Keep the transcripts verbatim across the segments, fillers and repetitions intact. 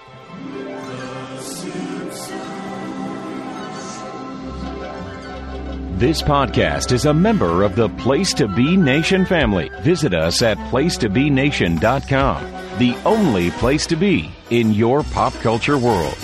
This podcast is a member of the Place to Be Nation family. Visit us at place to be nation dot com, the only place to be in your pop culture world.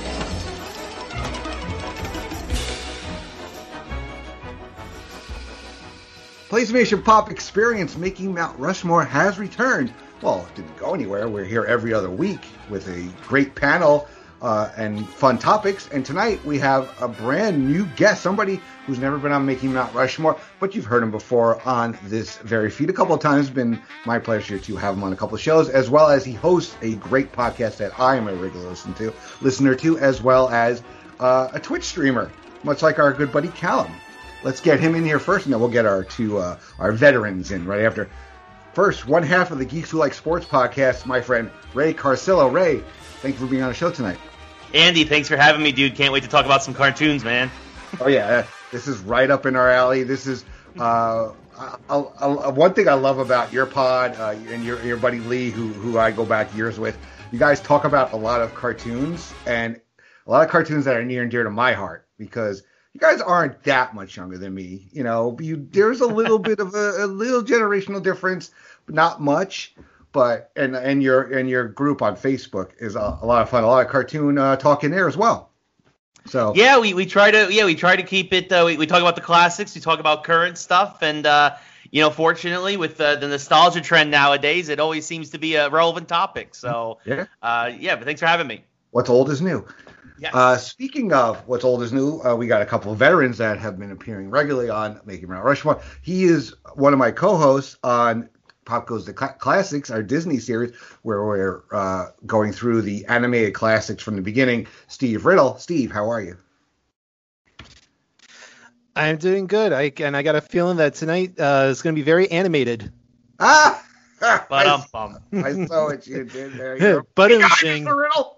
PlayStation Pop Experience Making Mount Rushmore has returned. Well, it didn't go anywhere. We're here every other week with a great panel uh, and fun topics. And tonight we have a brand new guest, somebody who's never been on Making Mount Rushmore, but you've heard him before on this very feed a couple of times. It's been my pleasure to have him on a couple of shows, as well as he hosts a great podcast that I am a regular listen to, listener to, as well as uh, a Twitch streamer, much like our good buddy Callum. Let's get him in here first, and then we'll get our two uh, our veterans in right after. First, one half of the Geeks Who Like Sports podcast, my friend Ray Carcillo. Ray, thank you for being on the show tonight. Andy, thanks for having me, dude. Can't wait to talk about some cartoons, man. Oh yeah, this is right up in our alley. This is uh, I, I, I, one thing I love about your pod uh, and your your buddy Lee, who who I go back years with. You guys talk about a lot of cartoons and a lot of cartoons that are near and dear to my heart because you guys aren't that much younger than me. You know, you, there's a little bit of a, a little generational difference, but not much. But and and your and your group on Facebook is a, a lot of fun. A lot of cartoon uh, talk in there as well. So yeah, we, we try to yeah we try to keep it. Uh, we we talk about the classics. We talk about current stuff, and uh, you know, fortunately, with uh, the nostalgia trend nowadays, it always seems to be a relevant topic. So yeah, uh, yeah. But thanks for having me. What's old is new. Yes. Uh, speaking of what's old is new, uh, we got a couple of veterans that have been appearing regularly on Making Mount Rushmore. He is one of my co-hosts on Pop Goes the Cl- Classics, our Disney series, where we're uh, going through the animated classics from the beginning. Steve Riddle. Steve, how are you? I'm doing good. I and I got a feeling that tonight uh, is going to be very animated. Ah! But I, um, I saw what you did there. But Mister Riddle.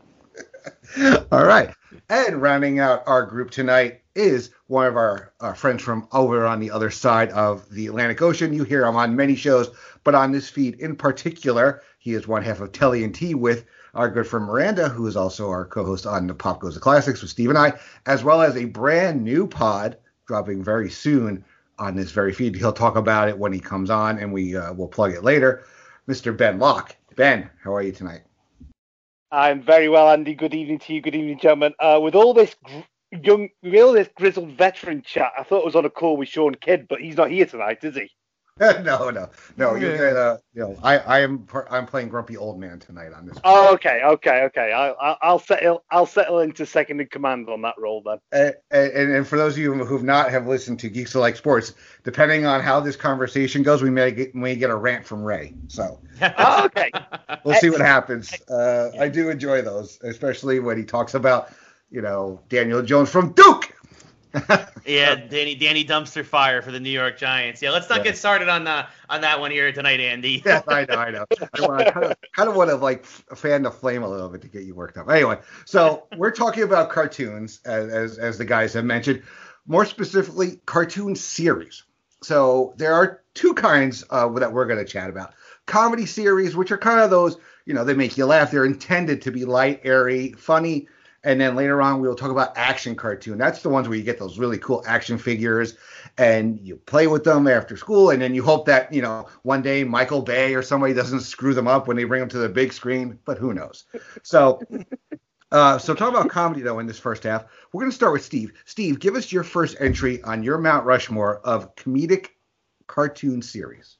All right. And rounding out our group tonight is one of our, our friends from over on the other side of the Atlantic Ocean. You hear him on many shows, but on this feed in particular, he is one half of Telly and T with our good friend Miranda, who is also our co-host on the Pop Goes the Classics with Steve and I, as well as a brand new pod dropping very soon on this very feed. He'll talk about it when he comes on, and we uh, will plug it later. Mister Ben Locke. Ben, how are you tonight? I'm very well, Andy. Good evening to you. Good evening, gentlemen. Uh, with all this gr- young, with all this grizzled veteran chat, I thought it was on a call with Sean Kidd, but he's not here tonight, is he? no, no, no. You're gonna, you know, I, I am, I'm playing grumpy old man tonight on this. Oh, okay, okay, okay. I, I, I'll settle, I'll settle into second in command on that role then. And, and, and for those of you who've not have listened to Geeks Who Like Sports, depending on how this conversation goes, we may get, may get a rant from Ray. So, oh, okay, we'll see what happens. Uh, I do enjoy those, especially when he talks about, you know, Daniel Jones from Duke. yeah, Danny Danny Dumpster Fire for the New York Giants. Yeah, let's not yeah. get started on uh, on that one here tonight, Andy. yeah, I know, I know. I, want, I kind of, kind of want to like fan the flame a little bit to get you worked up. Anyway, so we're talking about cartoons, as as, as the guys have mentioned, more specifically cartoon series. So there are two kinds uh, that we're going to chat about. Comedy series, which are kind of those, you know, they make you laugh. They're intended to be light, airy, funny. And then later on, we'll talk about action cartoon. That's the ones where you get those really cool action figures and you play with them after school. And then you hope that, you know, one day Michael Bay or somebody doesn't screw them up when they bring them to the big screen. But who knows? So, uh, so talk about comedy, though, in this first half. We're going to start with Steve. Steve, give us your first entry on your Mount Rushmore of comedic cartoon series.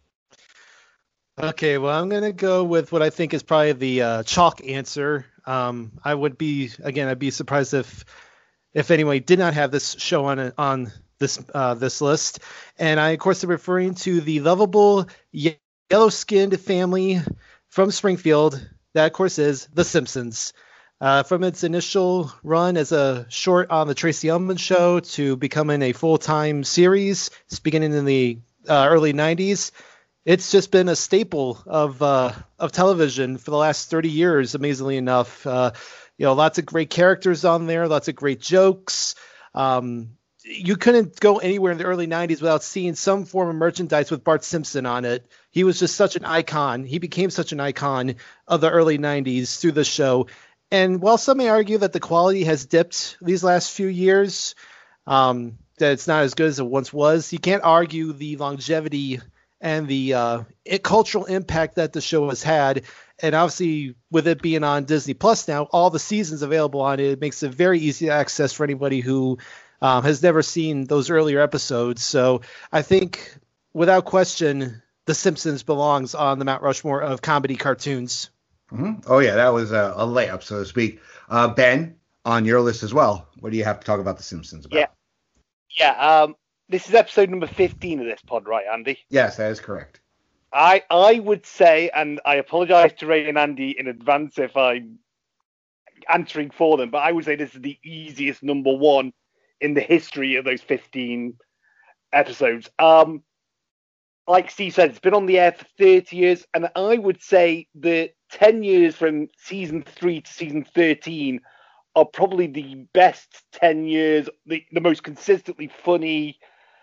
Okay, well, I'm going to go with what I think is probably the uh, chalk answer. Um, I would be, again, I'd be surprised if if anyone did not have this show on on this uh, this list. And I, of course, am referring to the lovable ye- yellow-skinned family from Springfield. That, of course, is The Simpsons. Uh, from its initial run as a short on the Tracy Ullman Show to becoming a full-time series, it's beginning in the uh, early nineties. It's just been a staple of uh, of television for the last thirty years, amazingly enough. Uh, you know, lots of great characters on there, lots of great jokes. Um, you couldn't go anywhere in the early nineties without seeing some form of merchandise with Bart Simpson on it. He was just such an icon. He became such an icon of the early nineties through the show. And while some may argue that the quality has dipped these last few years, um, that it's not as good as it once was, you can't argue the longevity and the uh, it, cultural impact that the show has had. And obviously, with it being on Disney Plus now, all the seasons available on it, it makes it very easy to access for anybody who um, has never seen those earlier episodes. So I think, without question, The Simpsons belongs on the Mount Rushmore of comedy cartoons. Mm-hmm. Oh, yeah, that was a, a layup, so to speak. Uh, Ben, on your list as well, what do you have to talk about The Simpsons about? Yeah, yeah. Um, this is episode number fifteen of this pod, right, Andy? Yes, that is correct. I I would say, and I apologise to Ray and Andy in advance if I'm answering for them, but I would say this is the easiest number one in the history of those fifteen episodes. Um, like Steve said, it's been on the air for thirty years, and I would say the ten years from season three to season thirteen are probably the best ten years, the, the most consistently funny,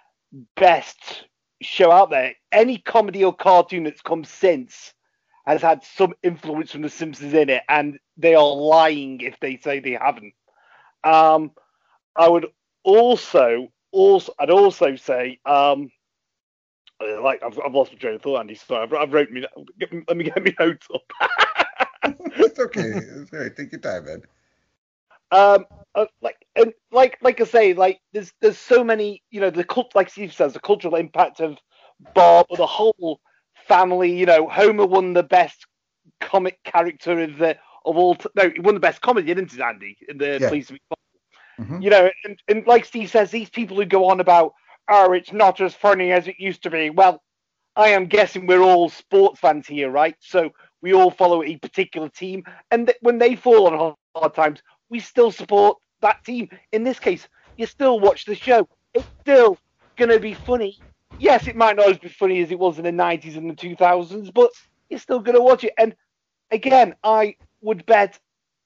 best show out there. Any comedy or cartoon that's come since has had some influence from The Simpsons in it, and they are lying if they say they haven't. Um, I would also, also, I'd also say, um, like I've, I've lost my train of thought, Andy. Sorry, I've, I've wrote me. Let me get my notes up. It's okay. It's all right. Take your time, man. Um, uh, like and like like I say, like there's there's so many, you know, the cult, like Steve says, the cultural impact of Bob, or the whole family. You know, Homer won the best comic character of the of all. T- no, he won the best comedy, didn't he, Andy? In the Yeah. Please to Be Funny. Mm-hmm. You know, and, and like Steve says, these people who go on about, oh, it's not as funny as it used to be. Well, I am guessing we're all sports fans here, right? So we all follow a particular team, and th- when they fall on hard, hard times, we still support that team. In this case, you still watch the show. It's still going to be funny. Yes, it might not as be funny as it was in the nineties and the two thousands, but you're still going to watch it. And again, I would bet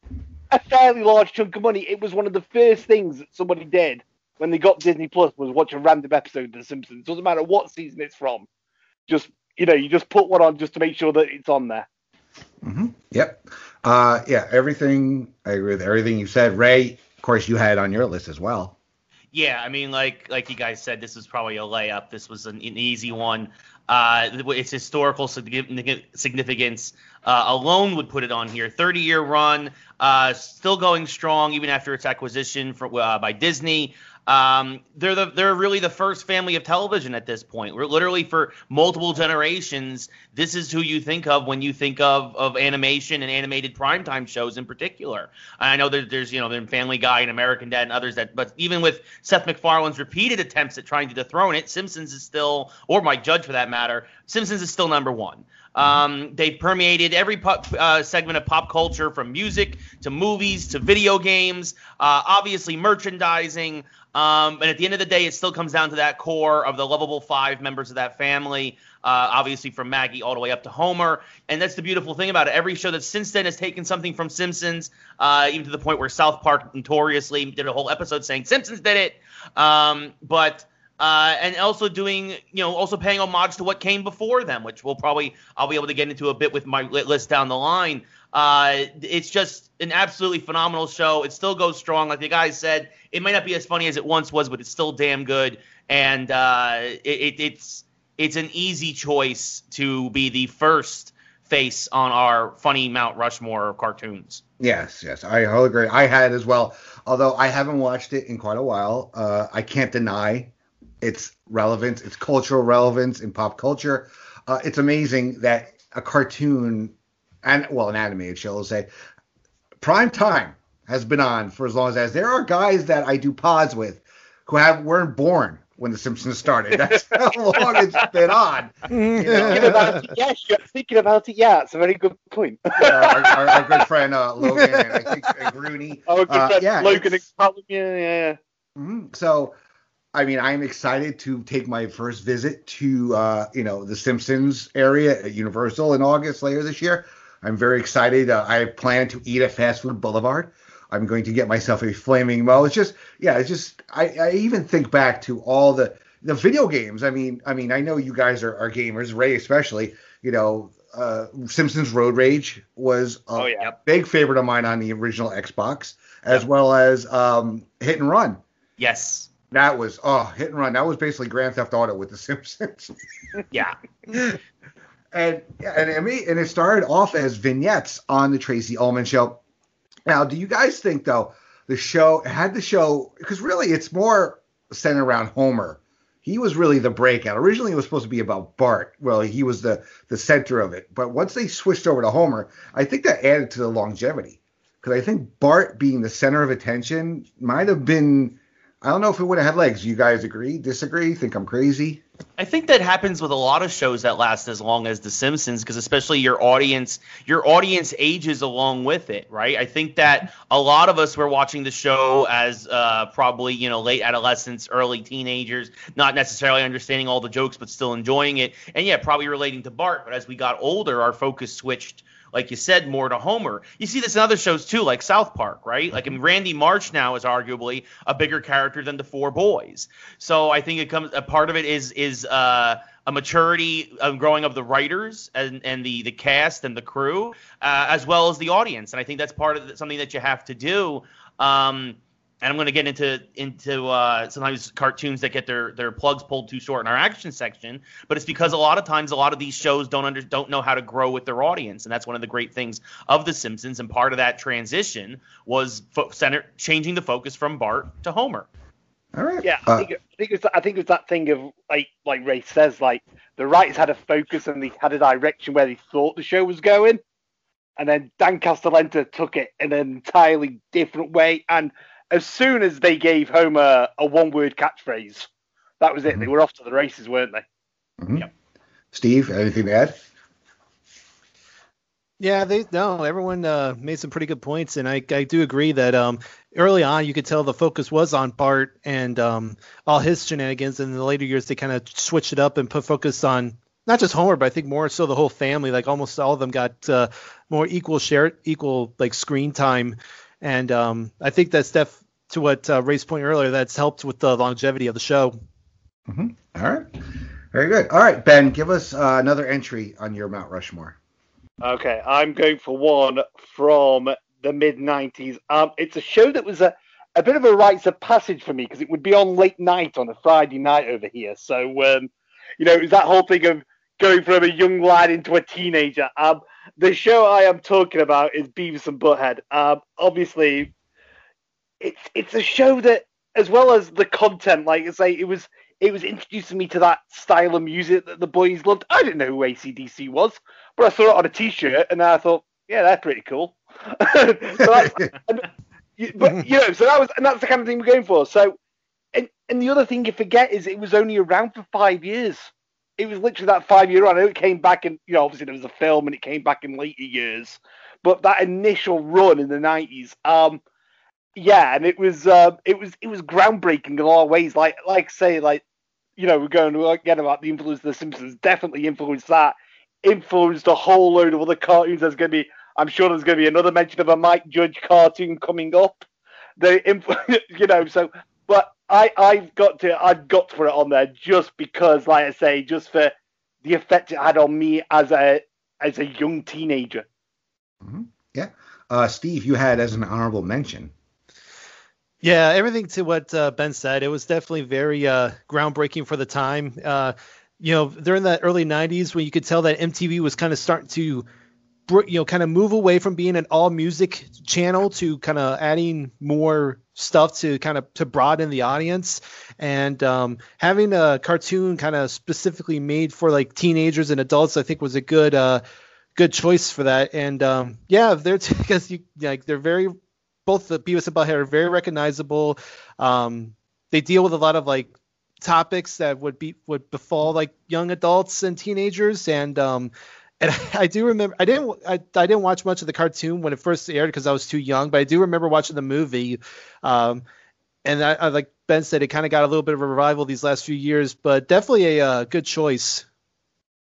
a fairly large chunk of money it was one of the first things that somebody did when they got Disney Plus was watch a random episode of The Simpsons. Doesn't matter what season it's from. Just, you know, you just put one on just to make sure that it's on there. Mm-hmm. Yep. Uh, yeah, everything, I agree with everything you said. Ray, of course, you had on your list as well. Yeah, I mean, like like you guys said, this was probably a layup. This was an, an easy one. Uh, its historical significance uh, alone would put it on here. thirty-year run, uh, still going strong even after its acquisition for, uh, by Disney. Um, they're the they're really the first family of television at this point. We're literally for multiple generations. This is who you think of when you think of of animation and animated primetime shows in particular. I know that there's you know there's Family Guy and American Dad and others that, but even with Seth MacFarlane's repeated attempts at trying to dethrone it, Simpsons is still, or Mike Judge for that matter, Simpsons is still number one. Um, they've permeated every pop, uh, segment of pop culture, from music to movies to video games, uh, obviously merchandising. Um, and at the end of the day, it still comes down to that core of the lovable five members of that family, uh, obviously from Maggie all the way up to Homer. And that's the beautiful thing about it. Every show that since then has taken something from Simpsons, uh, even to the point where South Park notoriously did a whole episode saying Simpsons did it. Um, but... Uh, and also doing, you know, also paying homage to what came before them, which we'll probably, I'll be able to get into a bit with my list down the line. Uh, it's just an absolutely phenomenal show. It still goes strong. Like the guys said, it might not be as funny as it once was, but it's still damn good. And uh, it, it, it's it's an easy choice to be the first face on our funny Mount Rushmore of cartoons. Yes, yes, I wholly agree. I had as well, although I haven't watched it in quite a while. Uh, I can't deny its relevance, its cultural relevance in pop culture. Uh, it's amazing that a cartoon, and well, an animated show, we'll say, prime time has been on for as long as as there are guys that I do pods with who have weren't born when The Simpsons started. That's how long it's been on. You know? Thinking about it, yes, you're thinking about it. Yeah, it's a very good point. uh, our, our, our good friend uh, Logan and I think uh, Grooney. Oh, good uh, friend yeah, Logan and Callum. Yeah, yeah, yeah. Mm-hmm. So. I mean, I'm excited to take my first visit to, uh, you know, the Simpsons area at Universal in August later this year. I'm very excited. Uh, I plan to eat at Fast Food Boulevard. I'm going to get myself a flaming Mo. It's just, yeah, it's just, I, I even think back to all the, the video games. I mean, I mean, I know you guys are, are gamers, Ray especially, you know, uh, Simpsons Road Rage was a Oh, yeah. big favorite of mine on the original Xbox, as Yep. well as um, Hit and Run. Yes. That was, oh, Hit and Run. That was basically Grand Theft Auto with the Simpsons. Yeah. And and I mean, and it started off as vignettes on the Tracy Ullman Show. Now, do you guys think though the show had the show because really it's more centered around Homer? He was really the breakout. Originally, it was supposed to be about Bart. Well, he was the the center of it. But once they switched over to Homer, I think that added to the longevity because I think Bart being the center of attention might have been. I don't know if it would have had legs. You guys agree? Disagree? Think I'm crazy? I think that happens with a lot of shows that last as long as The Simpsons, because especially your audience, your audience ages along with it, right? I think that a lot of us were watching the show as uh, probably, you know, late adolescents, early teenagers, not necessarily understanding all the jokes, but still enjoying it. And yeah, probably relating to Bart. But as we got older, our focus switched, like you said, more to Homer. You see this in other shows too, like South Park, right? Like I mean, Randy Marsh now is arguably a bigger character than the Four Boys. So I think it comes a part of it is is uh, a maturity of growing of the writers and, and the the cast and the crew, uh, as well as the audience. And I think that's part of the, something that you have to do. Um, and I'm going to get into into uh, sometimes cartoons that get their, their plugs pulled too short in our action section, but it's because a lot of times a lot of these shows don't under don't know how to grow with their audience, and that's one of the great things of The Simpsons. And part of that transition was fo- center changing the focus from Bart to Homer. All right. Yeah, I Uh, think, I think it was I think it was that thing of like like Ray says, like the writers had a focus and they had a direction where they thought the show was going, and then Dan Castellaneta took it in an entirely different way. And as soon as they gave Homer a one-word catchphrase, that was it. Mhm. They were off to the races, weren't they? mhm. Yep. Steve, anything to add? Yeah, they no. Everyone uh, made some pretty good points, and I, I do agree that um, early on you could tell the focus was on Bart and um, all his shenanigans. And in the later years, they kind of switched it up and put focus on not just Homer, but I think more so the whole family. Like almost all of them got uh, more equal share, equal like screen time, and um, I think that's def to what uh, Ray's point earlier. That's helped with the longevity of the show. Mm-hmm. All right. Very good. All right, Ben, give us uh, another entry on your Mount Rushmore. Okay, I'm going for one from the mid nineties. Um, it's a show that was a, a bit of a rites of passage for me because it would be on late night on a Friday night over here. So, um, you know, it was that whole thing of going from a young lad into a teenager. Um, the show I am talking about is Beavis and Butthead. Um, obviously, it's it's a show that, as well as the content, like I say, it was it was introducing me to that style of music that the boys loved. I didn't know who A C D C was, but I saw it on a T-shirt, and I thought, yeah, that's pretty cool. so that's, and, but you know, so that was, and that's the kind of thing we're going for. So, and and the other thing you forget is it was only around for five years. It was literally that five-year run. I know it came back in, you know, obviously there was a film and it came back in later years, but that initial run in the nineties, um, yeah, and it was, uh, it was, it was groundbreaking in a lot of ways. Like, like say, like, you know, we're going to again about the influence of The Simpsons. Definitely influenced that. Influenced a whole load of other cartoons. There's going to be, I'm sure there's going to be another mention of a Mike Judge cartoon coming up. They, influ- you know, so, but I, I've got to, I've got to put it on there just because, like I say, just for the effect it had on me as a, as a young teenager. Mm-hmm. Yeah. Uh, Steve, you had as an honorable mention. Yeah, everything to what uh, Ben said. It was definitely very uh, groundbreaking for the time. Uh, you know, during that early nineties when you could tell that M T V was kind of starting to, you know, kind of move away from being an all music channel to kind of adding more stuff to kind of to broaden the audience, and um, having a cartoon kind of specifically made for like teenagers and adults, I think was a good uh, good choice for that. And um, yeah, they're because you like they're very both the Beavis and Butthead are very recognizable. Um, they deal with a lot of like topics that would be would befall like young adults and teenagers, and um, and I, I do remember I didn't I, I didn't watch much of the cartoon when it first aired because I was too young, but I do remember watching the movie. Um, and I, I like Ben said, it kind of got a little bit of a revival these last few years, but definitely a uh, good choice.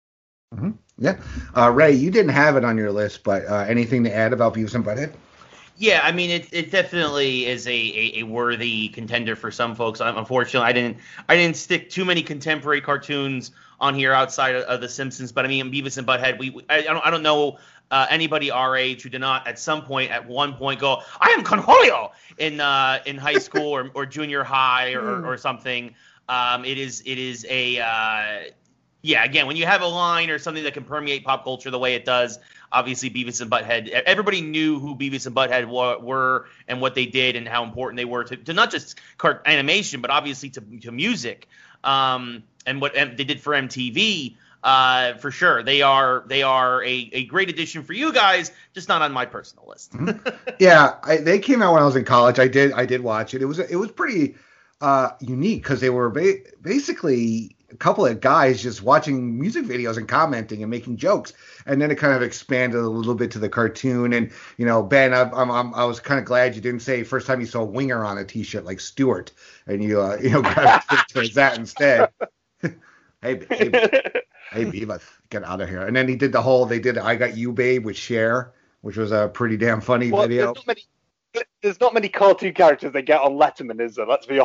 Mm-hmm. Yeah. Uh, Ray, you didn't have it on your list, but uh, anything to add about Beavis and Butthead? Yeah, I mean, it, it definitely is a, a, a worthy contender for some folks. Unfortunately, I didn't I didn't stick too many contemporary cartoons on here outside of, of The Simpsons. But I mean, Beavis and Butthead, we I, I don't I don't know uh, anybody our age who did not at some point at one point go, I am Cornholio in uh, in high school or, or junior high or, mm. or something. Um, it is it is a uh, yeah. Again, when you have a line or something that can permeate pop culture the way it does, obviously Beavis and Butthead. Everybody knew who Beavis and Butthead wa- were and what they did and how important they were to, to not just cart- animation, but obviously to, to music. Um, and what M- they did for M T V. Uh, for sure, they are they are a, a great addition for you guys, just not on my personal list. Yeah, I, they came out when I was in college. I did I did watch it. It was it was pretty uh, unique because they were ba- basically a couple of guys just watching music videos and commenting and making jokes, and then it kind of expanded a little bit to the cartoon. And you know, Ben, I, I'm, I'm I was kind of glad you didn't say first time you saw Winger on a T-shirt like Stewart, and you uh, you know gravitated towards that instead. hey, hey, hey, Beavis, get out of here! And then he did the whole they did I Got You Babe with Cher, which was a pretty damn funny well, video. There's not, many, there's not many cartoon characters they get on Letterman, is there? Let's be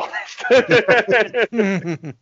honest.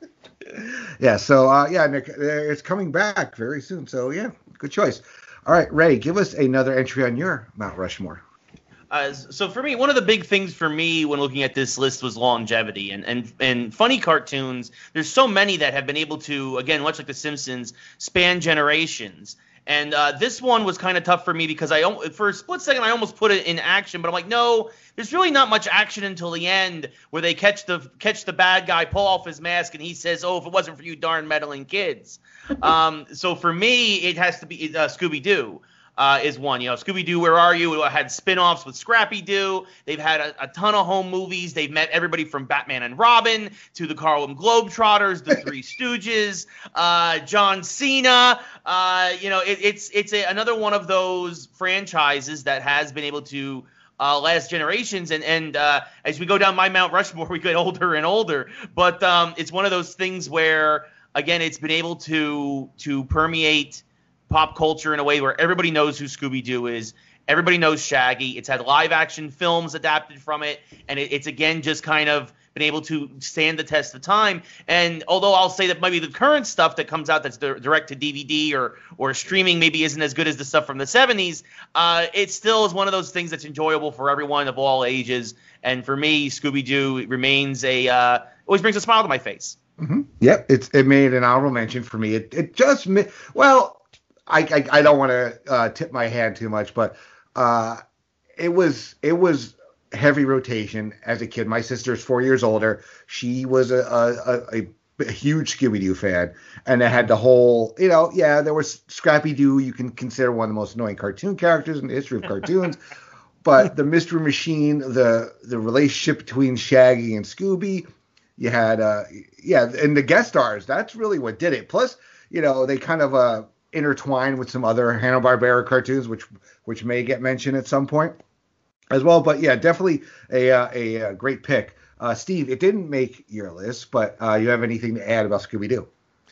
Yeah, so uh, yeah, Nick, it's coming back very soon. So yeah, good choice. All right, Ray, give us another entry on your Mount Rushmore. Uh, so for me, one of the big things for me when looking at this list was longevity and, and, and funny cartoons. There's so many that have been able to, again, much like The Simpsons, span generations. And uh, this one was kind of tough for me because I, for a split second, I almost put it in action, but I'm like, no, there's really not much action until the end where they catch the catch the bad guy, pull off his mask, and he says, "Oh, if it wasn't for you darn meddling kids." um, so for me, it has to be uh, Scooby-Doo. Uh, is one. You know, Scooby-Doo, Where Are You? It had spin-offs with Scrappy-Doo. They've had a, a ton of home movies. They've met everybody from Batman and Robin to the Harlem Globetrotters, the Three Stooges, uh, John Cena. Uh, you know, it, it's it's a, another one of those franchises that has been able to uh, last generations. And and uh, as we go down my Mount Rushmore, we get older and older. But um, it's one of those things where, again, it's been able to to permeate pop culture in a way where everybody knows who Scooby-Doo is. Everybody knows Shaggy. It's had live action films adapted from it. And it, it's, again, just kind of been able to stand the test of time. And although I'll say that maybe the current stuff that comes out that's direct to D V D or or streaming maybe isn't as good as the stuff from the seventies, uh, it still is one of those things that's enjoyable for everyone of all ages. And for me, Scooby-Doo remains a uh, always brings a smile to my face. Mm-hmm. Yep, it's it made an honorable mention for me. It it just well. I, I, I don't want to uh, tip my hand too much, but uh, it was it was heavy rotation as a kid. My sister's four years older. She was a, a, a, a huge Scooby-Doo fan, and it had the whole, you know, yeah, there was Scrappy-Doo. You can consider one of the most annoying cartoon characters in the history of cartoons. But the Mystery Machine, the the relationship between Shaggy and Scooby, you had, uh, yeah, and the guest stars. That's really what did it. Plus, you know, they kind of uh, intertwined with some other Hanna-Barbera cartoons, which which may get mentioned at some point as well. But yeah, definitely a uh, a, a great pick. Uh, Steve, it didn't make your list, but uh, you have anything to add about Scooby-Doo?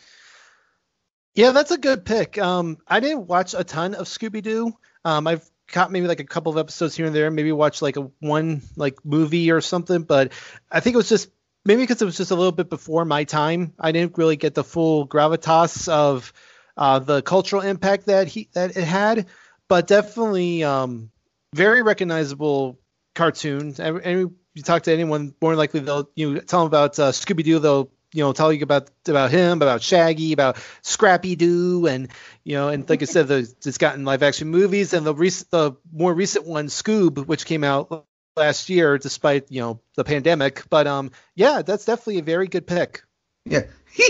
Yeah, that's a good pick. Um, I didn't watch a ton of Scooby-Doo. Um, I've caught maybe like a couple of episodes here and there, maybe watch like a one like movie or something, but I think it was just maybe because it was just a little bit before my time. I didn't really get the full gravitas of uh, the cultural impact that he that it had, but definitely um, very recognizable cartoon. And, and you talk to anyone, more likely they'll you know, tell them about uh, Scooby-Doo. They'll you know tell you about about him, about Shaggy, about Scrappy-Doo, and you know, and like I said, the, it's gotten live action movies, and the recent the more recent one, Scoob, which came out last year, despite you know the pandemic. But um, yeah, that's definitely a very good pick. Yeah,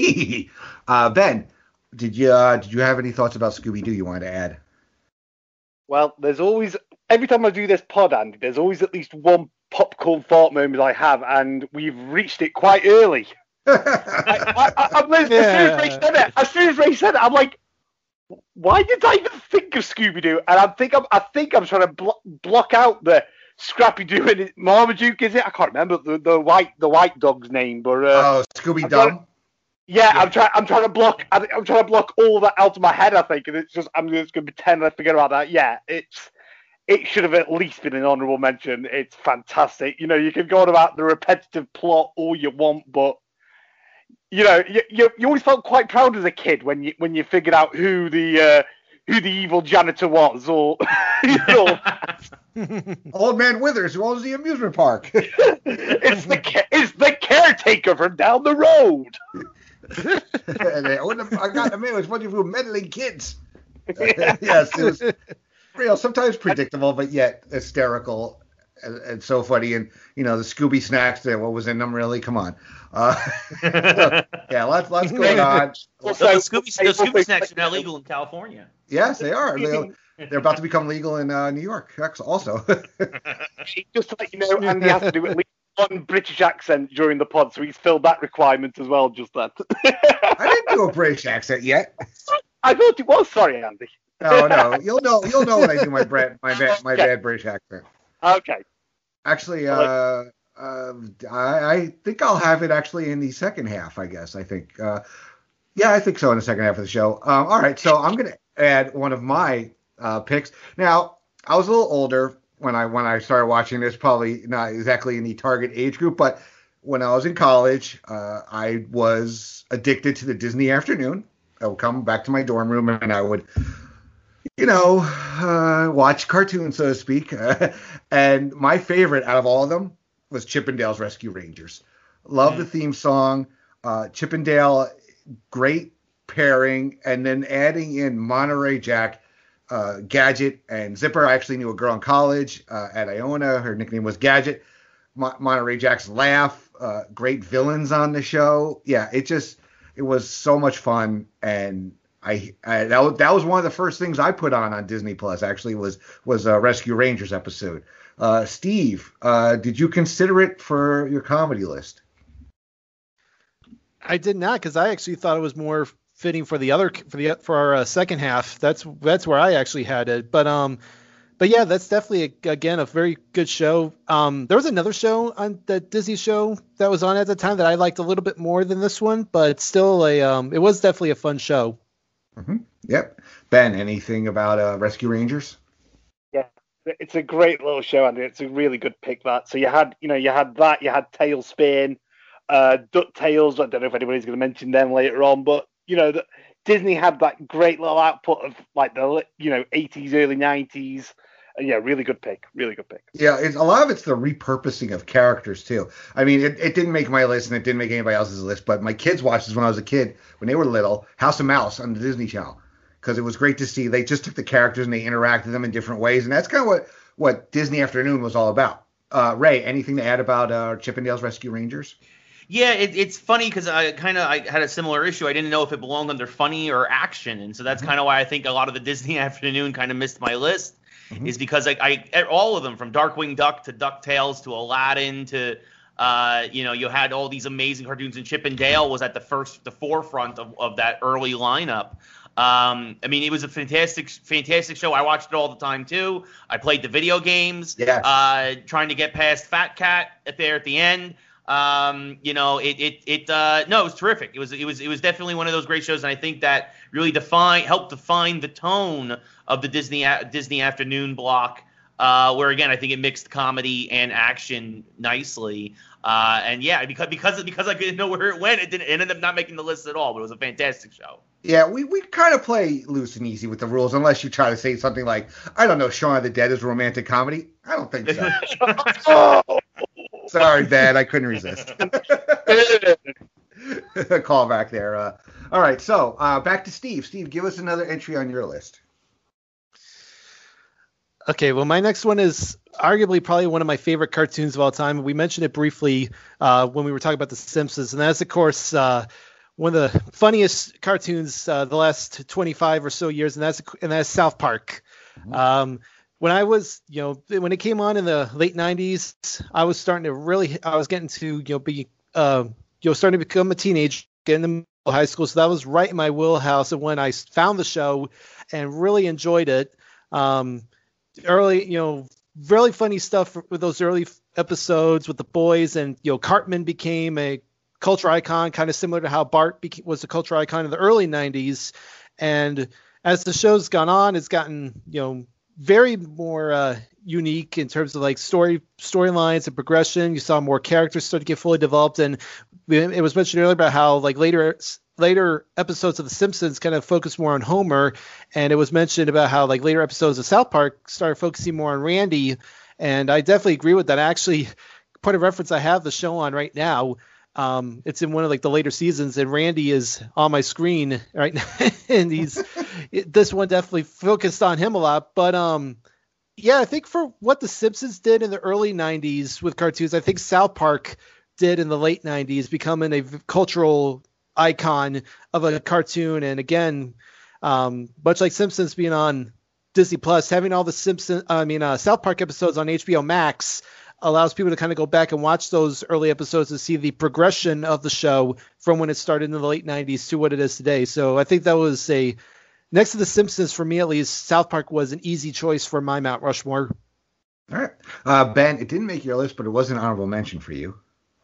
uh, Ben, did you uh, did you have any thoughts about Scooby-Doo you wanted to add? Well, there's always every time I do this pod, Andy, there's always at least one popcorn thought moment I have, and we've reached it quite early. I, I, I'm listening, yeah. As soon as Ray said it, as soon as Ray said it, I'm like, why did I even think of Scooby-Doo? And I think I'm, I think I'm trying to blo- block out the Scrappy-Doo and it, Marmaduke, is it? I can't remember the, the white the white dog's name, but uh, oh, Scooby-Dum. Yeah, yeah, I'm trying. I'm trying to block. I'm trying to block all that out of my head. I think, and it's just I'm just gonna pretend I forget about that. Yeah, it's it should have at least been an honourable mention. It's fantastic. You know, you can go on about the repetitive plot all you want, but you know, you you, you always felt quite proud as a kid when you when you figured out who the uh, who the evil janitor was, or you know. Old Man Withers, who owns the amusement park. it's the it's the caretaker from down the road. And they, I got them in. It was a bunch of you meddling kids. Yes, it was real. Sometimes predictable, but yet hysterical and, and so funny. And you know the Scooby snacks. There, what was in them? Really? Come on. Uh, so, yeah, lots lots going on. So, the Scooby, the Scooby snacks are now legal in California. Yes, they are. They, they're about to become legal in uh, New York. Also. Just to let you know, Andy has to do at least one British accent during the pod, so he's filled that requirement as well. Just that. I didn't do a British accent yet. I thought it was. Sorry, Andy. No, no, you'll know. You'll know when I do my bad, my bad, my okay. bad British accent. Okay. Actually, uh, uh, I, I think I'll have it actually in the second half. I guess. I think. Uh, yeah, I think so in the second half of the show. Um, all right, so I'm gonna add one of my uh, picks. Now, I was a little older when I when I started watching this. Probably not exactly in the target age group, but when I was in college, uh, I was addicted to the Disney Afternoon. I would come back to my dorm room and I would, you know, uh, watch cartoons, so to speak. And my favorite out of all of them was Chip 'n Dale's Rescue Rangers. Love mm. the theme song. Uh, Chip 'n Dale, great pairing. And then adding in Monterey Jack, uh, Gadget, and Zipper. I actually knew a girl in college uh, at Iona. Her nickname was Gadget. Mo- Monterey Jack's laugh. Uh, great villains on the show. Yeah, it just... It was so much fun, and I, I that, was, that was one of the first things I put on on Disney Plus. Actually, was was a Rescue Rangers episode. Uh, Steve, uh, did you consider it for your comedy list? I did not, because I actually thought it was more fitting for the other for the for our uh, second half. That's that's where I actually had it. But um, but yeah, that's definitely a, again a very good show. Um, there was another show on the Disney show that was on at the time that I liked a little bit more than this one, but it's still a um, it was definitely a fun show. Mm-hmm. Yep. Ben, anything about uh, Rescue Rangers? Yeah, it's a great little show, Andy. It's a really good pick. That so you had you know you had that you had Tailspin, uh, DuckTales. I don't know if anybody's going to mention them later on, but you know the, Disney had that great little output of like the you know eighties, early nineties. Yeah, really good pick. Really good pick. Yeah, it's, a lot of it's the repurposing of characters, too. I mean, it, it didn't make my list, and it didn't make anybody else's list, but my kids watched this when I was a kid, when they were little, House of Mouse on the Disney Channel, because it was great to see. They just took the characters and they interacted them in different ways, and that's kind of what, what Disney Afternoon was all about. Uh, Ray, anything to add about uh, Chip 'n Dale's Rescue Rangers? Yeah, it, it's funny because I kind of I had a similar issue. I didn't know if it belonged under funny or action, and so that's mm-hmm. kind of why I think a lot of the Disney Afternoon kind of missed my list. Mm-hmm. Is because I, I all of them, from Darkwing Duck to DuckTales to Aladdin to uh, you know you had all these amazing cartoons, and Chip 'n Dale was at the first the forefront of, of that early lineup. Um, I mean, it was a fantastic fantastic show. I watched it all the time too. I played the video games. Yeah. Uh, trying to get past Fat Cat at there at the end. Um, you know, it it it uh, no, it was terrific. It was it was it was definitely one of those great shows, and I think that really define helped define the tone of the Disney Disney Afternoon block. Uh, where again, I think it mixed comedy and action nicely. Uh, and yeah, because because because I didn't know where it went, it didn't it ended up not making the list at all. But it was a fantastic show. Yeah, we, we kind of play loose and easy with the rules, unless you try to say something like, I don't know, Shaun of the Dead is a romantic comedy. I don't think so. oh. Sorry, Dad, I couldn't resist. Call back there. Uh, all right, so uh, back to Steve. Steve, give us another entry on your list. Okay, well, my next one is arguably probably one of my favorite cartoons of all time. We mentioned it briefly uh, when we were talking about The Simpsons, and that's, of course, uh, one of the funniest cartoons uh, the last twenty-five or so years, and that's and that's South Park. Mm-hmm. Um, when I was, you know, when it came on in the late nineties, I was starting to really, I was getting to, you know, be, uh, you know, starting to become a teenager, getting into high school. So that was right in my wheelhouse of when I found the show and really enjoyed it. Um, early, you know, really funny stuff with those early episodes with the boys, and, you know, Cartman became a culture icon, kind of similar to how Bart beca- was a culture icon in the early nineties. And as the show's gone on, it's gotten, you know, very more uh, unique in terms of like story storylines and progression. You saw more characters start to get fully developed, and it was mentioned earlier about how like later later episodes of The Simpsons kind of focus more on Homer, and it was mentioned about how like later episodes of South Park started focusing more on Randy, and I definitely agree with that. Actually, point of reference, I have the show on right now. Um, it's in one of like the later seasons, and Randy is on my screen right now, and he's this one definitely focused on him a lot. But um, yeah, I think for what The Simpsons did in the early nineties with cartoons, I think South Park did in the late nineties, becoming a cultural icon of a cartoon. And again, um, much like Simpsons being on Disney Plus, having all the Simpsons, I mean uh, South Park episodes on H B O Max allows people to kind of go back and watch those early episodes and see the progression of the show from when it started in the late nineties to what it is today. So I think that was a, next to The Simpsons, for me at least, South Park was an easy choice for my Mount Rushmore. All right. Uh, Ben, it didn't make your list, but it was an honorable mention for you.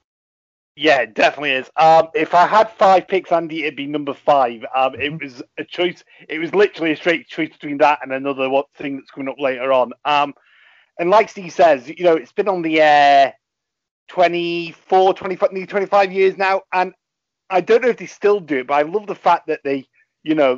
Yeah, it definitely is. Um, if I had five picks, Andy, it'd be number five. Um, mm-hmm. It was a choice. It was literally a straight choice between that and another what thing that's coming up later on. Um, And like Steve says, you know, it's been on the air twenty-four, twenty-five, nearly twenty-five years now. And I don't know if they still do it, but I love the fact that they, you know,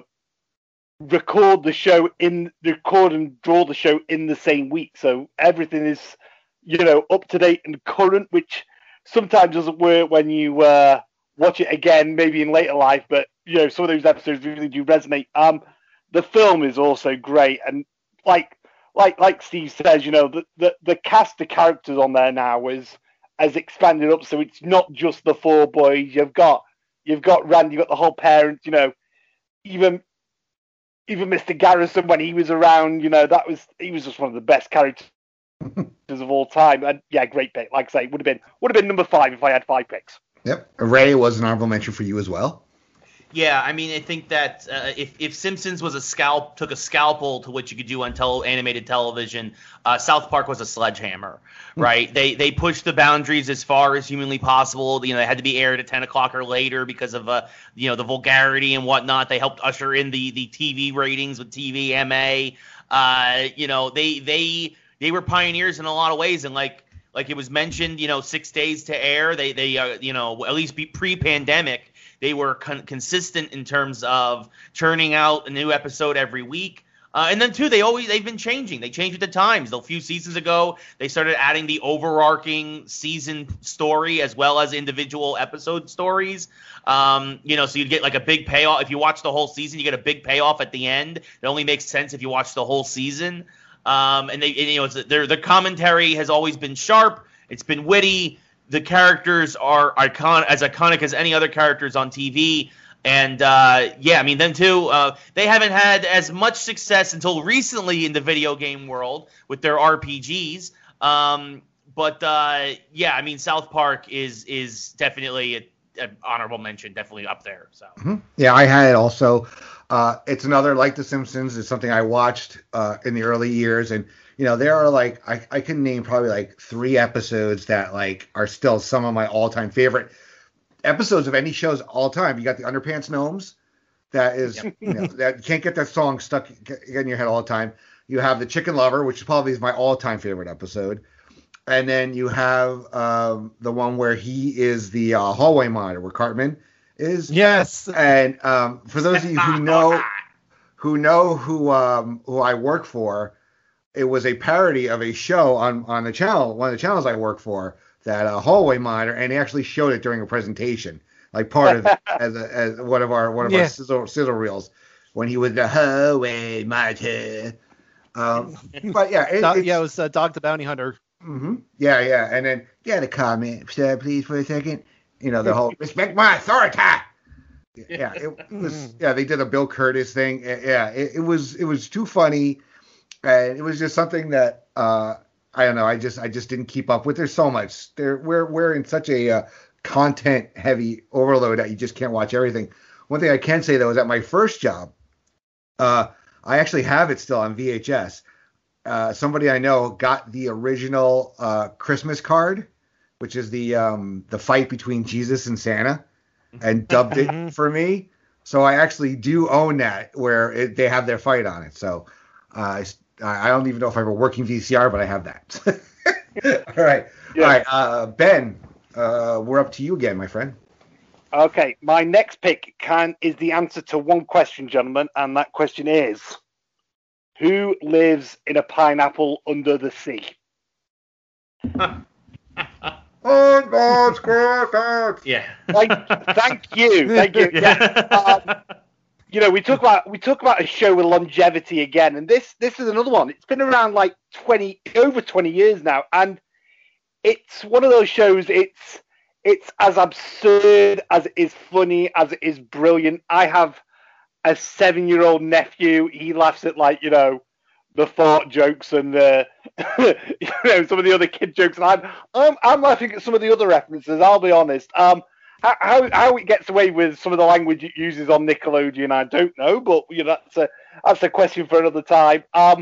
record the show in, record and draw the show in the same week. So everything is, you know, up to date and current, which sometimes doesn't work when you uh, watch it again, maybe in later life. But, you know, some of those episodes really do resonate. Um, the film is also great. And like, Like like Steve says, you know, the, the, the cast of characters on there now is has expanded up, so it's not just the four boys. You've got you've got Randy, you've got the whole parents, you know, even even Mister Garrison when he was around, you know, that was he was just one of the best characters of all time. And yeah, great pick. Like I say, would have been would have been number five if I had five picks. Yep. Ray was an honorable mention for you as well. Yeah, I mean, I think that uh, if if Simpsons was a scalp, took a scalpel to what you could do on tele- animated television, uh, South Park was a sledgehammer, right? they they pushed the boundaries as far as humanly possible. You know, they had to be aired at ten o'clock or later because of uh, you know, the vulgarity and whatnot. They helped usher in the the T V ratings with T V M A. Uh, you know, they they they were pioneers in a lot of ways, and like like it was mentioned, you know, six days to air. They they uh, you know, at least be pre-pandemic. They were con- consistent in terms of churning out a new episode every week. Uh, and then, too, they always, they've been changing. They changed with the times. A few seasons ago, they started adding the overarching season story as well as individual episode stories. Um, you know, so you'd get like a big payoff. If you watch the whole season, you get a big payoff at the end. It only makes sense if you watch the whole season. Um, and, they, and, you know, it's, their, their commentary has always been sharp. It's been witty. The characters are icon as iconic as any other characters on T V. And, uh, yeah, I mean, them too, uh, they haven't had as much success until recently in the video game world with their R P Gs. Um, but, uh, yeah, I mean, South Park is is definitely an honorable mention, definitely up there. So mm-hmm. Yeah, I had it also. Uh, it's another, like The Simpsons, it's something I watched uh, in the early years. And, you know, there are like, I, I can name probably like three episodes that like are still some of my all-time favorite episodes of any shows all time. You got the Underpants Gnomes. That is, yep. you know, that you can't get that song stuck in your head all the time. You have the Chicken Lover, which probably is my all-time favorite episode. And then you have um, the one where he is the uh, hallway monitor, where Cartman is. Yes. And um, for those of you who know who know who um, who I work for, it was a parody of a show on, on the channel, one of the channels I work for, that uh, hallway monitor, and they actually showed it during a presentation, like part of it as a, as one of our one of yeah. our sizzle, sizzle reels when he was the hallway monitor. Um, but yeah, it, Dog, yeah, it was uh, Dog the Bounty Hunter. Mm-hmm. Yeah, yeah, and then get a comment, sir, please, for a second. You know, the whole respect my authority. Yeah, it was. Yeah, they did a Bill Curtis thing. Yeah, it, it was it was too funny. And it was just something that uh, I don't know. I just I just didn't keep up with. There's so much. There we're we're in such a uh, content heavy overload that you just can't watch everything. One thing I can say though is at my first job, uh, I actually have it still on V H S. Uh, somebody I know got the original uh, Christmas card, which is the um, the fight between Jesus and Santa, and dubbed it for me. So I actually do own that, where it, they have their fight on it. So. Uh, I, I don't even know if I have a working V C R, but I have that. All right. Yeah. All right. Uh, Ben, uh, we're up to you again, my friend. Okay, my next pick can is the answer to one question, gentlemen, and that question is: who lives in a pineapple under the sea? Yeah. Thank, thank you, thank you. Yeah. Um, you know, we talk about we talk about a show with longevity again, and this this is another one. It's been around like twenty over twenty years now, and it's one of those shows. It's It's as absurd as it is funny, as it is brilliant. I have a seven-year-old nephew. He laughs at, like, you know, the fart jokes and the, you know, some of the other kid jokes. And I'm, I'm, I'm laughing at some of the other references, I'll be honest. Um, how, how it gets away with some of the language it uses on Nickelodeon, I don't know. But, you know, that's a, that's a question for another time. Um,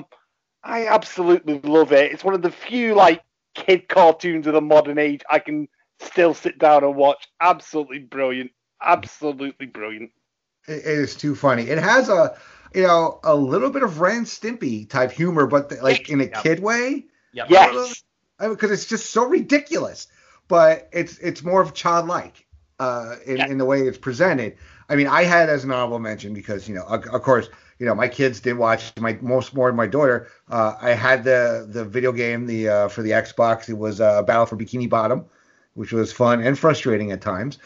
I absolutely love it. It's one of the few, like, kid cartoons of the modern age I can still sit down and watch. Absolutely brilliant. Absolutely brilliant. It, it is too funny. It has a, you know, a little bit of Ren Stimpy type humor, but the, like in a Yep. kid way. Yep. Yes. I mean, because it's just so ridiculous, but it's it's more of childlike uh, in Yeah. in the way it's presented. I mean, I had as an honorable mention because, you know, of, of course, you know, my kids did watch my most more than my daughter. Uh, I had the the video game the uh, for the Xbox. It was uh, Battle for Bikini Bottom, which was fun and frustrating at times.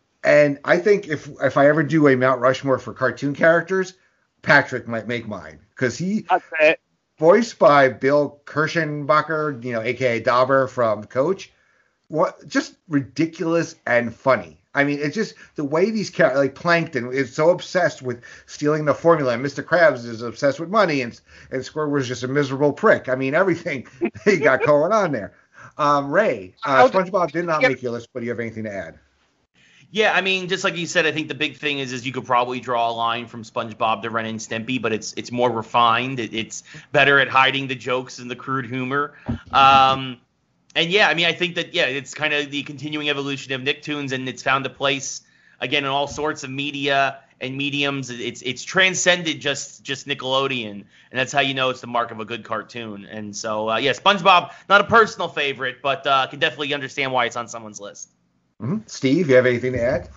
And I think if if I ever do a Mount Rushmore for cartoon characters, Patrick might make mine because he That's it. voiced by Bill Kirchenbacher, you know, aka Dauber from Coach. What just ridiculous and funny. I mean, it's just the way these characters, like Plankton, is so obsessed with stealing the formula, and Mister Krabs is obsessed with money, and and Squidward's just a miserable prick. I mean, everything he got going on there. Um, Ray, uh, SpongeBob did not make your list, but do you have anything to add? Yeah, I mean, just like you said, I think the big thing is is you could probably draw a line from SpongeBob to Ren and Stimpy, but it's it's more refined. It, it's better at hiding the jokes and the crude humor. Um, and yeah, I mean, I think that yeah, it's kind of the continuing evolution of Nicktoons, and it's found a place again in all sorts of media and mediums. It's it's transcended just just Nickelodeon, and that's how you know it's the mark of a good cartoon. And so uh, yeah, SpongeBob, not a personal favorite, but uh, I can definitely understand why it's on someone's list. Mm-hmm. Steve, you have anything to add?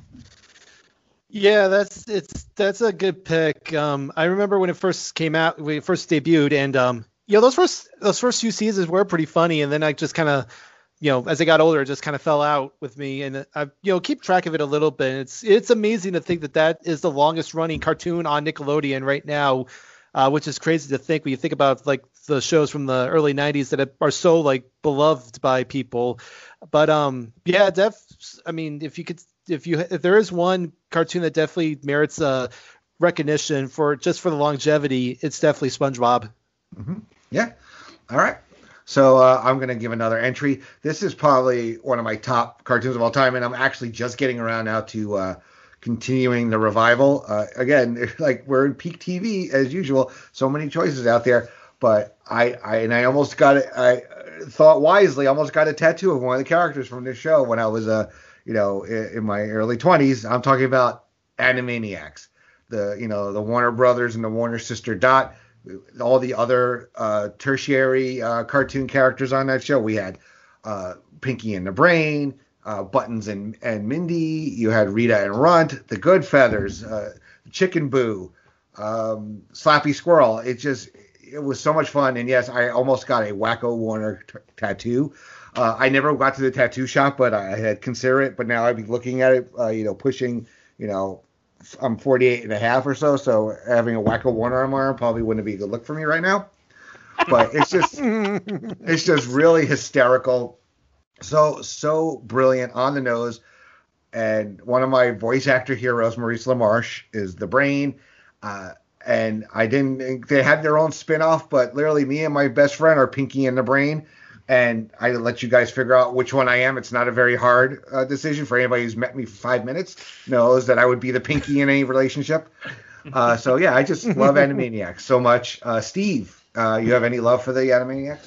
Yeah, that's it's that's a good pick. Um, I remember when it first came out, when it first debuted, and um, you know, those first those first few seasons were pretty funny, and then I just kind of, you know, as I got older, it just kind of fell out with me, and I, you know, keep track of it a little bit. It's it's amazing to think that that is the longest running cartoon on Nickelodeon right now, uh, which is crazy to think when you think about like the shows from the early nineties that are so like beloved by people. But um, yeah, def. I mean, if you could, if you, if there is one cartoon that definitely merits uh, recognition for just for the longevity, it's definitely SpongeBob. Mm-hmm. Yeah. All right. So uh, I'm going to give another entry. This is probably one of my top cartoons of all time, and I'm actually just getting around now to uh, continuing the revival. Uh, again, like we're in peak T V as usual. So many choices out there, but I, I and I almost got it. I thought wisely, almost got a tattoo of one of the characters from this show when I was, uh, you know, in, in my early twenties. I'm talking about Animaniacs, the, you know, the Warner Brothers and the Warner sister Dot, all the other uh, tertiary uh, cartoon characters on that show. We had uh, Pinky and the Brain, uh, Buttons and, and Mindy. You had Rita and Runt, the Goodfeathers, uh, Chicken Boo, um, Slappy Squirrel. It just, it was so much fun. And yes, I almost got a Wacko Warner t- tattoo. Uh, I never got to the tattoo shop, but I had considered it. But now I'd be looking at it, uh, you know, pushing, you know, I'm forty-eight and a half or so. So having a Wacko Warner on my arm probably wouldn't be a good look for me right now. But it's just, it's just really hysterical. So, so brilliant, on the nose. And one of my voice actor heroes, Maurice LaMarche, is the Brain. Uh, And I didn't, they had their own spin-off, but literally me and my best friend are Pinky and the Brain. And I let you guys figure out which one I am. It's not a very hard uh, decision for anybody who's met me for five minutes knows that I would be the Pinky in any relationship. Uh, so yeah, I just love Animaniacs so much. Uh, Steve, uh, you have any love for the Animaniacs?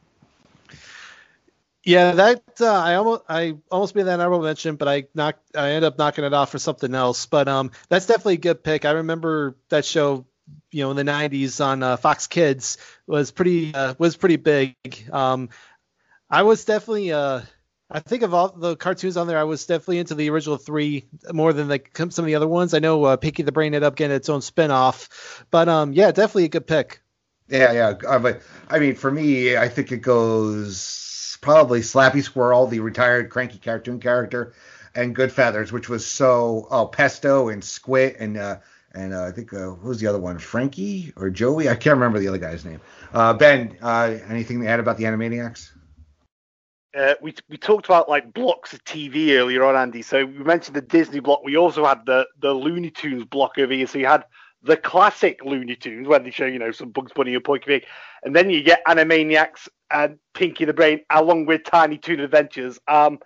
Yeah, that uh, I almost I almost made that honorable mention, but I knocked I ended up knocking it off for something else. But um, that's definitely a good pick. I remember that show you know, in the nineties on uh, Fox Kids was pretty uh, was pretty big. Um, I was definitely, uh, I think of all the cartoons on there, I was definitely into the original three more than like some of the other ones. I know uh, Pinky the Brain ended up getting its own spinoff, but um, yeah, definitely a good pick. Yeah, yeah. Uh, but I mean, for me, I think it goes probably Slappy Squirrel, the retired cranky cartoon character, and Goodfeathers, which was so oh Pesto and Squid and uh, and uh, I think uh, who was the other one? Frankie or Joey? I can't remember the other guy's name. Uh, Ben, uh, anything to add about the Animaniacs? Uh, we we talked about like blocks of T V earlier on, Andy. So we mentioned the Disney block. We also had the the Looney Tunes block over here. So you had the classic Looney Tunes when they show, you know, some Bugs Bunny or Porky Pig, and then you get Animaniacs and Pinky the Brain along with Tiny Toon Adventures. Um,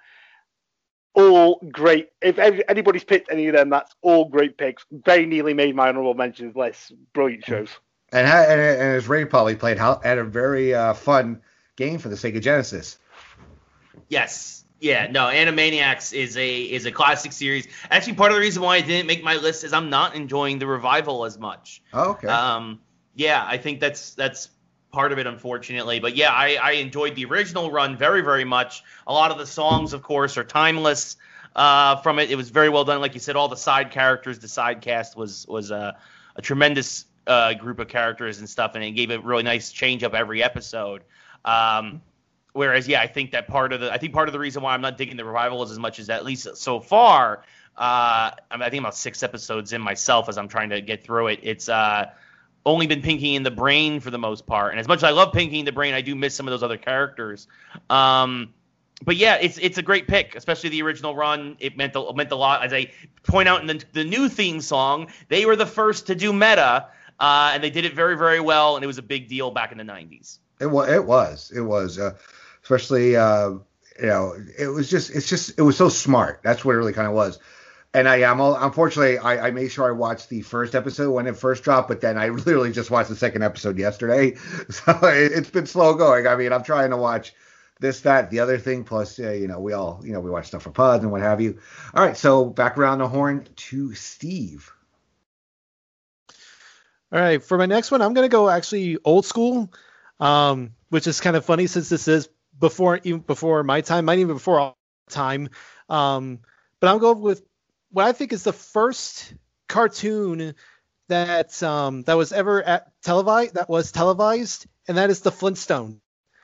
all great. If anybody's picked any of them, that's all great picks. Very nearly made my honorable mentions list. Brilliant shows. And and, and as Ray probably played, had a very uh, fun game for the Sega Genesis. Yes. Yeah, no, Animaniacs is a is a classic series. Actually, part of the reason why I didn't make my list is I'm not enjoying the revival as much. Oh, okay. Um, yeah, I think that's that's part of it, unfortunately. But yeah, I, I enjoyed the original run very, very much. A lot of the songs, of course, are timeless uh, from it. It was very well done. Like you said, all the side characters, the side cast was was a, a tremendous uh, group of characters and stuff, and it gave a really nice change up every episode. Um, Whereas, yeah, I think that part of the I think part of the reason why I'm not digging the revival is as much as at least so far. Uh, I, mean, I think I'm about six episodes in myself as I'm trying to get through it. It's uh, only been Pinky and the Brain for the most part, and as much as I love Pinky and the Brain, I do miss some of those other characters. Um, but yeah, it's it's a great pick, especially the original run. It meant a, meant a lot. As I point out in the the new theme song, they were the first to do meta, uh, and they did it very, very well, and it was a big deal back in the nineties. It was. It was. It was. Uh, Especially, uh, you know, it was just, it's just, it was so smart. That's what it really kind of was. And I am, unfortunately, I, I made sure I watched the first episode when it first dropped, but then I literally just watched the second episode yesterday. So it, it's been slow going. I mean, I'm trying to watch this, that, the other thing. Plus, uh, you know, we all, you know, we watch stuff for pods and what have you. All right. So back around the horn to Steve. All right. For my next one, I'm going to go actually old school, um, which is kind of funny since this is before even before my time, might even before all time. Um, but I'll go with what I think is the first cartoon that um, that was ever at televised that was televised, and that is the Flintstones.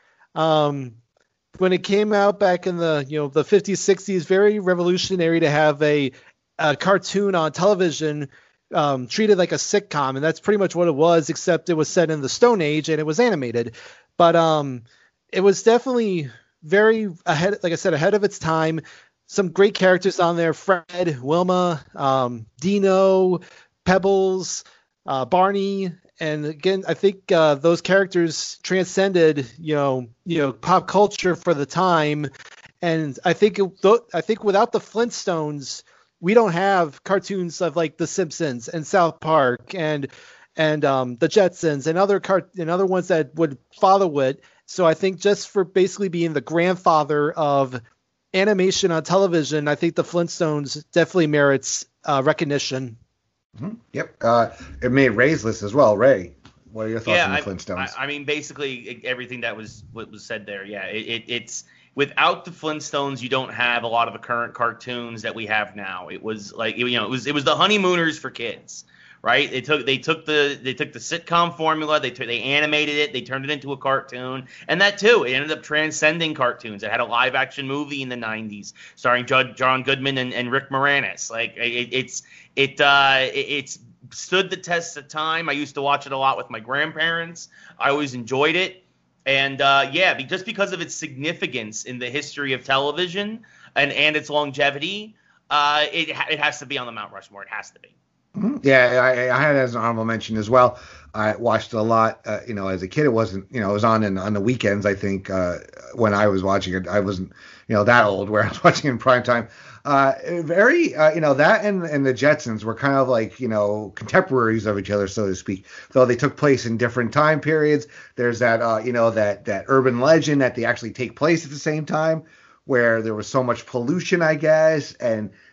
Um, when it came out back in the you know the fifties, sixties, very revolutionary to have a, a cartoon on television um, treated like a sitcom, and that's pretty much what it was, except it was set in the Stone Age and it was animated. But um, it was definitely very ahead, like I said, ahead of its time. Some great characters on there: Fred, Wilma, um, Dino, Pebbles, uh, Barney, and again, I think uh, those characters transcended, you know, you know, pop culture for the time. And I think, it, I think without the Flintstones, we don't have cartoons of like The Simpsons and South Park and and um, the Jetsons and other cart and other ones that would follow it. So I think just for basically being the grandfather of animation on television, I think the Flintstones definitely merits uh, recognition. Mm-hmm. Yep. Uh, it made Ray's list as well. Ray, what are your thoughts yeah, on the I, Flintstones? I, I mean, basically everything that was what was said there. Yeah, it, it, it's without the Flintstones, you don't have a lot of the current cartoons that we have now. It was like you know, it was it was the honeymooners for kids. Right? They took they took the they took the sitcom formula, they took they animated it, they turned it into a cartoon, and that too, it ended up transcending cartoons. It had a live action movie in the nineties starring Judd, John Goodman and, and Rick Moranis. Like it, it's it uh it, it's stood the test of time. I used to watch it a lot with my grandparents. I always enjoyed it, and uh, yeah, just because of its significance in the history of television and and its longevity, uh, it it has to be on the Mount Rushmore. It has to be. Mm-hmm. Yeah, I, I had it as an honorable mention as well. I watched it a lot. Uh, you know, as a kid, it wasn't. You know, it was on in, on the weekends. I think uh, when I was watching it, I wasn't. You know, that old where I was watching it in prime time. Uh, very. Uh, you know, that and and the Jetsons were kind of like you know contemporaries of each other, so to speak. Though they took place in different time periods. There's that. Uh, you know, that that urban legend that they actually take place at the same time, where there was so much pollution, I guess, and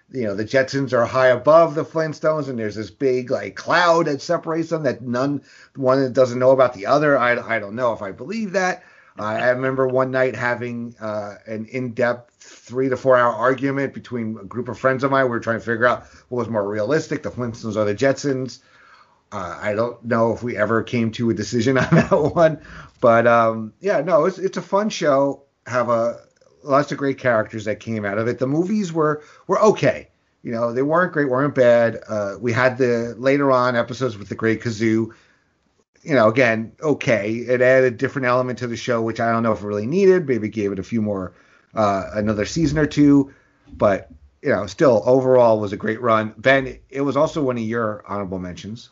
you know, the Jetsons are high above the Flintstones, and there's this big like cloud that separates them that none one doesn't know about the other. I, I don't know if I believe that. Uh, I remember one night having uh, an in-depth three to four hour argument between a group of friends of mine. We were trying to figure out what was more realistic, the Flintstones or the Jetsons. Uh, I don't know if we ever came to a decision on that one, but um, yeah, no, it's it's a fun show. Have a lots of great characters that came out of it. The movies were were okay. You know, they weren't great, weren't bad. Uh, we had the later on episodes with the Great Kazoo. You know, again, okay. It added a different element to the show, which I don't know if it really needed. Maybe gave it a few more, uh, another season or two. But, you know, still, overall was a great run. Ben, it was also one of your honorable mentions.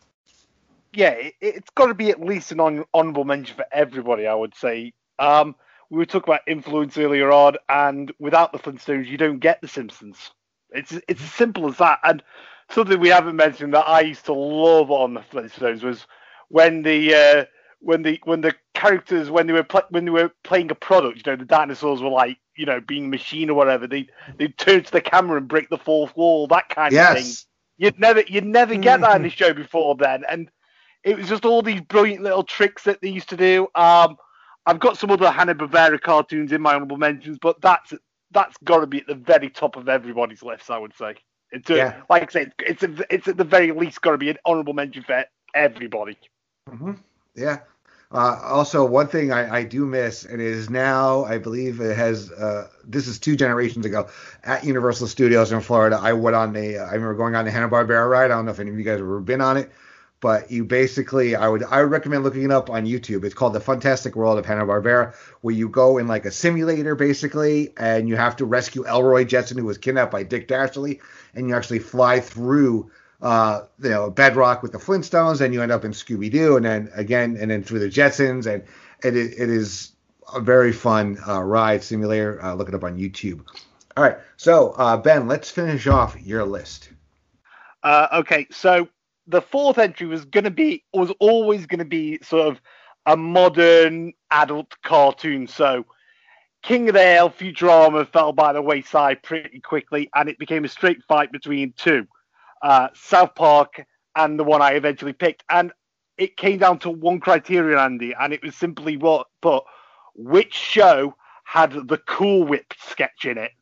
Yeah, it, it's got to be at least an on, honorable mention for everybody, I would say. Um, we were talking about influence earlier on, and without the Flintstones, you don't get The Simpsons. It's it's as simple as that. And something we haven't mentioned that I used to love on the Flintstones was when the uh, when the when the characters when they were pl- when they were playing a product, you know, the dinosaurs were like, you know, being a machine or whatever. They they turn to the camera and break the fourth wall, that kind yes. of thing. You'd never you'd never get that in the show before then, and it was just all these brilliant little tricks that they used to do. Um, I've got some other Hanna-Barbera cartoons in my honorable mentions, but that's that's got to be at the very top of everybody's list, I would say. It's a, yeah. Like I said, it's a, it's at the very least got to be an honorable mention for everybody. Mm-hmm. Yeah. Uh, also, one thing I, I do miss, and it is now, I believe it has, uh, this is two generations ago, at Universal Studios in Florida, I went on the, I remember going on the Hanna-Barbera ride. I don't know if any of you guys have ever been on it, but you basically, I would I would recommend looking it up on YouTube. It's called The Fantastic World of Hanna-Barbera, where you go in like a simulator, basically, and you have to rescue Elroy Jetson, who was kidnapped by Dick Dastardly, and you actually fly through uh, you know, Bedrock with the Flintstones, and you end up in Scooby-Doo, and then again, and then through the Jetsons, and it, it is a very fun uh, ride simulator. Uh, look it up on YouTube. All right, so uh, Ben, let's finish off your list. Uh, okay, so the fourth entry was going to be, was always going to be sort of a modern adult cartoon. So King of the Hill, Futurama fell by the wayside pretty quickly, and it became a straight fight between two, uh, South Park and the one I eventually picked. And it came down to one criterion, Andy, and it was simply what, but which show had the Cool Whip sketch in it?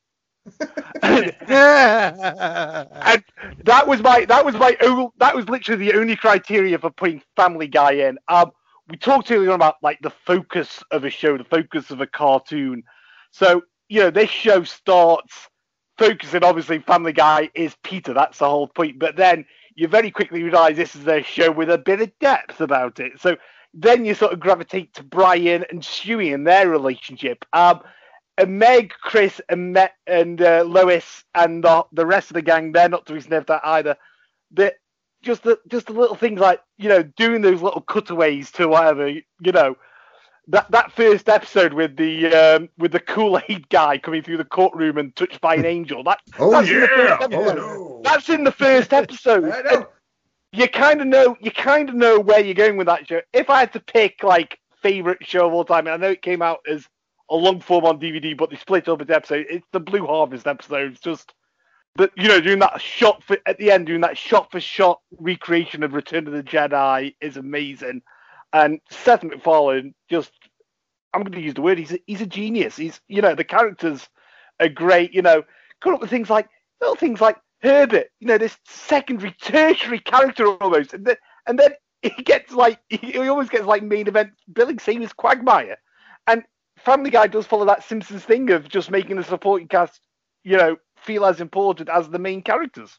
and that was my that was my that was literally the only criteria for putting Family Guy in. Um, we talked earlier on about like the focus of a show, the focus of a cartoon. So you know, this show starts focusing. Obviously, Family Guy is Peter. That's the whole point. But then you very quickly realize this is a show with a bit of depth about it. So then you sort of gravitate to Brian and Stewie and their relationship. Um. And Meg, Chris, and Me- and uh, Lois, and the, the rest of the gang, they're not to be sniffed at either. That just the just the little things like, you know, doing those little cutaways to whatever, you know, that that first episode with the um, with the Kool-Aid guy coming through the courtroom and touched by an angel. That oh that's yeah, in the first episode. oh, no. That's in the first episode. I know. You kind of know you kind of know where you're going with that show. If I had to pick like favorite show of all time, and I know it came out as a long form on D V D, but they split up into episode. It's the Blue Harvest episode. It's just, but you know, doing that shot for at the end, doing that shot for shot recreation of Return of the Jedi is amazing. And Seth MacFarlane, just, I'm going to use the word. He's a, he's a genius. He's, you know, the characters are great. You know, come up with things like little things like Herbert. You know, this secondary, tertiary character almost, and then and then he gets like he always gets like main event billing, same as Quagmire, and Family Guy does follow that Simpsons thing of just making the supporting cast, you know, feel as important as the main characters.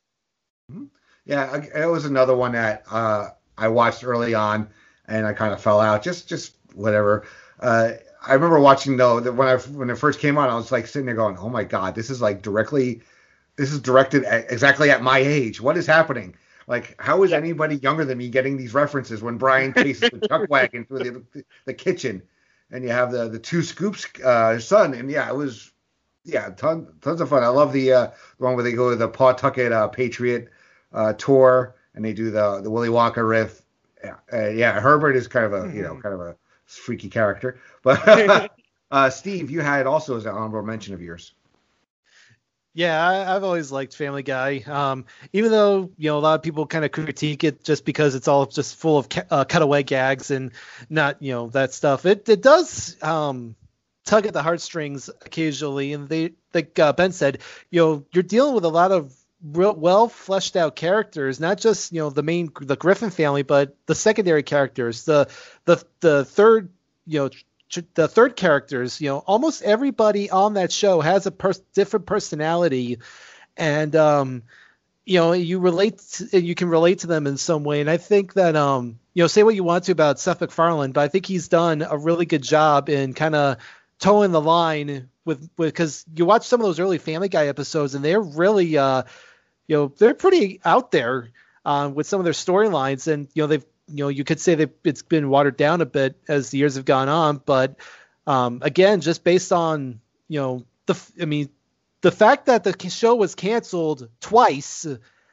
Yeah, it was another one that uh, I watched early on, and I kind of fell out. Just, just whatever. Uh, I remember watching though that when I when it first came on, I was like sitting there going, "Oh my god, this is like directly, this is directed at, exactly at my age. What is happening? Like, how is anybody younger than me getting these references when Brian chases the chuck wagon through the the kitchen?" And you have the the two scoops uh, son, and yeah, it was yeah, ton, tons of fun. I love the uh, the one where they go to the Pawtucket uh, Patriot uh, tour, and they do the the Willy Wonka riff. Yeah, uh, yeah, Herbert is kind of a mm-hmm. you know kind of a freaky character, but uh, Steve, you had also as an honorable mention of yours. Yeah, I, I've always liked Family Guy. Um, even though, you know, a lot of people kind of critique it just because it's all just full of ca- uh, cutaway gags and not, you know, that stuff. It it does um, tug at the heartstrings occasionally. And they, like uh, Ben said, you know, you're dealing with a lot of real well fleshed out characters, not just, you know, the main, the Griffin family, but the secondary characters, the the the third, you know, the third characters, you know, almost everybody on that show has a pers- different personality, and um, you know, you relate, to, you can relate to them in some way. And I think that um, you know, say what you want to about Seth MacFarlane, but I think he's done a really good job in kind of towing the line with, because you watch some of those early Family Guy episodes, and they're really, uh, you know, they're pretty out there uh, with some of their storylines, and you know, they've. You know, you could say that it's been watered down a bit as the years have gone on, but um, again, just based on, you know, the, I mean, the fact that the show was canceled twice,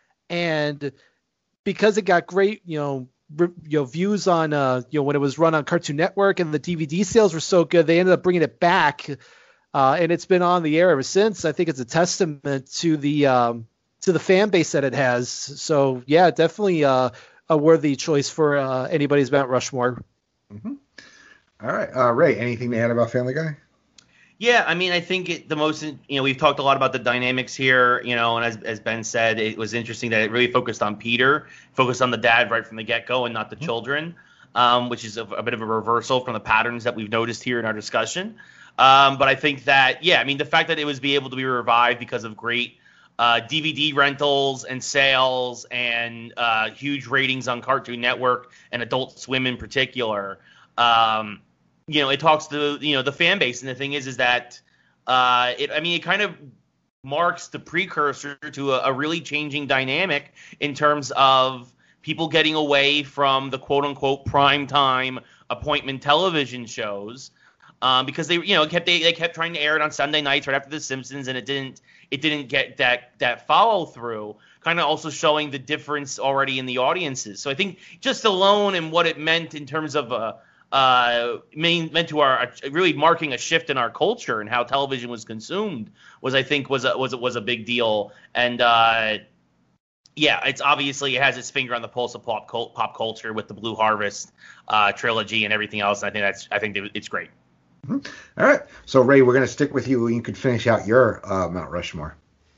and because it got great, you know, re, you know, views on, uh, you know, when it was run on Cartoon Network, and the D V D sales were so good, they ended up bringing it back, uh, and it's been on the air ever since. I think it's a testament to the um, to the fan base that it has. So yeah, definitely. Uh, a worthy choice for uh, anybody's Mount Rushmore. Mm-hmm. All right. Uh, Ray, anything to add about Family Guy? Yeah, I mean, I think it, the most, you know, we've talked a lot about the dynamics here, you know, and as, as Ben said, it was interesting that it really focused on Peter, focused on the dad right from the get-go and not the mm-hmm. children, um, which is a, a bit of a reversal from the patterns that we've noticed here in our discussion. Um, but I think that, yeah, I mean, the fact that it was be able to be revived because of great Uh, D V D rentals and sales and uh, huge ratings on Cartoon Network and Adult Swim in particular. Um, you know, it talks to, you know, the fan base. And the thing is, is that, uh, it, I mean, it kind of marks the precursor to a, a really changing dynamic in terms of people getting away from the quote unquote prime time appointment television shows. Um, because they, you know, kept they, they kept trying to air it on Sunday nights right after The Simpsons, and it didn't it didn't get that that follow through. Kind of also showing the difference already in the audiences. So I think just alone and what it meant in terms of uh, uh, mean, meant to our uh, really marking a shift in our culture and how television was consumed was I think was a, was was a big deal. And uh, yeah, it's obviously it has its finger on the pulse of pop pop culture with the Blue Harvest uh, trilogy and everything else. And I think that's I think it's great. Mm-hmm. All right. So, Ray, we're going to stick with you. You could finish out your uh, Mount Rushmore.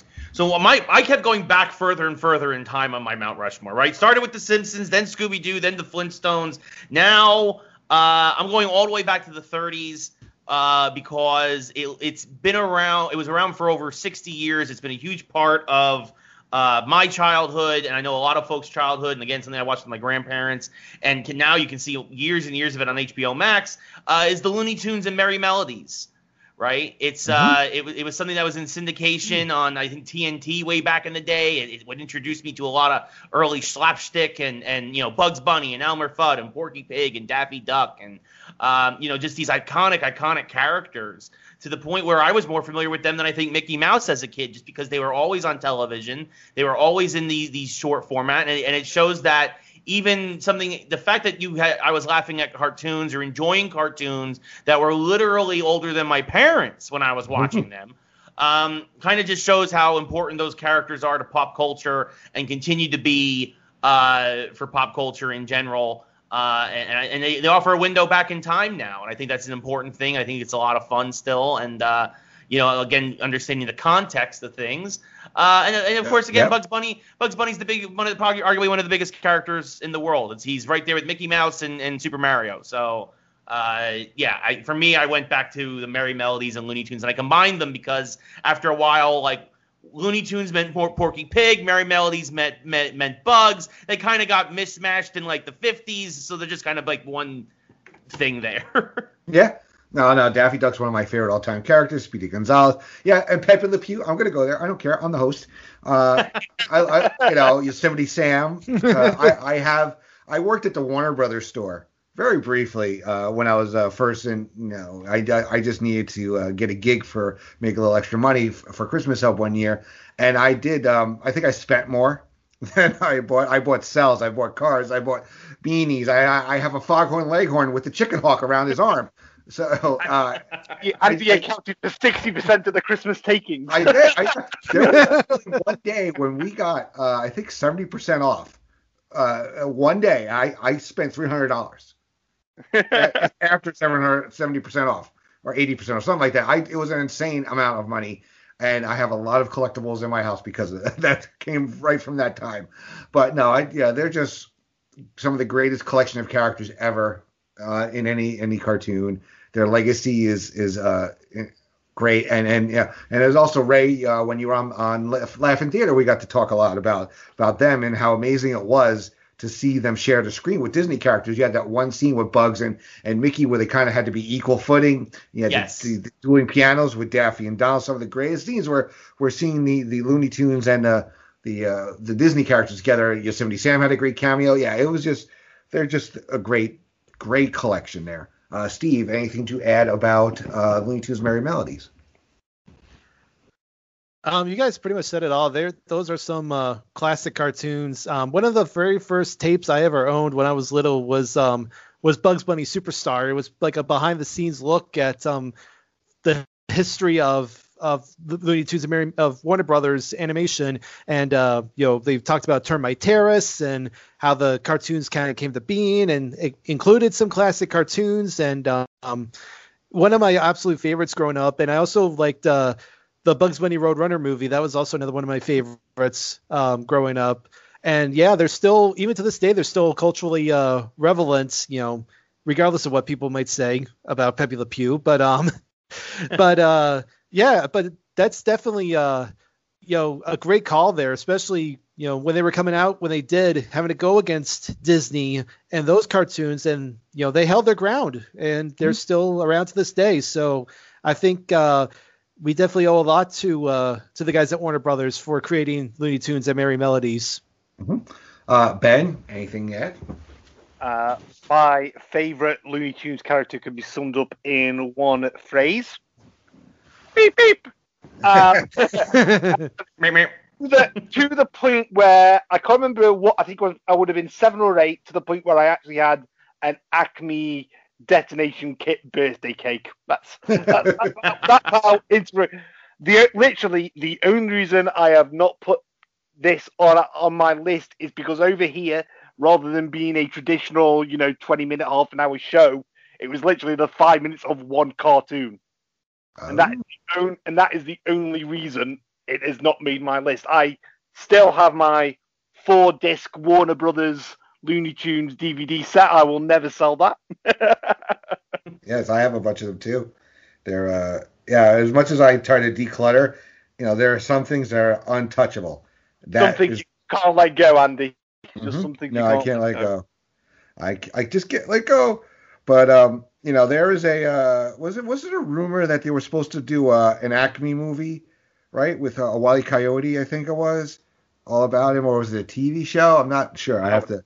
So my I kept going back further and further in time on my Mount Rushmore, right? Started with The Simpsons, then Scooby-Doo, then the Flintstones. Now uh, I'm going all the way back to the thirties uh, because it, it's been around. It was around for over sixty years. It's been a huge part of Uh, my childhood, and I know a lot of folks' childhood, and again, something I watched with my grandparents, and can, now you can see years and years of it on H B O Max, uh, is the Looney Tunes and Merry Melodies, right? It's mm-hmm. uh, it, it was something that was in syndication on, I think, T N T way back in the day. It, it would introduce me to a lot of early slapstick and, and you know, Bugs Bunny and Elmer Fudd and Porky Pig and Daffy Duck and, um, you know, just these iconic, iconic characters, to the point where I was more familiar with them than I think Mickey Mouse as a kid, just because they were always on television. They were always in these these short format, and, and it shows that even something, the fact that you had, I was laughing at cartoons or enjoying cartoons that were literally older than my parents when I was watching them, um, kind of just shows how important those characters are to pop culture and continue to be uh, for pop culture in general. Uh, and and they, they offer a window back in time now, and I think that's an important thing. I think it's a lot of fun still, and uh, you know, again, understanding the context of things, uh, and, and of course, again, yep. Bugs Bunny. Bugs Bunny's the big, one of the, probably arguably one of the biggest characters in the world. It's, he's right there with Mickey Mouse and, and Super Mario. So, uh, yeah, I, for me, I went back to the Merry Melodies and Looney Tunes, and I combined them because after a while, like, Looney Tunes meant more Porky Pig, Merry Melodies meant meant, meant Bugs. They kind of got mismatched in like the fifties, so they're just kind of like one thing there. Yeah. No, no, Daffy Duck's one of my favorite all-time characters. Speedy Gonzales. Yeah, and Pepe Le Pew. I'm going to go there. I don't care. I'm the host. Uh, I, I, you know, Yosemite Sam. Uh, I, I have. I worked at the Warner Brothers store very briefly uh, when I was uh, first in. You know, I, I just needed to uh, get a gig for make a little extra money f- for Christmas help one year, and I did. Um, I think I spent more than I bought. I bought cells. I bought cars. I bought beanies. I I have a Foghorn Leghorn with the chicken hawk around his arm. So uh, Andy accounted for sixty percent of the Christmas takings. I did. I, there was one day when we got, uh, I think, seventy percent off. Uh, one day, I, I spent three hundred dollars after seven hundred seventy percent off, or eighty percent or something like that. I, it was an insane amount of money, and I have a lot of collectibles in my house because of that. That came right from that time. But no, I, yeah, they're just some of the greatest collection of characters ever uh, in any any cartoon. Their legacy is is uh, great, and and yeah, and there's also Ray. Uh, when you were on on Laughing Theater, we got to talk a lot about about them and how amazing it was to see them share the screen with Disney characters. You had that one scene with Bugs and, and Mickey where they kind of had to be equal footing. You had yes. the, the doing pianos with Daffy and Donald. Some of the greatest scenes where we're seeing the the Looney Tunes and uh, the uh, the Disney characters together. Yosemite Sam had a great cameo. Yeah, it was just they're just a great great collection there. Uh, Steve, anything to add about uh, Looney Tunes Merry Melodies? Um, you guys pretty much said it all. There, those are some uh, classic cartoons. Um, one of the very first tapes I ever owned when I was little was um, was Bugs Bunny Superstar. It was like a behind the scenes look at um, the history of of the Looney Tunes of Warner Brothers animation, and uh, you know they've talked about Termite Terrace and how the cartoons kind of came to being, and it included some classic cartoons. And um, one of my absolute favorites growing up, and I also liked uh, the Bugs Bunny Roadrunner movie. That was also another one of my favorites um, growing up. And yeah, they're still, even to this day, they're still culturally uh, relevant, you know, regardless of what people might say about Pepe Le Pew. But um, but uh. Yeah, but that's definitely, uh, you know, a great call there, especially, you know, when they were coming out, when they did, having to go against Disney and those cartoons, and, you know, they held their ground, and they're mm-hmm. still around to this day. So I think uh, we definitely owe a lot to uh, to the guys at Warner Brothers for creating Looney Tunes and Merry Melodies. Mm-hmm. Uh, Ben, anything yet? Uh, my favorite Looney Tunes character could be summed up in one phrase. Beep beep. Um, the, to the point where I can't remember what I think it was. I would have been seven or eight. To the point where I actually had an Acme detonation kit birthday cake. That's that's, that's, that's how into the literally the only reason I have not put this on on my list is because over here, rather than being a traditional, you know, twenty minute, half an hour show, it was literally the five minutes of one cartoon. And that, is the only, and that is the only reason it has not made my list. I still have my four-disc Warner Brothers Looney Tunes D V D set. I will never sell that. Yes, I have a bunch of them too. They're, uh, yeah, as much as I try to declutter, you know, there are some things that are untouchable. That some things is... you can't let go, Andy. Mm-hmm. Just something no, you can't I can't let go. go. I, I just can't let go. But, um, you know, there is a, uh, was it was it a rumor that they were supposed to do uh, an Acme movie, right, with uh, a Wile E. Coyote, I think it was, all about him, or was it a T V show? I'm not sure. I have to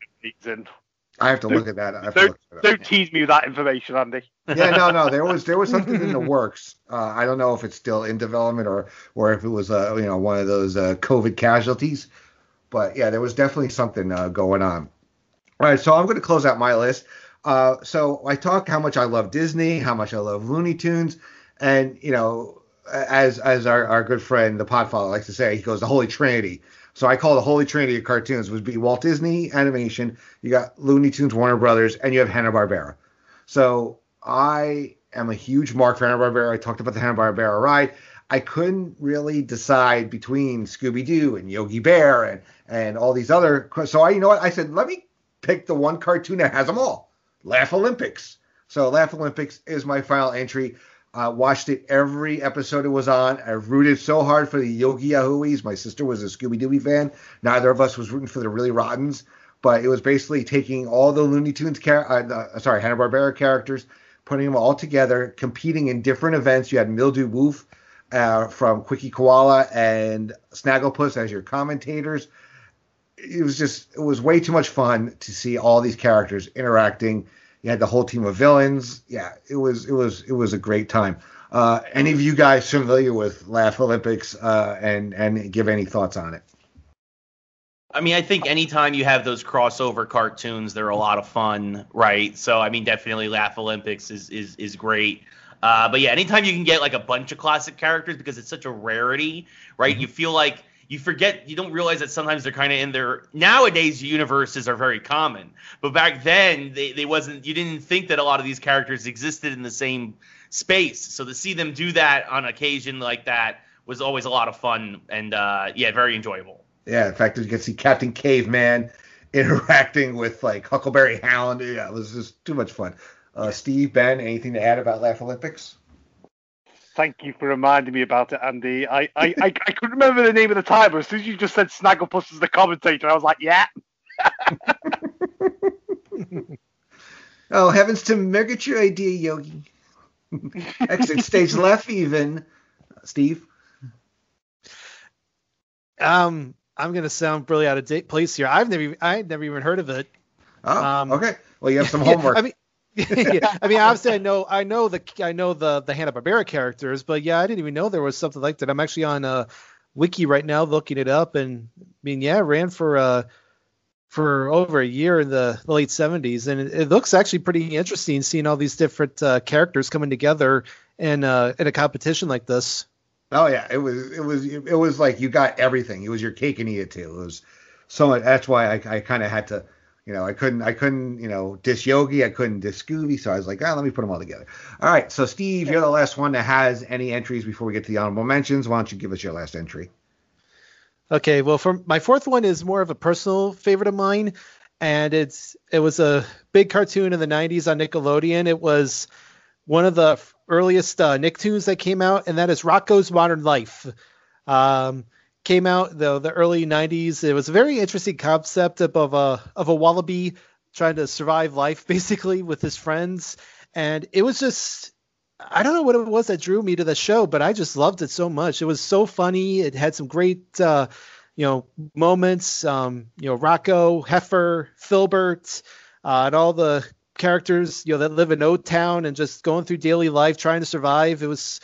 I have to look at that. I have don't, to look at don't tease me with that information, Andy. Yeah, no, no, there was there was something in the works. Uh, I don't know if it's still in development or or if it was uh, you know one of those uh, COVID casualties, but yeah, there was definitely something uh, going on. All right, so I'm going to close out my list. Uh, so I talk how much I love Disney, how much I love Looney Tunes, and you know, as as our, our good friend the Podfather likes to say, he goes the Holy Trinity. So I call the Holy Trinity of cartoons would be Walt Disney Animation, you got Looney Tunes, Warner Brothers, and you have Hanna-Barbera. So I am a huge mark for Hanna-Barbera. I talked about the Hanna-Barbera ride. I couldn't really decide between Scooby-Doo and Yogi Bear and and all these other. So I, you know what, I said, let me pick the one cartoon that has them all. Laugh Olympics. So Laugh Olympics is my final entry. Uh, watched it every episode it was on. I rooted so hard for the Yogi Yahooies. My sister was a Scooby-Doo fan. Neither of us was rooting for the Really Rottens. But it was basically taking all the Looney Tunes, char- uh, uh, sorry, Hanna-Barbera characters, putting them all together, competing in different events. You had Mildew Woof uh, from Quickie Koala and Snagglepuss as your commentators. It was just, it was way too much fun to see all these characters interacting. You had the whole team of villains. Yeah, it was, it was, it was a great time. Uh, any of you guys familiar with Laugh Olympics uh, and and give any thoughts on it? I mean, I think anytime you have those crossover cartoons, they're a lot of fun, right? So, I mean, definitely Laugh Olympics is is is great. Uh, but yeah, anytime you can get like a bunch of classic characters because it's such a rarity, right? Mm-hmm. You feel like you forget, you don't realize that sometimes they're kind of in their nowadays universes are very common, but back then they, they wasn't. You didn't think that a lot of these characters existed in the same space. So to see them do that on occasion like that was always a lot of fun and uh, yeah, very enjoyable. Yeah, in fact, you can see Captain Caveman interacting with like Huckleberry Hound. Yeah, it was just too much fun. Uh, Steve, Ben, anything to add about Laugh Olympics? Thank you for reminding me about it, Andy. I, I, I, I couldn't remember the name of the time, but as soon as you just said Snagglepuss as the commentator, I was like, yeah. Oh, heavens to me, get your idea, Yogi. Exit stage left, even. Steve? Um, I'm gonna sound really out of date place here. I've never, I had never even heard of it. Oh, um, okay. Well, you have some homework. Yeah, I mean, yeah, I mean, obviously, I know, I know the, I know the the Hanna-Barbera characters, but yeah, I didn't even know there was something like that. I'm actually on a wiki right now looking it up, and I mean, yeah, it ran for uh for over a year in the, the late seventies, and it, it looks actually pretty interesting seeing all these different uh, characters coming together in uh, in a competition like this. Oh yeah, it was it was it was like you got everything. It was your cake and eat it too. It was so much. That's why I, I kind of had to, you know, I couldn't I couldn't you know diss Yogi, I couldn't diss Scooby, so I was like, ah, let me put them all together. All right, so Steve, you're the last one that has any entries before we get to the honorable mentions. Why don't you give us your last entry? Okay, well, for my fourth one is more of a personal favorite of mine, and it's it was a big cartoon in the nineties on Nickelodeon. It was one of the earliest uh, Nicktoons that came out, and that is Rocko's Modern Life. Um, came out the the early nineties. It was a very interesting concept of a of a wallaby trying to survive life basically with his friends, and it was just, I don't know what it was that drew me to the show, but I just loved it so much. It was so funny. It had some great uh, you know moments. Um, you know Rocko, Heifer, Filbert, uh, and all the characters, you know, that live in O-Town and just going through daily life trying to survive. It was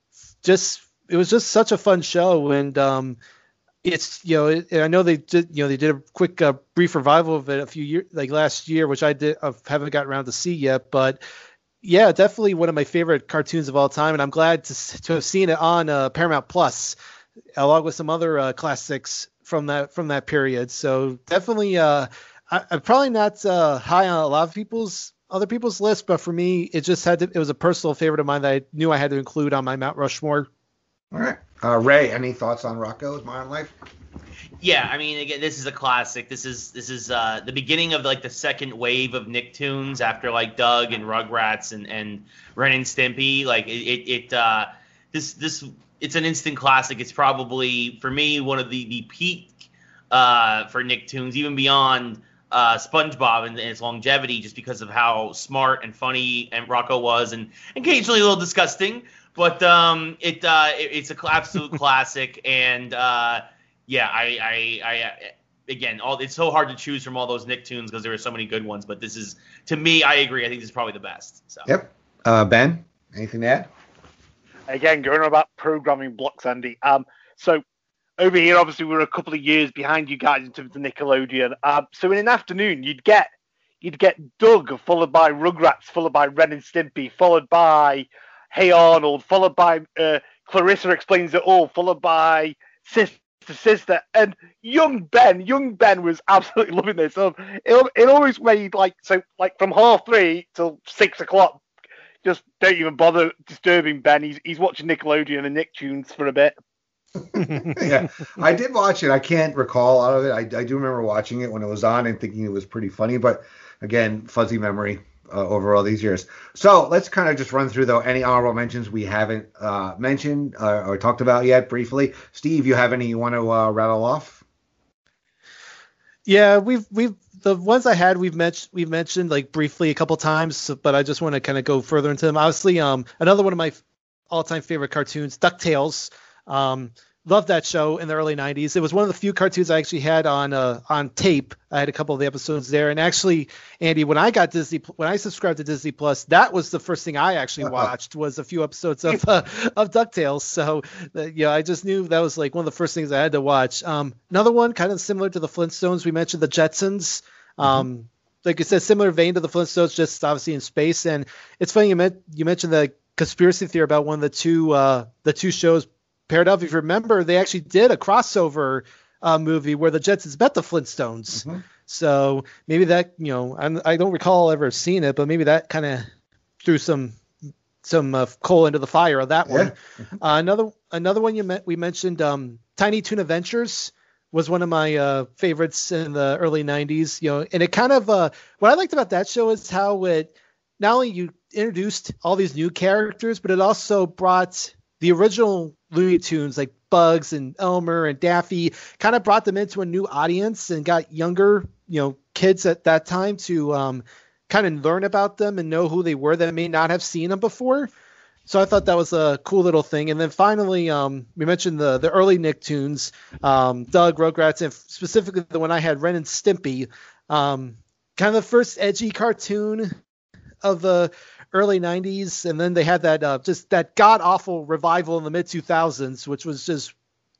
just it was just such a fun show, and um it's you know it, I know they did you know they did a quick uh, brief revival of it a few years like last year, which I did uh, haven't gotten around to see yet, but yeah, definitely one of my favorite cartoons of all time, and I'm glad to to have seen it on uh, Paramount Plus along with some other uh, classics from that from that period. So definitely uh I, I'm probably not uh, high on a lot of people's other people's list, but for me, it just had to, it was a personal favorite of mine that I knew I had to include on my Mount Rushmore. All right, uh, Ray, any thoughts on Rocko's Modern Life? Yeah, I mean, again, this is a classic. This is this is uh, the beginning of like the second wave of Nicktoons after like Doug and Rugrats and, and Ren and Stimpy. Like it, it, it uh, this this it's an instant classic. It's probably for me one of the the peak uh, for Nicktoons, even beyond uh, SpongeBob and, and its longevity, just because of how smart and funny and Rocko was, and occasionally a little disgusting. But um, it, uh, it it's an absolute classic, and uh, yeah, I, I, I again, all it's so hard to choose from all those Nicktoons because there are so many good ones. But this is, to me, I agree. I think this is probably the best. So. Yep. Uh, Ben, anything to add? Again, going on about programming blocks, Andy. Um, so over here, obviously, we're a couple of years behind you guys in terms of Nickelodeon. Um, so in an afternoon, you'd get you'd get Doug, followed by Rugrats, followed by Ren and Stimpy, followed by Hey Arnold, followed by uh, Clarissa Explains It All, followed by Sister Sister, and young Ben. Young Ben was absolutely loving this. So it, it always made like so like from half three till six o'clock. Just don't even bother disturbing Ben. He's he's watching Nickelodeon and Nicktoons for a bit. Yeah, I did watch it. I can't recall all of it. I, I do remember watching it when it was on and thinking it was pretty funny, but again, fuzzy memory. Uh, over all these years. So let's kind of just run through, though, any honorable mentions we haven't uh, mentioned uh, or talked about yet briefly. Steve, you have any you want to uh, rattle off? Yeah, we've we've the ones I had we've mentioned we've mentioned like briefly a couple times, but I just want to kind of go further into them. Obviously, um, another one of my all-time favorite cartoons, DuckTales. Um, loved that show in the early nineties. It was one of the few cartoons I actually had on uh, on tape. I had a couple of the episodes there. And actually, Andy, when I got Disney, when I subscribed to Disney Plus, that was the first thing I actually watched was a few episodes of uh, of DuckTales. So, uh, yeah, I just knew that was like one of the first things I had to watch. Um, another one kind of similar to the Flintstones. We mentioned the Jetsons. Um, mm-hmm. Like you said, similar vein to the Flintstones, just obviously in space. And it's funny you, met, you mentioned the conspiracy theory about one of the two uh, the two shows paired up. If you remember, they actually did a crossover uh, movie where the Jetsons met the Flintstones. Mm-hmm. So maybe that, you know, I'm, I don't recall ever seeing it, but maybe that kind of threw some some uh, coal into the fire of that yeah. one. Mm-hmm. Uh, another another one you met, we mentioned, um, Tiny Toon Adventures was one of my uh, favorites in the early nineties. You know, and it kind of uh, what I liked about that show is how it not only you introduced all these new characters, but it also brought the original Looney Tunes like Bugs and Elmer and Daffy, kind of brought them into a new audience and got younger, you know, kids at that time to um, kind of learn about them and know who they were that may not have seen them before. So I thought that was a cool little thing. And then finally, um, we mentioned the the early Nicktoons, um, Doug, Rugrats, and specifically the one I had, Ren and Stimpy, um, kind of the first edgy cartoon of the early nineties, and then they had that uh, just that god awful revival in the mid two thousands, which was just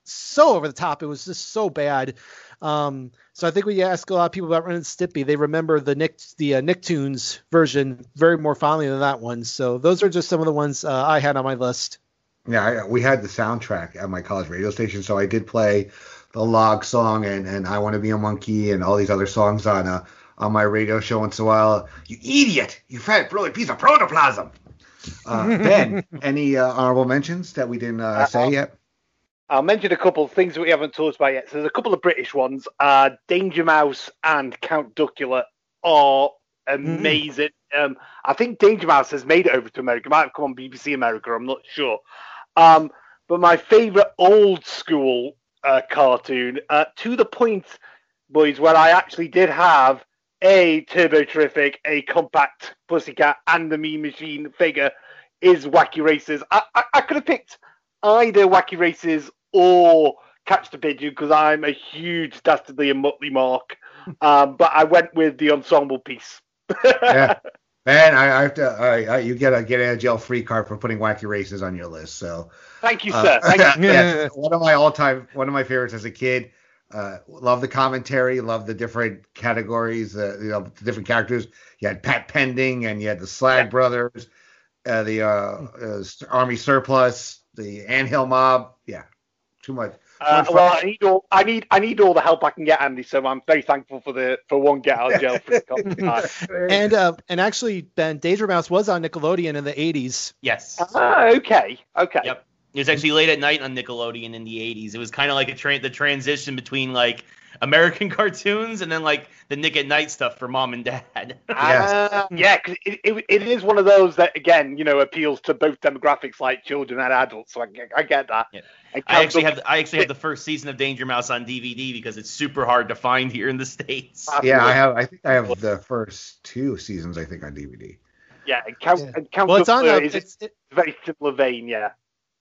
so over the top. It was just so bad. Um, so I think when you ask a lot of people about Ren and Stimpy, they remember the Nick the uh, Nicktoons version very more fondly than that one. So those are just some of the ones uh, I had on my list. Yeah, I, we had the soundtrack at my college radio station, so I did play the Log Song and, and I Want to Be a Monkey and all these other songs on uh, on my radio show once in a while. You idiot! You fat brilliant piece of protoplasm. Uh, Ben, any uh, honorable mentions that we didn't uh, say uh, yet? I'll mention a couple of things that we haven't talked about yet. So there's a couple of British ones. Uh, Danger Mouse and Count Duckula are amazing. Mm. Um, I think Danger Mouse has made it over to America. It might have come on B B C America. I'm not sure. Um, but my favourite old school uh, cartoon, uh, to the point, boys, where I actually did have a Turbo Terrific, a Compact Pussycat, and the Mean Machine figure, is Wacky Races. I, I, I could have picked either Wacky Races or Catch the Pigeon because I'm a huge Dastardly and Muttley mark, um, but I went with the ensemble piece. Yeah, man, I, I have to. I, I, you get a get out of jail free card for putting Wacky Races on your list. So thank you, uh, sir. Thank you. Yeah, one of my all time, one of my favorites as a kid. Uh, love the commentary, love the different categories, uh, you know, the different characters. You had Pat Pending and you had the Slag yeah. Brothers, uh, the uh, uh, Army Surplus, the Anthill Mob. Yeah, too much. Too uh, much well, I need all I need I need all the help I can get, Andy. So I'm very thankful for the for one get out of jail free card. and uh, and actually, Ben, Danger Mouse was on Nickelodeon in the eighties. Yes. Ah, okay, okay. Yep. It was actually late at night on Nickelodeon in the eighties. It was kind of like a tra- the transition between like American cartoons and then like the Nick at Night stuff for mom and dad. Yes. Uh, yeah, because it, it, it is one of those that, again, you know, appeals to both demographics like children and adults. So I, I get that. Yeah. I actually have I actually have the first season of Danger Mouse on D V D because it's super hard to find here in the States. Yeah, I have. I think I have the first two seasons. I think on D V D. Yeah, and Count. Yeah. And Count well, it's on. Uh, is it's it, very similar vein. Yeah.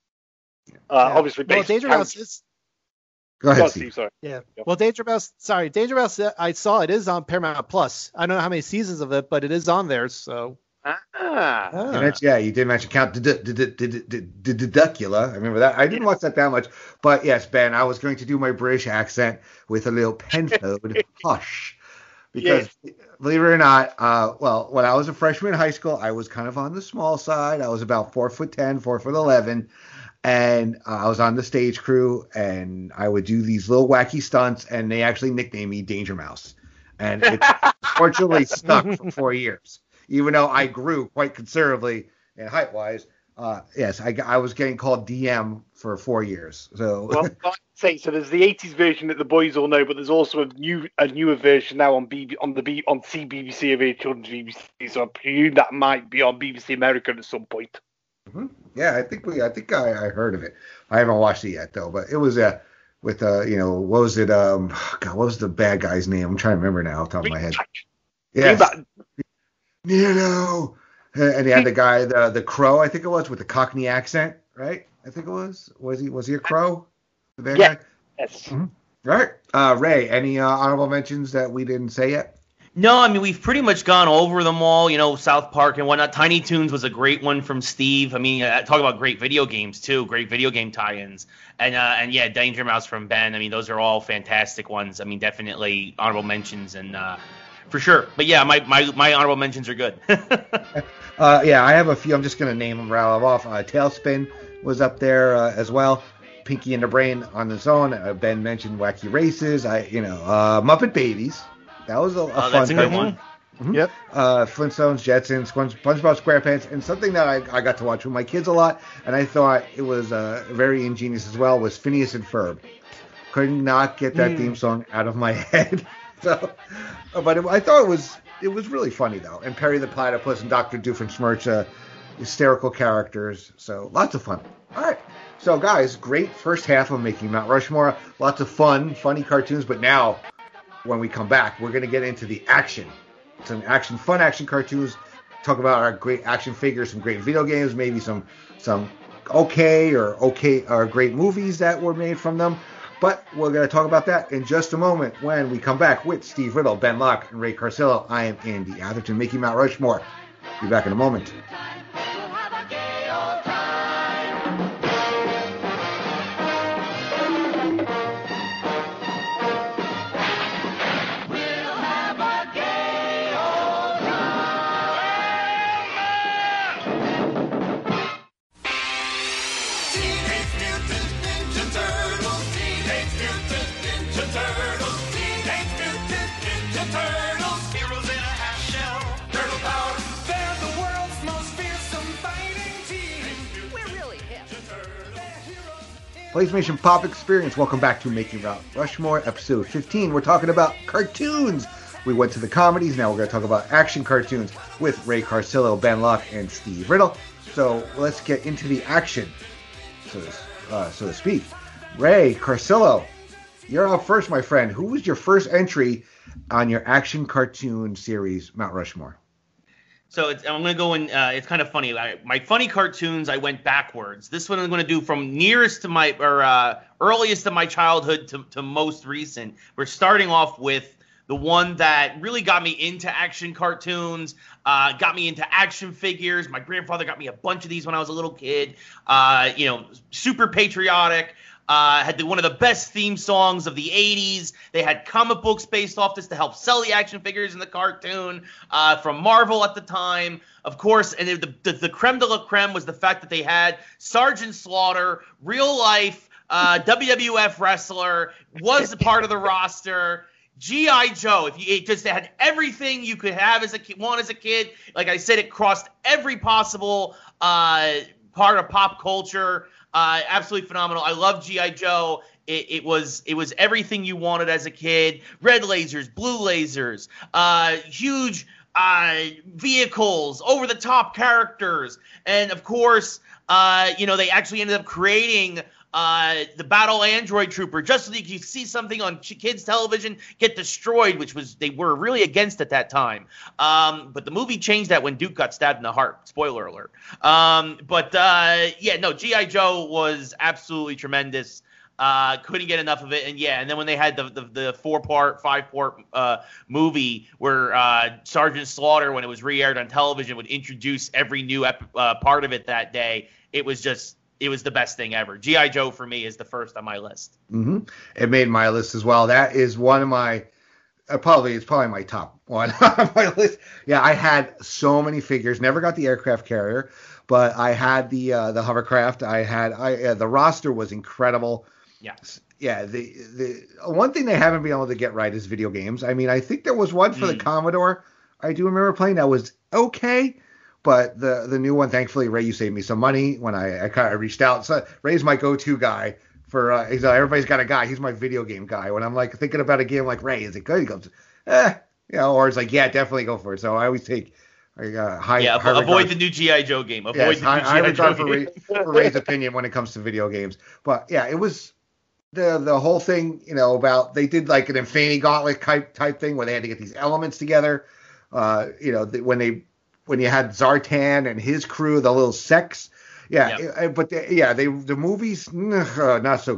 Uh, yeah. Obviously, well, based Danger Count- Mouse is. Go ahead, Go, Steve. Steve. Sorry. Yeah. Well, Danger Mouse. Sorry, Danger Mouse. I saw it is on Paramount Plus. I don't know how many seasons of it, but it is on there. So. Ah. Ah. Yeah, you did mention Count Duckula. I remember that. I didn't watch that that much, but yes, Ben, I was going to do my British accent with a little pentoed hush, because yes. Believe it or not, uh, well, when I was a freshman in high school, I was kind of on the small side. I was about four foot ten, four foot eleven, and uh, I was on the stage crew, and I would do these little wacky stunts, and they actually nicknamed me Danger Mouse, and it fortunately stuck for four years. Even though I grew quite considerably in height-wise, uh, yes, I, I was getting called D M for four years. So, well, I'd say so. There's the eighties version that the boys all know, but there's also a new, a newer version now on B B on the B on C B B C of Children's B B C. So I presume that might be on B B C America at some point. Mm-hmm. Yeah, I think we, I think I, I heard of it. I haven't watched it yet though, but it was uh, with uh, you know, what was it? Um, God, what was the bad guy's name? I'm trying to remember now, off the top of my head. Yes. You know, and he had the guy, the the crow, I think it was, with the Cockney accent, right? I think it was. Was he was he a crow? The bad Yeah. guy? Yes. Mm-hmm. All right. Uh, Ray, any uh, honorable mentions that we didn't say yet? No, I mean, we've pretty much gone over them all, you know, South Park and whatnot. Tiny Toons was a great one from Steve. I mean, uh, talk about great video games, too, great video game tie-ins. And, uh, and yeah, Danger Mouse from Ben. I mean, those are all fantastic ones. I mean, definitely honorable mentions and uh, for sure. But yeah, my, my, my honorable mentions are good. uh, yeah, I have a few. I'm just going to name them, rattle them off. Uh, Tailspin was up there uh, as well. Pinky and the Brain on its own. Uh, Ben mentioned Wacky Races. I, you know, uh, Muppet Babies. That was a, a oh, fun that's a good cartoon. one. Mm-hmm. Yep. Uh, Flintstones, Jetsons, Sponge, SpongeBob SquarePants, and something that I, I got to watch with my kids a lot, and I thought it was uh, very ingenious as well, was Phineas and Ferb. Could not get that mm. theme song out of my head. so, but it, I thought it was it was really funny though. And Perry the Platypus and Doctor Doofenshmirtz, uh, hysterical characters. So lots of fun. All right. So guys, great first half of Making Mount Rushmore. Lots of fun, funny cartoons. But now, when we come back, we're going to get into the action. Some action, fun action cartoons. Talk about our great action figures, some great video games, maybe some some okay or okay or great movies that were made from them. But we're going to talk about that in just a moment when we come back with Steve Riddle, Ben Locke, and Ray Carcillo. I am Andy Atherton, Making Mount Rushmore. Be back in a moment. PlayStation Pop Experience. Welcome back to Making Mount Rushmore, episode fifteen. We're talking about cartoons. We went to the comedies. Now we're going to talk about action cartoons with Ray Carcillo, Ben Locke, and Steve Riddle. So let's get into the action, so to, uh, so to speak. Ray Carcillo, you're up first, my friend. Who was your first entry on your action cartoon series, Mount Rushmore? So it's, I'm going to go in, uh, it's kind of funny. I, my funny cartoons, I went backwards. This one I'm going to do from nearest to my, or uh, earliest to my childhood to, to most recent. We're starting off with the one that really got me into action cartoons, uh, got me into action figures. My grandfather got me a bunch of these when I was a little kid. Uh, you know, super patriotic. Uh, had the, one of the best theme songs of the eighties. They had comic books based off this to help sell the action figures in the cartoon uh, from Marvel at the time. Of course, and the, the, the creme de la creme was the fact that they had Sergeant Slaughter, real life uh, W W F wrestler, was a part of the roster. G I. Joe, if you it just had everything you could have as a kid, want as a kid. Like I said, it crossed every possible uh, part of pop culture. Uh, absolutely phenomenal. I love G I. Joe. It, it was it was everything you wanted as a kid. Red lasers, blue lasers, uh, huge uh, vehicles, over the top characters, and of course, uh, you know they actually ended up creating uh, the Battle Android Trooper just so that you could see something on kids' television get destroyed, which was they were really against at that time. Um, but the movie changed that when Duke got stabbed in the heart. Spoiler alert. Um, but uh, yeah, no, G I. Joe was absolutely tremendous. Uh, couldn't get enough of it, and yeah, and then when they had the the, the four part, five part uh, movie where uh, Sergeant Slaughter, when it was re-aired on television, would introduce every new ep- uh, part of it that day, it was just. It was the best thing ever. G I. Joe, for me, is the first on my list. Mm-hmm. It made my list as well. That is one of my, uh, probably, it's probably my top one on my list. Yeah, I had so many figures. Never got the aircraft carrier, but I had the uh, the hovercraft. I had, I uh, the roster was incredible. Yeah. Yeah, the, the one thing they haven't been able to get right is video games. I mean, I think there was one for mm. the Commodore. I do remember playing that was okay. But the the new one, thankfully, Ray, you saved me some money when I, I kind of reached out. So Ray's my go-to guy for uh, he's, uh, everybody's got a guy. He's my video game guy. When I'm like thinking about a game, like Ray, is it good? He goes, eh, you know, or it's like, yeah, definitely go for it. So I always take uh, high. Yeah, high avoid regard. the new G I. Joe game. Avoid yes, the high, new high G I. regard Joe for, Ray, for Ray's opinion when it comes to video games. But yeah, it was the the whole thing, you know, about they did like an Infinity Gauntlet type type thing where they had to get these elements together. Uh, you know, the, when they. When you had Zartan and his crew, the little sex, yeah, yep. it, but the, yeah, they the movies uh, not so good.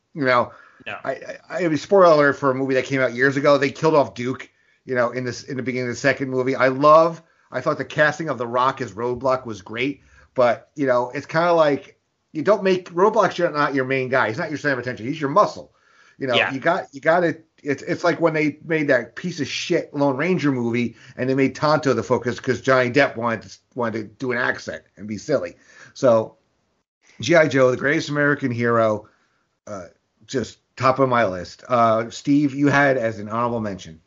You know, No. I, I, I mean, spoiler alert for a movie that came out years ago. They killed off Duke, you know, in this in the beginning of the second movie. I love. I thought the casting of The Rock as Roadblock was great, but you know, it's kind of like you don't make Roadblock's not your main guy. He's not your center of attention. He's your muscle. You know, Yeah. you got you got to. It's it's like when they made that piece of shit Lone Ranger movie and they made Tonto the focus because Johnny Depp wanted to, wanted to do an accent and be silly. So G I. Joe, the greatest American hero, uh, just top of my list. Uh, Steve, you had as an honorable mention.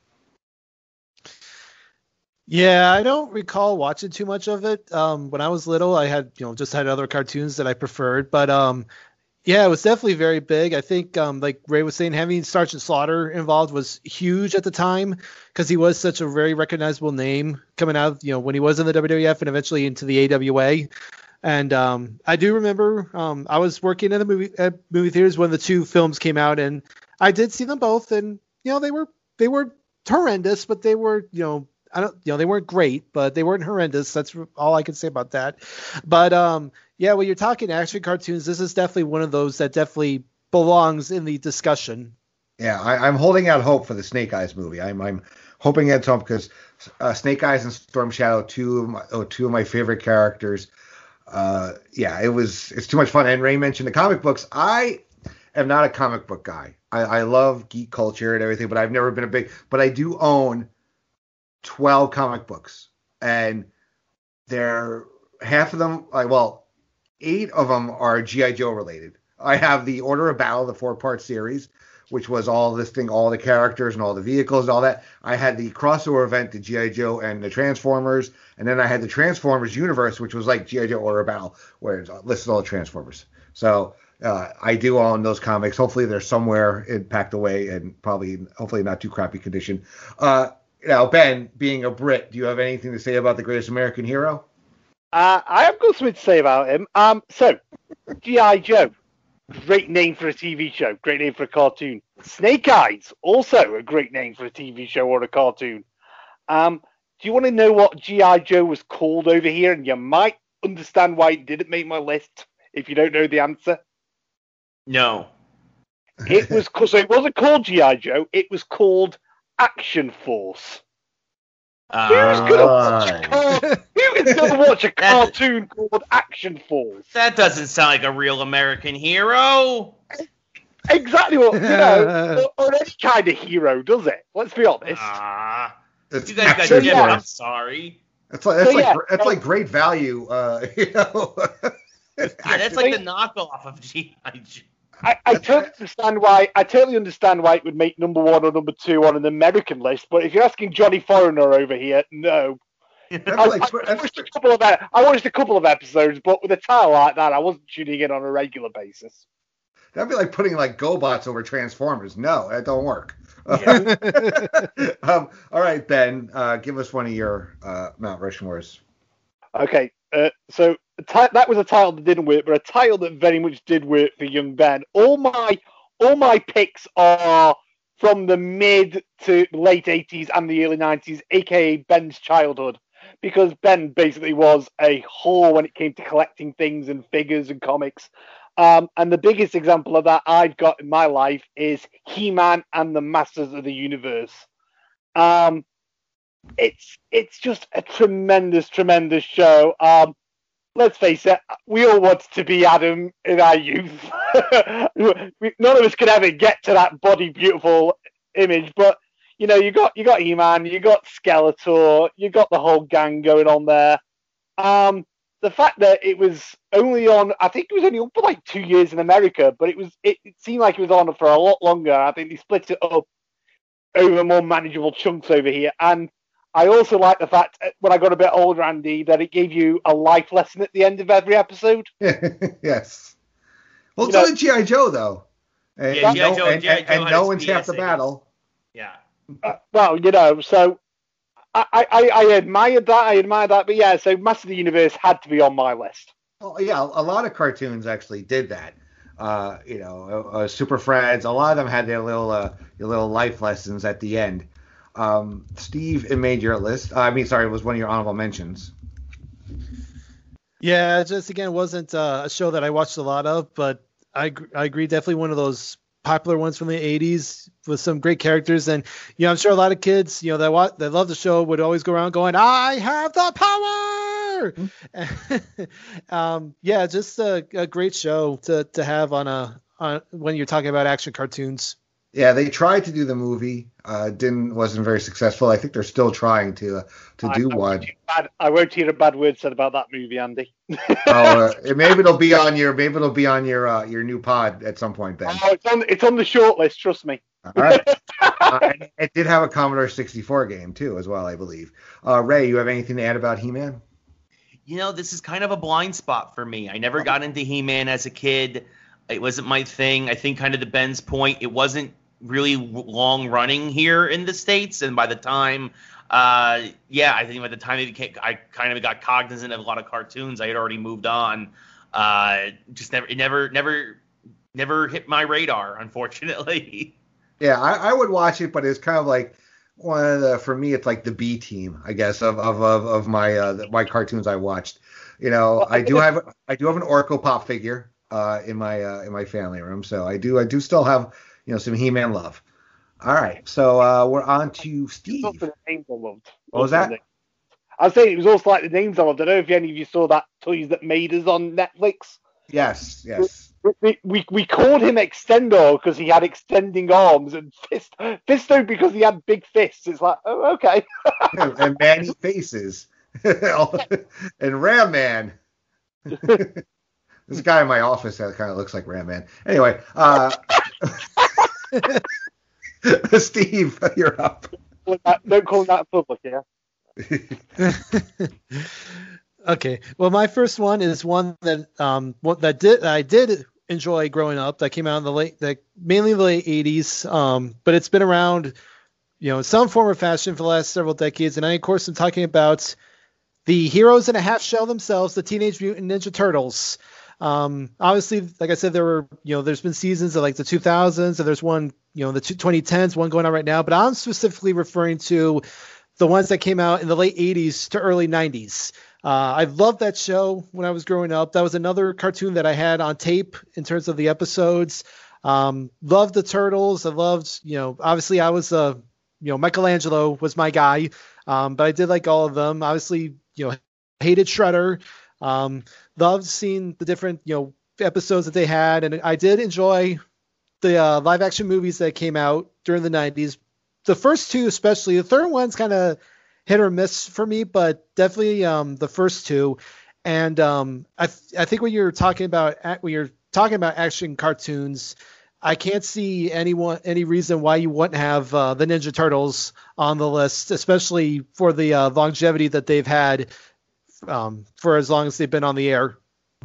Yeah, I don't recall watching too much of it. Um, when I was little, I had, you know, just had other cartoons that I preferred. But um, yeah, it was definitely very big. I think, um, like Ray was saying, having Sergeant Slaughter involved was huge at the time because he was such a very recognizable name coming out, you know, when he was in the W W F and eventually into the A W A. And um, I do remember um, I was working at the movie at movie theaters when the two films came out, and I did see them both, and you know, they were they were horrendous, but they were, you know. I don't, you know, they weren't great, but they weren't horrendous. That's all I can say about that. But um, yeah, when you're talking action cartoons, this is definitely one of those that definitely belongs in the discussion. Yeah, I, I'm holding out hope for the Snake Eyes movie. I'm I'm hoping it's home because uh, Snake Eyes and Storm Shadow, two of my oh, two of my favorite characters. Uh, yeah, it was it's too much fun. And Ray mentioned the comic books. I am not a comic book guy. I, I love geek culture and everything, but I've never been a big. But I do own twelve comic books, and they're half of them, like, well, eight of them are G I. Joe related. I have the Order of Battle, the four-part series, which was all listing all the characters and all the vehicles and all that. I had the crossover event, the G I. Joe and the Transformers, and then I had the Transformers universe, which was like G I. Joe Order of Battle, where it listed all the Transformers. So uh, I do own those comics. Hopefully they're somewhere in, packed away and probably, hopefully not too crappy condition. Uh, Now, Ben, being a Brit, do you have anything to say about the greatest American hero? Uh, I have got something to say about him. Um, so, G I. Joe, great name for a T V show, great name for a cartoon. Snake Eyes, also a great name for a T V show or a cartoon. Um, do you want to know what G I. Joe was called over here? And you might understand why it didn't make my list if you don't know the answer. No. It was so it wasn't called G I. Joe. It was called Action Force. Uh, Who's gonna watch a car- Who is gonna watch a cartoon called Action Force? That doesn't sound like a real American hero. Exactly what you know, or, or any kind of hero, does it? Let's be honest. Ah, It's you guys got Action different. yeah. I'm Force. sorry. That's like that's So, like yeah. that's like great value. Uh, you know. Yeah, that's like the knockoff of G I. Joe. I, I totally understand why. I totally understand why it would make number one or number two on an American list. But if you're asking Johnny Foreigner over here, no. That's I, like, I, that's, watched a couple of I watched a couple of episodes, but with a title like that, I wasn't tuning in on a regular basis. that'd be like putting like GoBots over Transformers. No, that don't work. Yeah. um, all right, Ben, uh, give us one of your uh, Mount Rushmores. Okay, uh, so a ti- that was a title that didn't work, but a title that very much did work for young Ben. All my all my picks are from the mid to late eighties and the early nineties, aka Ben's childhood, because Ben basically was a whore when it came to collecting things and figures and comics. Um, and the biggest example of that I've got in my life is He-Man and the Masters of the Universe. Um, it's it's just a tremendous, tremendous show. Um, let's face it, we all wanted to be Adam in our youth. we, none of us could ever get to that body beautiful image, but you know, you got you got He-Man, you got Skeletor, you got the whole gang going on there. Um, the fact that it was only on, I think it was only on for like two years in America, but it was it, it seemed like it was on for a lot longer. I think they split it up over more manageable chunks over here. And I also like the fact, when I got a bit older, Andy, that it gave you a life lesson at the end of every episode. Yes. Well, You so know- did G I. Joe, though. And, Yeah, and G I. no, Joe- and, G I. and, Joe and had no its one's half the P S A. battle. Yeah. Uh, well, you know, so I, I, I admired that. I admired that. But yeah, so Master of the Universe had to be on my list. Well, yeah, a lot of cartoons actually did that. Uh, you know, uh, uh, Super Friends, a lot of them had their little uh, their little life lessons at the end. Um, Steve, it made your list. Uh, I mean, sorry, it was one of your honorable mentions. Yeah, it just again wasn't uh, a show that I watched a lot of, but I gr- I agree, definitely one of those popular ones from the eighties with some great characters. And, you know, I'm sure a lot of kids, you know, that wa- that love the show would always go around going, I have the power. Mm-hmm. um, yeah, just a, a great show to, to have on a, on when you're talking about action cartoons. Yeah, they tried to do the movie, uh, didn't wasn't very successful. I think they're still trying to uh, to I, do I one. Won't bad, I won't hear a bad word said about that movie, Andy. oh, uh, maybe it'll be on your maybe it'll be on your uh, your new pod at some point, Ben. Oh, it's on it's on the short list. Trust me. All right. uh, and it did have a Commodore sixty-four game too, as well, I believe. Uh, Ray, you have anything to add about He-Man? You know, this is kind of a blind spot for me. I never oh. got into He-Man as a kid. It wasn't my thing. I think, kind of to Ben's point, it wasn't really long running here in the States, and by the time uh yeah I think by the time it became, I kind of got cognizant of a lot of cartoons, I had already moved on. Uh just never it never never never hit my radar, unfortunately. Yeah, I, I would watch it, but it's kind of like one of the, for me it's like the B team, I guess, of of of, of my uh my cartoons I watched. You know, well, I, I do have I do have an Orko Pop figure uh in my uh in my family room, so I do I do still have, you know, some He-Man love. All right, so uh, we're on to Steve. Also the names I loved. What was that? I was saying it was also like the names I loved. I don't know if any of you saw that Toys That Made Us on Netflix. Yes, yes. We we, we called him Extendor because he had extending arms, and Fist, Fisto because he had big fists. It's like, oh, okay. And Manny Faces. And Ram Man. This guy in my office that kind of looks like Ram Man. Anyway, uh, Steve, you're up. Don't call that public, yeah. Okay. Well, my first one is one that um that did I did enjoy growing up. That came out in the late, that mainly the late eighties. Um, but it's been around, you know, in some form or fashion for the last several decades. And I, of course, am talking about the heroes in a half shell themselves, the Teenage Mutant Ninja Turtles. Um, obviously, like I said, there were, you know, there's been seasons of like the two thousands, and there's one, you know, the twenty tens, one going on right now, but I'm specifically referring to the ones that came out in the late eighties to early nineties. Uh, I loved that show when I was growing up. That was another cartoon that I had on tape in terms of the episodes. Um, loved the Turtles. I loved, you know, obviously I was, uh, you know, Michelangelo was my guy. Um, but I did like all of them. Obviously, you know, hated Shredder. Um, loved seeing the different, you know, episodes that they had. And I did enjoy the uh, live action movies that came out during the nineties. The first two, especially. The third one's kind of hit or miss for me, but definitely um, the first two. And um, I, th- I think when you're talking about when you're talking about action cartoons, I can't see anyone any reason why you wouldn't have uh, the Ninja Turtles on the list, especially for the uh, longevity that they've had um, for as long as they've been on the air.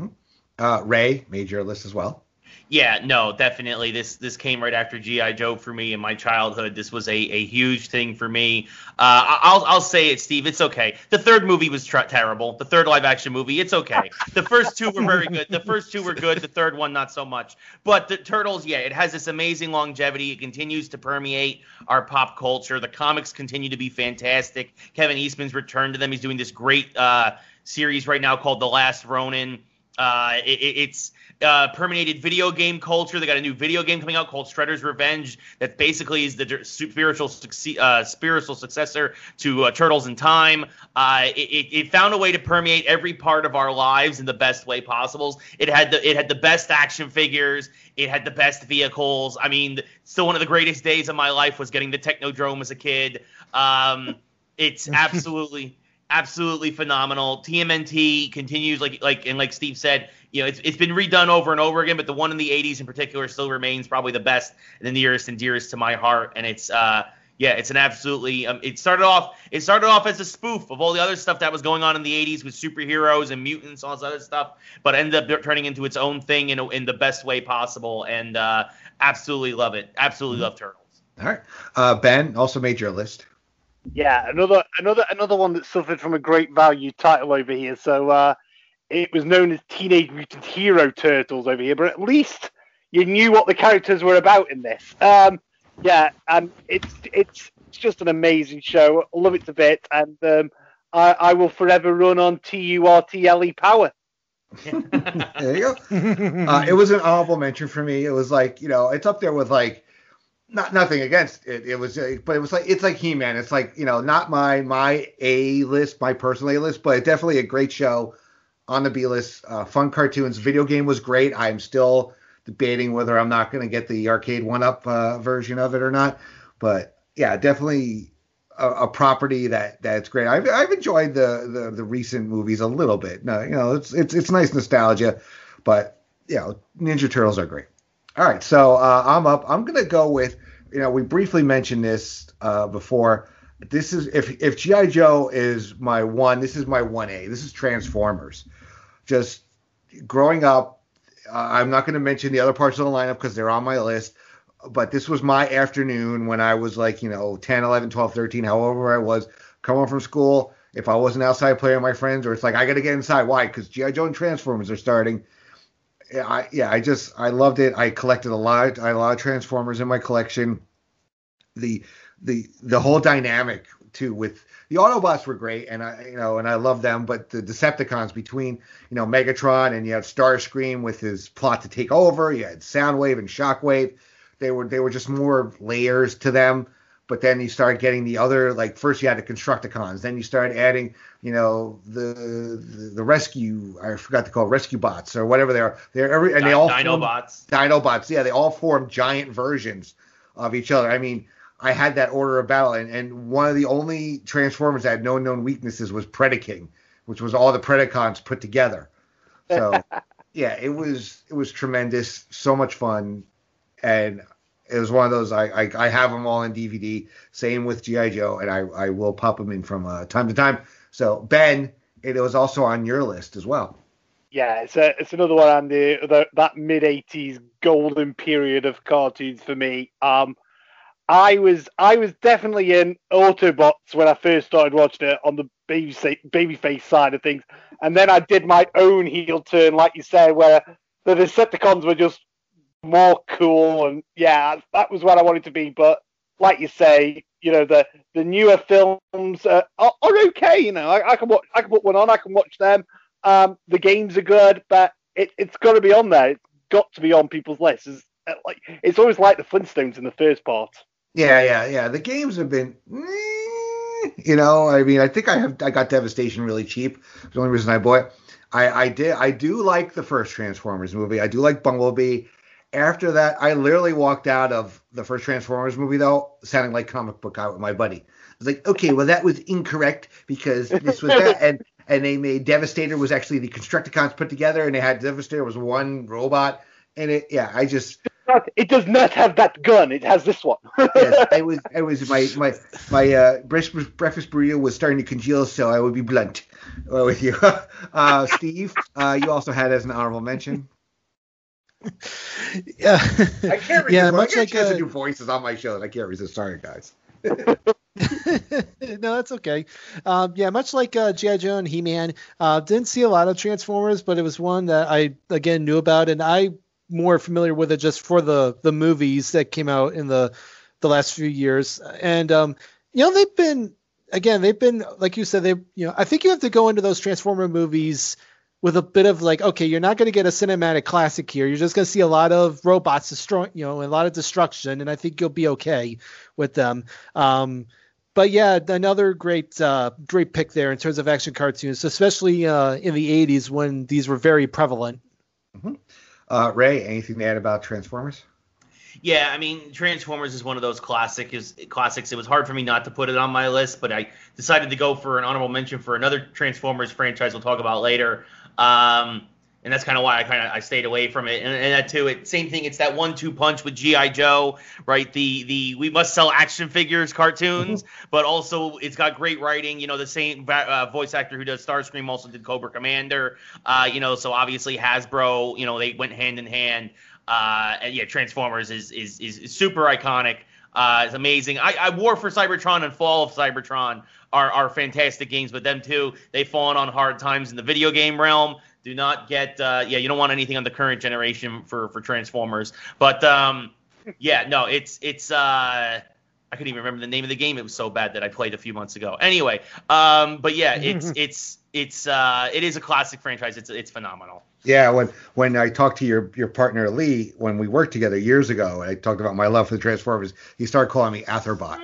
Uh, Ray made your list as well. Yeah, no, definitely. This this came right after G I. Joe for me in my childhood. This was a, a huge thing for me. Uh, I'll I'll say it, Steve. It's okay. The third movie was tr- terrible. The third live action movie, it's okay. The first two were very good. The first two were good. The third one, not so much. But the Turtles, yeah, it has this amazing longevity. It continues to permeate our pop culture. The comics continue to be fantastic. Kevin Eastman's returned to them. He's doing this great uh, series right now called The Last Ronin. Uh, it, it's uh, permeated video game culture. They got a new video game coming out called Shredder's Revenge that basically is the spiritual uh, spiritual successor to uh, Turtles in Time. Uh, it, it found a way to permeate every part of our lives in the best way possible. It had the it had the best action figures. It had the best vehicles. I mean, still one of the greatest days of my life was getting the Technodrome as a kid. Um, it's absolutely. Absolutely phenomenal. T M N T continues, like like and like Steve said, you know, it's it's been redone over and over again, but the one in the eighties in particular still remains probably the best and the nearest and dearest to my heart. And it's uh yeah, it's an absolutely um, it started off it started off as a spoof of all the other stuff that was going on in the eighties with superheroes and mutants, all this other stuff, but ended up turning into its own thing in a, in the best way possible. And uh, absolutely love it. Absolutely mm-hmm. love Turtles. All right, uh, Ben also made your list. Yeah, another another another one that suffered from a great value title over here. So uh, it was known as Teenage Mutant Hero Turtles over here, but at least you knew what the characters were about in this. Um, yeah, and it's it's it's just an amazing show. I love it to bits, and um, I, I will forever run on T U R T L E power. There you go. Uh, it was an honorable mention for me. It was like, you know, it's up there with like, not nothing against it. It was, uh, but it was like, it's like He-Man. It's like, you know, not my my A list, my personal A list, but definitely a great show on the B list. Uh, fun cartoons. Video game was great. I'm still debating whether I'm not going to get the arcade one-up uh, version of it or not. But yeah, definitely a, a property that that's great. I've I've enjoyed the, the the recent movies a little bit. No, you know, it's it's it's nice nostalgia, but you know, Ninja Turtles are great. All right, so uh, I'm up. I'm gonna go with, you know, we briefly mentioned this uh, before. This is if if G I. Joe is my one, this is my one A. This is Transformers. Just growing up, uh, I'm not going to mention the other parts of the lineup because they're on my list. But this was my afternoon when I was like, you know, ten, eleven, twelve, thirteen, however I was, come home from school. If I wasn't outside playing with my friends, or it's like I got to get inside. Why? Because G I. Joe and Transformers are starting. I, yeah, I just I loved it. I collected a lot, I had a lot of Transformers in my collection. The the the whole dynamic too with the Autobots were great, and I you know and I love them. But the Decepticons between you know Megatron and you had Starscream with his plot to take over. You had Soundwave and Shockwave. They were they were just more layers to them. But then you start getting the other, like first you had the Constructicons, then you start adding, you know, the the, the rescue, I forgot to call it rescue bots or whatever they are. They're every and they all Dinobots. Dinobots, yeah, they all form giant versions of each other. I mean, I had that order of battle, and, and one of the only Transformers that had no known weaknesses was Predaking, which was all the Predacons put together. So yeah, it was it was tremendous, so much fun, and it was one of those, I, I I have them all in D V D. Same with G I. Joe, and I, I will pop them in from uh, time to time. So, Ben, it was also on your list as well. Yeah, it's a, it's another one on the, the that mid-eighties golden period of cartoons for me. Um, I was I was definitely in Autobots when I first started watching it on the baby babyface side of things. And then I did my own heel turn, like you said, where the Decepticons were just more cool, and yeah, that was what I wanted to be. But like you say, you know, the the newer films uh, are, are okay. You know, I, I can watch, I can put one on, I can watch them. Um, the games are good, but it, it's got to be on there. It's got to be on people's lists. It's, like it's always like the Flintstones in the first part. Yeah, yeah, yeah. The games have been, you know, I mean, I think I have I got Devastation really cheap. It's the only reason I bought it. I, I did I do like the first Transformers movie. I do like Bumblebee. After that, I literally walked out of the first Transformers movie, though, sounding like comic book out with my buddy. I was like, okay, well, that was incorrect because this was that. And and they made Devastator was actually the Constructicons put together, and they had Devastator was one robot. And it, yeah, I just. It does not have that gun. It has this one. Yes, I was. I was my my my uh, breakfast breakfast burrito was starting to congeal, so I would be blunt uh, with you. Uh, Steve, uh, you also had as an honorable mention. Yeah, I can't resist. Yeah, Well, much I like get a chance uh, to do voices on my shows. I can't resist. Sorry, guys. No, that's okay. Um, yeah, much like uh, G I. Joe and He-Man, uh, didn't see a lot of Transformers, but it was one that I again knew about, and I more familiar with it just for the the movies that came out in the the last few years. And um, you know, they've been again, they've been like you said, they you know, I think you have to go into those Transformer movies with a bit of like, okay, you're not going to get a cinematic classic here. You're just going to see a lot of robots destroy, you know, a lot of destruction, and I think you'll be okay with them. Um, but yeah, another great, uh, great pick there in terms of action cartoons, especially uh, in the eighties when these were very prevalent. Mm-hmm. Uh, Ray, anything to add about Transformers? Yeah, I mean, Transformers is one of those classic is, classics. It was hard for me not to put it on my list, but I decided to go for an honorable mention for another Transformers franchise we'll talk about later. Um, and that's kind of why I kind of I stayed away from it. And, and that too, it same thing. It's that one-two punch with G I. Joe, right? The the we must sell action figures cartoons, but also it's got great writing. You know, the same uh, voice actor who does Starscream also did Cobra Commander. Uh, you know, so obviously Hasbro. You know, they went hand in hand. Uh, and yeah, Transformers is is is super iconic. Uh, it's amazing. I, I War for Cybertron and Fall of Cybertron are are fantastic games, but them too, they've fallen on hard times in the video game realm. Do not get uh, yeah, you don't want anything on the current generation for for Transformers. But um, yeah, no, it's it's uh, I couldn't even remember the name of the game. It was so bad that I played a few months ago. Anyway, um, but yeah, it's it's it's uh, it is a classic franchise. It's it's phenomenal. Yeah, when when I talked to your your partner Lee when we worked together years ago, and I talked about my love for the Transformers, he started calling me Atherbot.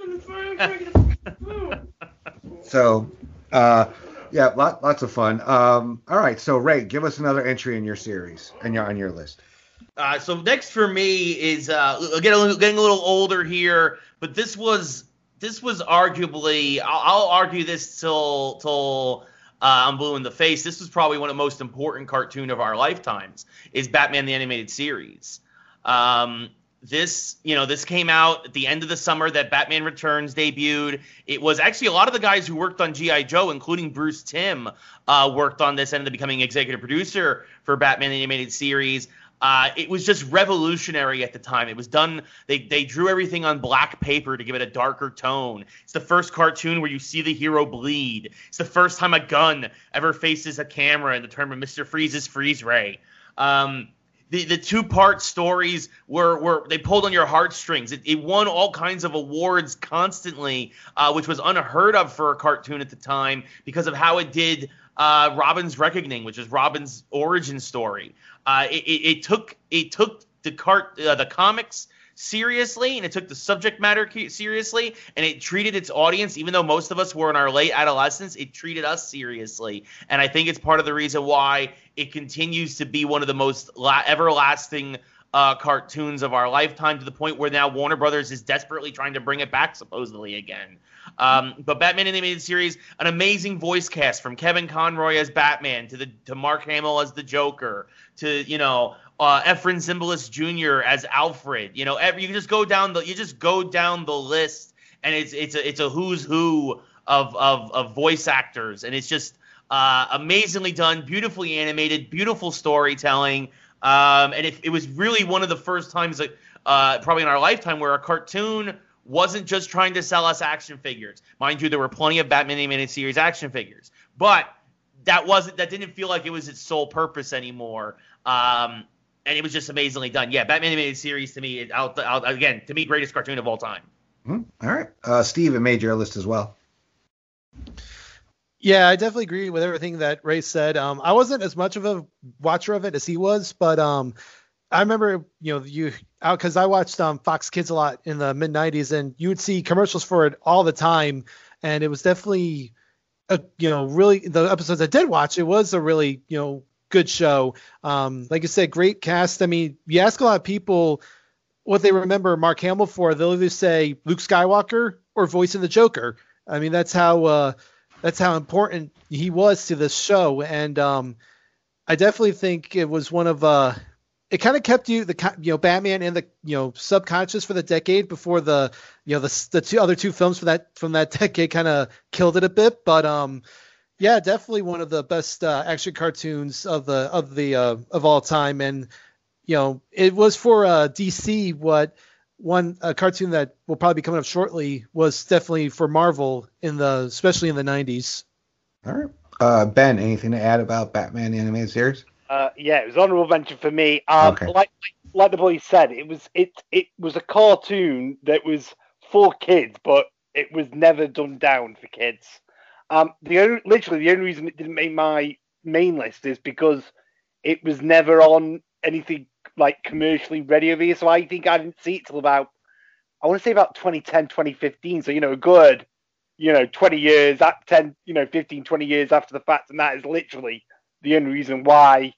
So, uh, yeah, lot, lots of fun. Um, all right, so Ray, give us another entry in your series and your on your list. Uh, so next for me is uh, getting, a little, getting a little older here, but this was this was arguably I'll, I'll argue this till till uh, I'm blue in the face. This was probably one of the most important cartoon of our lifetimes. Is Batman the Animated Series. Um, this you know this came out at the end of the summer that Batman Returns debuted. It was actually a lot of the guys who worked on G I. Joe, including Bruce Timm, uh, worked on this, ended up becoming executive producer for Batman the Animated Series. Uh, it was just revolutionary at the time. It was done. They they drew everything on black paper to give it a darker tone. It's the first cartoon where you see the hero bleed. It's the first time a gun ever faces a camera in the term of Mister Freeze's freeze ray. Um, the the two part stories were were they pulled on your heartstrings. It, it won all kinds of awards constantly, uh, which was unheard of for a cartoon at the time because of how it did uh, Robin's Reckoning, which is Robin's origin story. Uh, it, it, it took it took the cart uh, the comics seriously, and it took the subject matter seriously, and it treated its audience, even though most of us were in our late adolescence, it treated us seriously. And I think it's part of the reason why it continues to be one of the most la- everlasting uh, cartoons of our lifetime, to the point where now Warner Brothers is desperately trying to bring it back, supposedly, again. Um, but Batman Animated Series, an amazing voice cast, from Kevin Conroy as Batman to the to Mark Hamill as the Joker to, you know, uh, Efren Zimbalist Junior as Alfred. You know, every, you just go down the you just go down the list, and it's it's a it's a who's who of of of voice actors, and it's just uh, amazingly done, beautifully animated, beautiful storytelling. Um, and it, it was really one of the first times, like, uh, probably in our lifetime, where a cartoon wasn't just trying to sell us action figures. Mind you, there were plenty of Batman Animated Series action figures, but that wasn't that didn't feel like it was its sole purpose anymore. Um, and it was just amazingly done. Yeah, Batman Animated Series, to me, it, out, out, again, to me, greatest cartoon of all time. Mm-hmm. All right, uh, Steve, it made your list as well. Yeah, I definitely agree with everything that Ray said. Um, I wasn't as much of a watcher of it as he was, but um, I remember, you know, you out because I watched um, Fox Kids a lot in the mid nineties, and you would see commercials for it all the time, and it was definitely, a, you know, really the episodes I did watch, it was a really, you know, good show. Um, like you said, great cast. I mean, you ask a lot of people what they remember Mark Hamill for, they'll either say Luke Skywalker or voicing the Joker. I mean, that's how uh, that's how important he was to this show, and um, I definitely think it was one of uh, it kind of kept you the you know Batman in the you know subconscious for the decade before the you know the the two other two films for that from that decade kind of killed it a bit, but um. Yeah, definitely one of the best uh, action cartoons of the of the uh, of all time, and you know it was for uh, D C. What one a cartoon that will probably be coming up shortly was definitely for Marvel in the especially in the nineties. All right, uh, Ben, anything to add about Batman the Animated Series? Uh, yeah, it was honorable mention for me. Um, okay. Like like the boy said, it was it it was a cartoon that was for kids, but it was never done down for kids. Um, the only, literally the only reason it didn't make my main list is because it was never on anything like commercially ready over here. So I think I didn't see it till about, I want to say about twenty ten, twenty fifteen. So, you know, a good, you know, twenty years, ten, you know, fifteen, twenty years after the fact. And that is literally the only reason why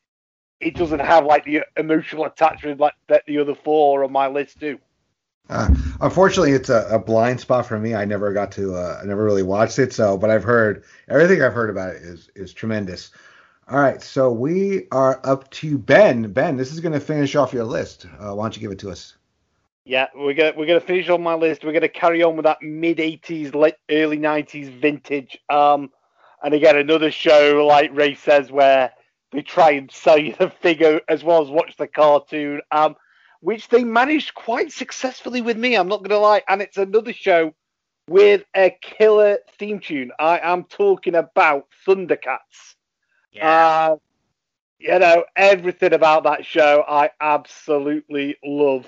it doesn't have like the emotional attachment like that the other four on my list do. Uh, unfortunately, it's a, a blind spot for me. I never got to, uh, I never really watched it. So, but I've heard everything I've heard about it is is tremendous. All right, so we are up to Ben. Ben, this is going to finish off your list. Uh, why don't you give it to us? Yeah, we're gonna we're gonna finish on my list. We're gonna carry on with that mid eighties, late early nineties vintage. Um, and again, another show like Ray says where they try and sell you the figure as well as watch the cartoon. Um. Which they managed quite successfully with me, I'm not going to lie. And it's another show with a killer theme tune. I am talking about Thundercats. Yeah. Uh, you know, everything about that show I absolutely love.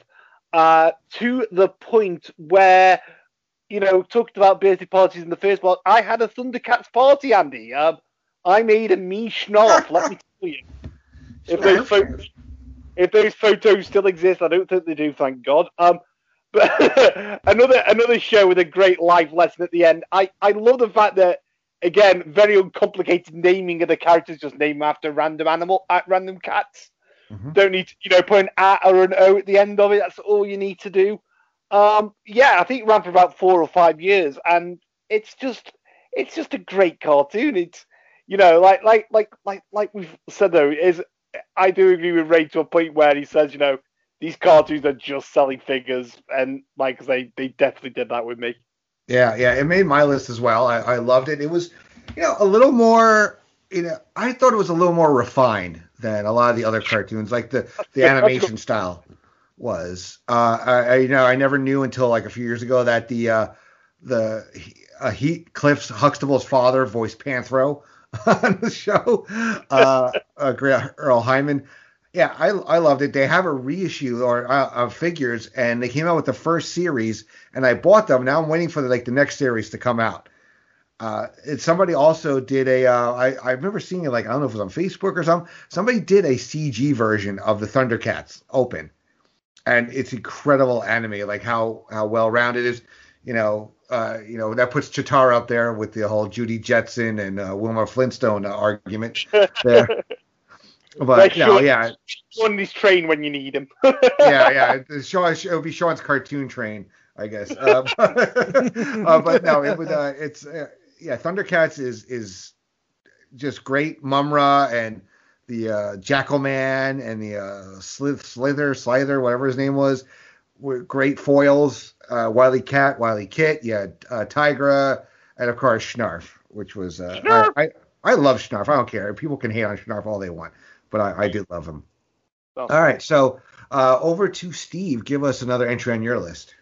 uh, to the point where, you know, talked about birthday parties in the first part. I had a Thundercats party, Andy. Um, I made a me schnarf, let me tell you. If those, photos, if those photos still exist, I don't think they do, thank God. Um, but another another show with a great life lesson at the end. I, I love the fact that, again, very uncomplicated naming of the characters, just name them after random animal, at random cats. Mm-hmm. Don't need to, you know, put an at or an O at the end of it. That's all you need to do. Um, yeah, I think it ran for about four or five years, and it's just it's just a great cartoon. It's, you know, like like like like like we've said though, is I do agree with Ray to a point where he says, you know, these cartoons are just selling figures, and like I say, they definitely did that with me. Yeah, yeah, it made my list as well. I, I loved it. It was, you know, a little more, you know, I thought it was a little more refined than a lot of the other cartoons, like the, the animation style was. Uh, I, I, you know, I never knew until like a few years ago that the uh, the uh, Heat Cliff Huxtable's father voiced Panthro on the show, uh, uh, Earl Hyman. Yeah, I I loved it. They have a reissue or uh, of figures, and they came out with the first series, and I bought them. Now I'm waiting for the, like the next series to come out. Uh, and somebody also did a. Uh, I I remember seeing it, like, I don't know if it was on Facebook or something. Somebody did a C G version of the Thundercats Open, and it's incredible anime, like how how well rounded it is. You know, uh, you know that puts Chitara up there with the whole Judy Jetson and uh, Wilma Flintstone uh, argument there. But no, Sean, yeah, on his train when you need him. yeah, yeah, Sean, it'll be Sean's cartoon train, I guess. Uh, uh, but no, it would. Uh, it's uh, yeah, Thundercats is is just great. Mumra and the uh, Jackalman and the uh, Slith, Slither, Slither, whatever his name was, were great foils. Uh, Wily Cat, Wily Kit, yeah, uh, Tigra, and of course Schnarf, which was uh, Schnarf. I, I I love Schnarf. I don't care. People can hate on Schnarf all they want. But I, I did love him. Oh. All right, so uh, over to Steve. Give us another entry on your list.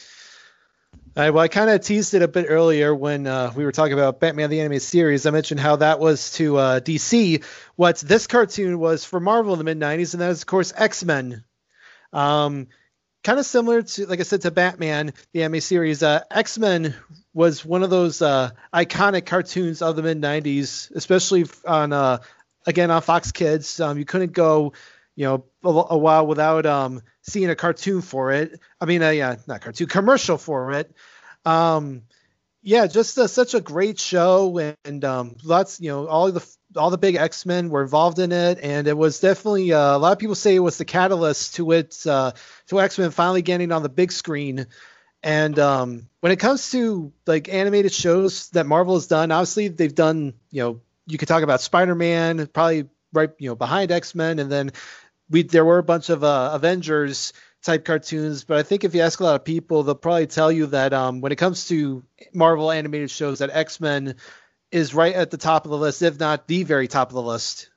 All right, well, I kind of teased it a bit earlier when uh, we were talking about Batman the Animated Series. I mentioned how that was to uh, D C. What this cartoon was for Marvel in the mid nineties, and that is, of course, X-Men. Um, kind of similar to, like I said, to Batman the Animated Series. Uh, X-Men was one of those uh, iconic cartoons of the mid nineties, especially on uh, again on Fox Kids. Um, you couldn't go, you know, a, a while without um, seeing a cartoon for it. I mean, uh, yeah, not cartoon, commercial for it. Um, yeah, just uh, such a great show, and, and um, lots, you know, all the all the big X-Men were involved in it, and it was definitely uh, a lot of people say it was the catalyst to it, uh, to X-Men finally getting on the big screen. And um, when it comes to like animated shows that Marvel has done, obviously they've done, you know, you could talk about Spider-Man, probably right, you know, behind X-Men, and then we there were a bunch of uh, Avengers type cartoons. But I think if you ask a lot of people, they'll probably tell you that um, when it comes to Marvel animated shows, that X-Men is right at the top of the list, if not the very top of the list.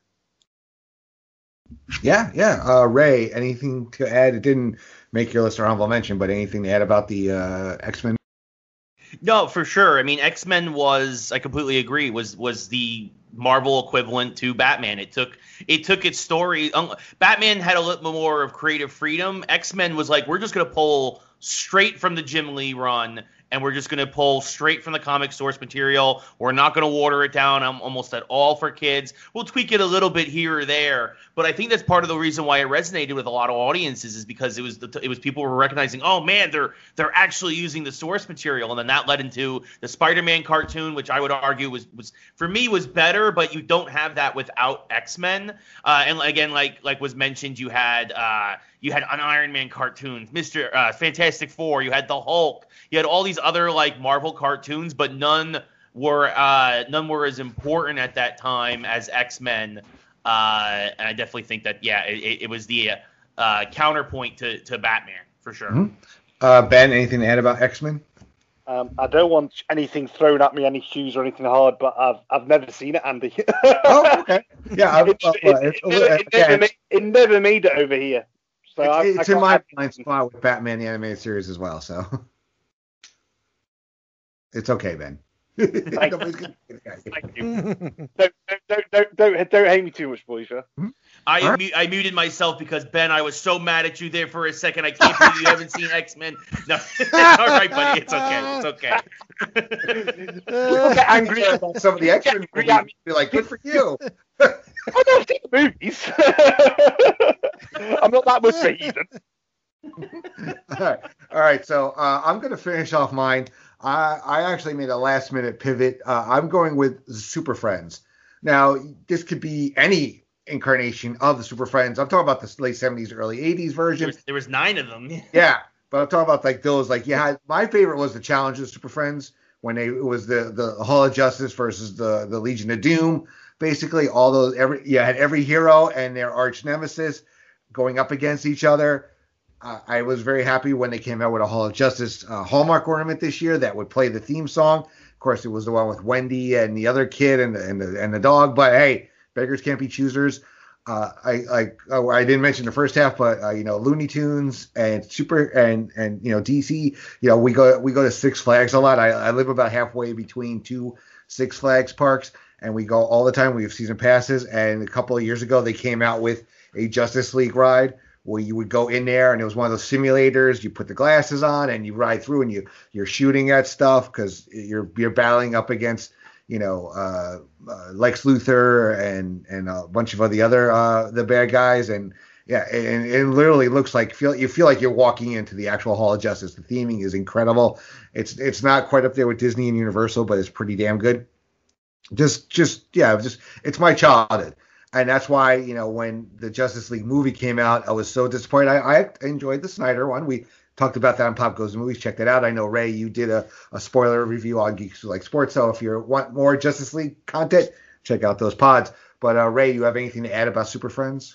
Yeah, yeah. Uh, Ray, anything to add? It didn't make your list or honorable mention, but anything to add about the uh, X-Men? No, for sure. I mean, X-Men was, I completely agree, was was the Marvel equivalent to Batman. It took it took its story. Um, Batman had a little more of creative freedom. X-Men was like, we're just going to pull straight from the Jim Lee run, and we're just going to pull straight from the comic source material. We're not going to water it down almost at all for kids. We'll tweak it a little bit here or there, but I think that's part of the reason why it resonated with a lot of audiences, is because it was the, it was people were recognizing, oh man, they're they're actually using the source material, and then that led into the Spider-Man cartoon, which I would argue was was for me was better, but you don't have that without X-Men. Uh, and again, like like was mentioned, you had uh, you had an Iron Man cartoon, Mister Uh, Fantastic Four, you had the Hulk, you had all these other like Marvel cartoons, but none were uh, none were as important at that time as X-Men. Uh, and I definitely think that yeah, it, it was the uh, counterpoint to, to Batman for sure. Mm-hmm. Uh, Ben, anything to add about X-Men? Um, I don't want anything thrown at me, any shoes or anything hard, but I've I've never seen it, Andy. Oh, okay. Yeah, I, it, uh, it, it, it, never, it, never made, it never made it over here. So it's, I, it's I in my blind spot with Batman the Animated Series as well. So it's okay, Ben. Thank you. Thank you. don't, don't, don't, don't, don't hate me too much, boys. Yeah? I All mu- I muted myself because, Ben, I was so mad at you there for a second. I can't believe you haven't seen X-Men. No, it's all right, buddy. It's okay. It's okay. People get angry about some of the X-Men Get movies. angry at me. Be like, good for you. I don't see the movies. I'm not that much of a heathen. All right. All right. So uh, I'm going to finish off mine. I, I actually made a last minute pivot. Uh, I'm going with Super Friends. Now, this could be any incarnation of the Super Friends. I'm talking about the late seventies, early eighties version. There was, there was nine of them. Yeah. But I'm talking about like those, like, yeah, my favorite was the Challenge of Super Friends when they, it was the, the Hall of Justice versus the, the Legion of Doom. Basically, all those, every, you had every hero and their arch nemesis going up against each other. Uh, I was very happy when they came out with a Hall of Justice uh, Hallmark ornament this year that would play the theme song. Of course, it was the one with Wendy and the other kid and the, and the, and the dog. But hey, beggars can't be choosers. Uh, I I oh, I didn't mention the first half, but uh, you know, Looney Tunes and Super and and you know D C. You know, we go we go to Six Flags a lot. I, I live about halfway between two Six Flags parks, and we go all the time. We have season passes, and a couple of years ago they came out with a Justice League ride where you would go in there, and it was one of those simulators. You put the glasses on and you ride through, and you you're shooting at stuff because you're you're battling up against, you know, uh, uh, Lex Luthor and and a bunch of the other uh, the bad guys, and yeah, and, and it literally looks like feel you feel like you're walking into the actual Hall of Justice. The theming is incredible. It's it's not quite up there with Disney and Universal, but it's pretty damn good. Just just yeah, just it's my childhood. And that's why, you know, when the Justice League movie came out, I was so disappointed. I, I enjoyed the Snyder one. We talked about that on Pop Goes the Movies. Check that out. I know, Ray, you did a, a spoiler review on Geeks Who Like Sports. So if you want more Justice League content, check out those pods. But, uh, Ray, you have anything to add about Super Friends?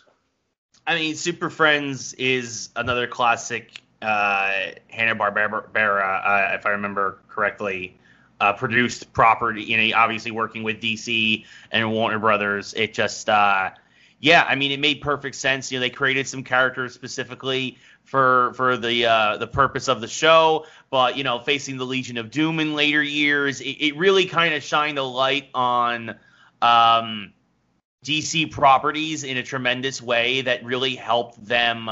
I mean, Super Friends is another classic uh, Hanna-Barbera, uh, if I remember correctly. Uh, produced property, you know, obviously working with D C and Warner Brothers. It just, uh, yeah, I mean, it made perfect sense. You know, they created some characters specifically for for the uh, the purpose of the show, but you know, facing the Legion of Doom in later years, it, it really kind of shined a light on um, D C properties in a tremendous way that really helped them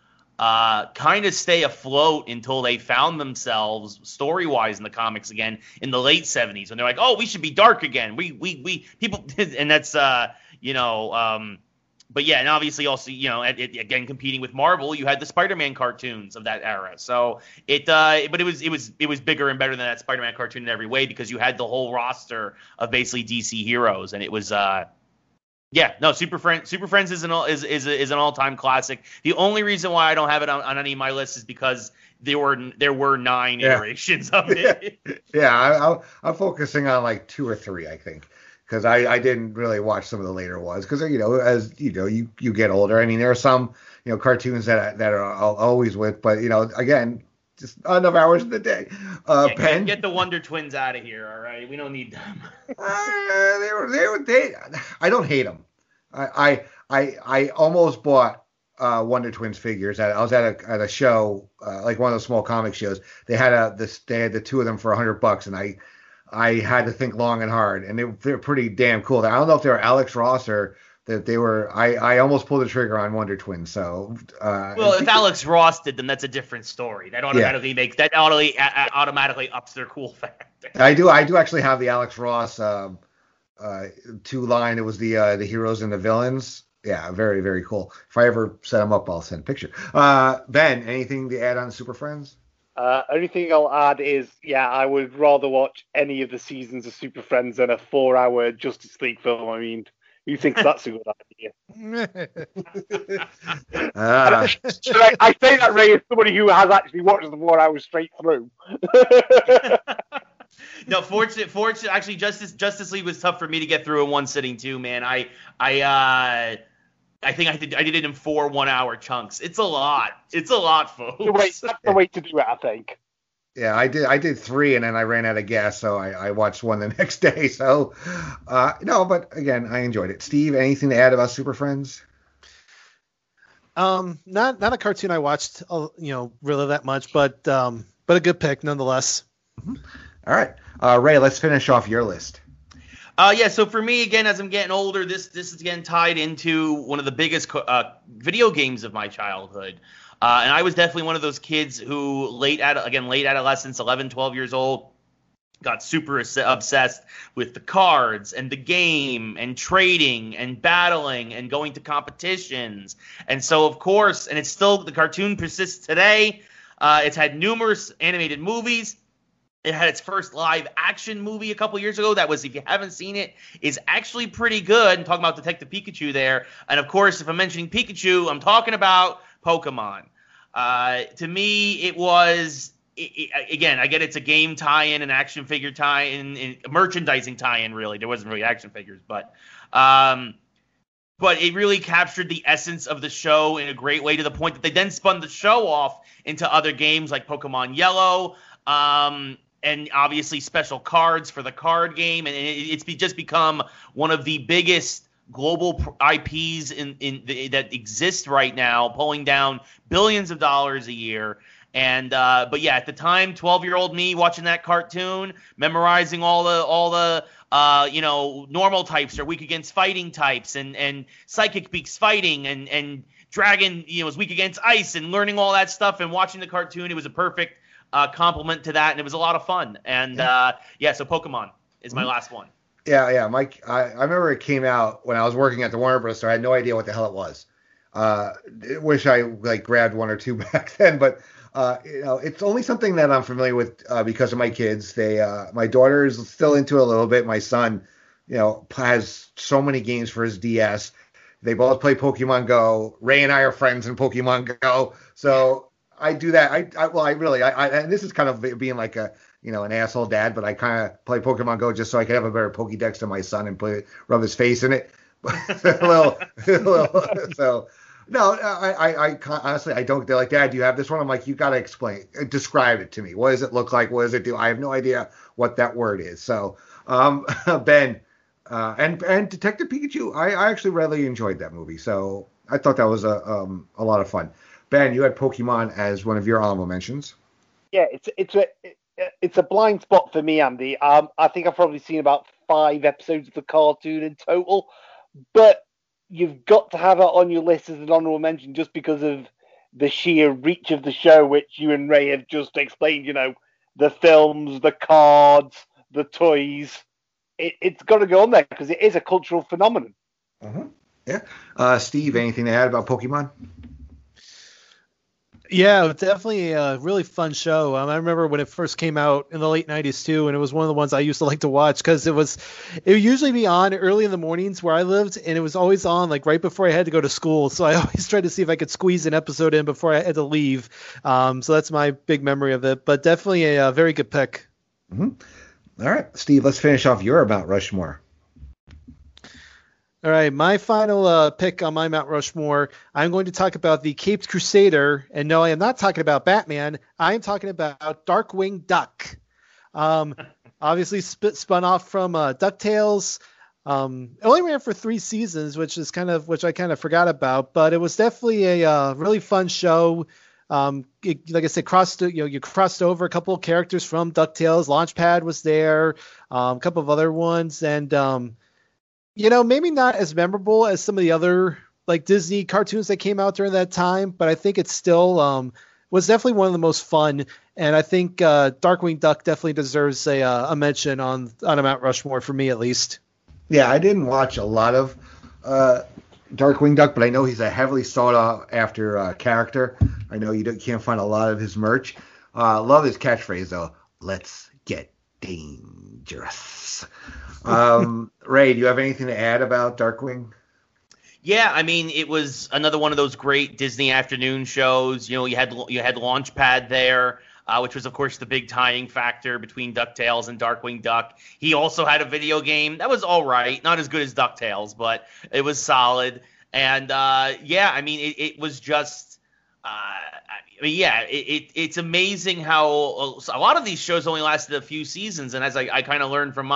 uh, kind of stay afloat until they found themselves story-wise in the comics again in the late seventies when they're like, oh, we should be dark again. We, we, we, people, and that's, uh, you know, um, but yeah, and obviously also, you know, it, it, again, competing with Marvel, you had the Spider-Man cartoons of that era. So it, uh, but it was, it was, it was bigger and better than that Spider-Man cartoon in every way because you had the whole roster of basically D C heroes, and it was, uh, yeah, no, Super Friends. Super Friends is an is is is an all time classic. The only reason why I don't have it on, on any of my lists is because there were there were nine yeah. iterations of it. Yeah, I, I, I'm focusing on like two or three, I think, because I, I didn't really watch some of the later ones because you know as you know you, you get older. I mean, there are some you know cartoons that that are I'll always with, but you know again. Just not enough hours in the day. Uh, yeah, Ben, get, get the Wonder Twins out of here, all right? We don't need them. uh, they were, they were, they. I don't hate them. I, I, I, I almost bought uh, Wonder Twins figures. At, I was at a at a show, uh, like one of those small comic shows. They had a this. They had the two of them for a hundred bucks, and I, I had to think long and hard. And they they're pretty damn cool. I don't know if they were Alex Ross or. That they were, I, I almost pulled the trigger on Wonder Twins. So, uh, well, if Alex Ross did them, that's a different story. That automatically yeah. makes that automatically uh, automatically ups their cool factor. I do, I do actually have the Alex Ross um, uh, two line. It was the uh, the heroes and the villains. Yeah, very very cool. If I ever set them up, I'll send a picture. Uh, Ben, anything to add on Super Friends? Uh, only thing I'll add is, yeah, I would rather watch any of the seasons of Super Friends than a four-hour Justice League film. I mean. Who thinks that's a good idea? uh. I, I say that, Ray, as somebody who has actually watched the four hours straight through. No, fortunate, fortunate. Actually, Justice Justice League was tough for me to get through in one sitting too, man. I, I, uh, I think I did. I did it in four one-hour chunks. It's a lot. It's a lot, folks. The way, that's the way to do it, I think. Yeah, I did. I did three, and then I ran out of gas, so I, I watched one the next day. So, uh, no, but again, I enjoyed it. Steve, anything to add about Super Friends? Um, not not a cartoon I watched, uh, you know, really that much, but um, but a good pick nonetheless. Mm-hmm. All right, uh, Ray, let's finish off your list. Uh, yeah, so for me, again, as I'm getting older, this this is getting tied into one of the biggest uh, video games of my childhood. Uh, and I was definitely one of those kids who late ad- again late adolescence, eleven, twelve years old, got super obsessed with the cards and the game and trading and battling and going to competitions. And so, of course, and it's still, the cartoon persists today. Uh, it's had numerous animated movies. It had its first live action movie a couple years ago that was, if you haven't seen it, is actually pretty good. I'm talking about Detective Pikachu there. And of course, if I'm mentioning Pikachu, I'm talking about Pokemon. Uh, to me, it was, it, it, again, I get it's a game tie-in, an action figure tie-in, and merchandising tie-in, really. There wasn't really action figures, but um, but it really captured the essence of the show in a great way, to the point that they then spun the show off into other games like Pokemon Yellow, um, and obviously special cards for the card game, and it, it's be, just become one of the biggest global I Ps in, in the, that exist right now, pulling down billions of dollars a year. And uh, but yeah, at the time, twelve-year-old me watching that cartoon, memorizing all the all the uh, you know normal types are weak against fighting types, and and psychic beaks fighting, and and dragon you know is weak against ice, and learning all that stuff and watching the cartoon, it was a perfect uh, complement to that, and it was a lot of fun. And yeah, uh, yeah so Pokemon is my mm-hmm. last one. Yeah, yeah, Mike. I, I remember it came out when I was working at the Warner Bros. So I had no idea what the hell it was. Uh, I wish I like grabbed one or two back then, but uh, you know, it's only something that I'm familiar with uh, because of my kids. They, uh, my daughter is still into it a little bit. My son, you know, has so many games for his D S. They both play Pokemon Go. Ray and I are friends in Pokemon Go, so I do that. I, I well, I really, I, I, and this is kind of being like a, you know, an asshole dad, but I kind of play Pokemon Go just so I can have a better Pokédex than my son and play, rub his face in it. a little, a little, so. No, I, I, I honestly, I don't. They're like, Dad, do you have this one? I'm like, you got to explain, describe it to me. What does it look like? What does it do? I have no idea what that word is. So, um, Ben, uh, and and Detective Pikachu, I, I actually really enjoyed that movie. So I thought that was a um a lot of fun. Ben, you had Pokemon as one of your honorable mentions. Yeah, it's it's a it's a blind spot for me, Andy. Um, I think I've probably seen about five episodes of the cartoon in total, but you've got to have it on your list as an honorable mention just because of the sheer reach of the show, which you and Ray have just explained. You know, the films, the cards, the toys. It, it's got to go on there because it is a cultural phenomenon. Uh-huh. Yeah. Uh, Steve, anything to add about Pokemon? Yeah, definitely a really fun show. Um, I remember when it first came out in the late nineties too, and it was one of the ones I used to like to watch because it was, it would usually be on early in the mornings where I lived, and it was always on like right before I had to go to school. So I always tried to see if I could squeeze an episode in before I had to leave. Um, so that's my big memory of it, but definitely a, a very good pick. Mm-hmm. All right, Steve, let's finish off your Mount Rushmore. All right, my final uh, pick on my Mount Rushmore, I'm going to talk about the Caped Crusader. And no, I am not talking about Batman. I am talking about Darkwing Duck. Um, obviously sp- spun off from uh, DuckTales. Um, it only ran for three seasons, which is kind of which I kind of forgot about. But it was definitely a uh, really fun show. Um, it, like I said, crossed you know you crossed over a couple of characters from DuckTales. Launchpad was there, um, a couple of other ones, and um, you know, maybe not as memorable as some of the other like Disney cartoons that came out during that time, but I think it still um, was definitely one of the most fun. And I think uh, Darkwing Duck definitely deserves a, uh, a mention on on a Mount Rushmore for me, at least. Yeah, I didn't watch a lot of uh, Darkwing Duck, but I know he's a heavily sought after uh, character. I know you don't, can't find a lot of his merch. I uh, love his catchphrase though. Let's get dangerous. Um, Ray, do you have anything to add about Darkwing? Yeah, I mean, it was another one of those great Disney afternoon shows. You know, you had you had Launchpad there, uh, which was, of course, the big tying factor between DuckTales and Darkwing Duck. He also had a video game that was all right, not as good as DuckTales, but it was solid. And uh, yeah, I mean, it, it was just, uh, I mean, yeah, it, it it's amazing how a lot of these shows only lasted a few seasons. And as I, I kind of learned from my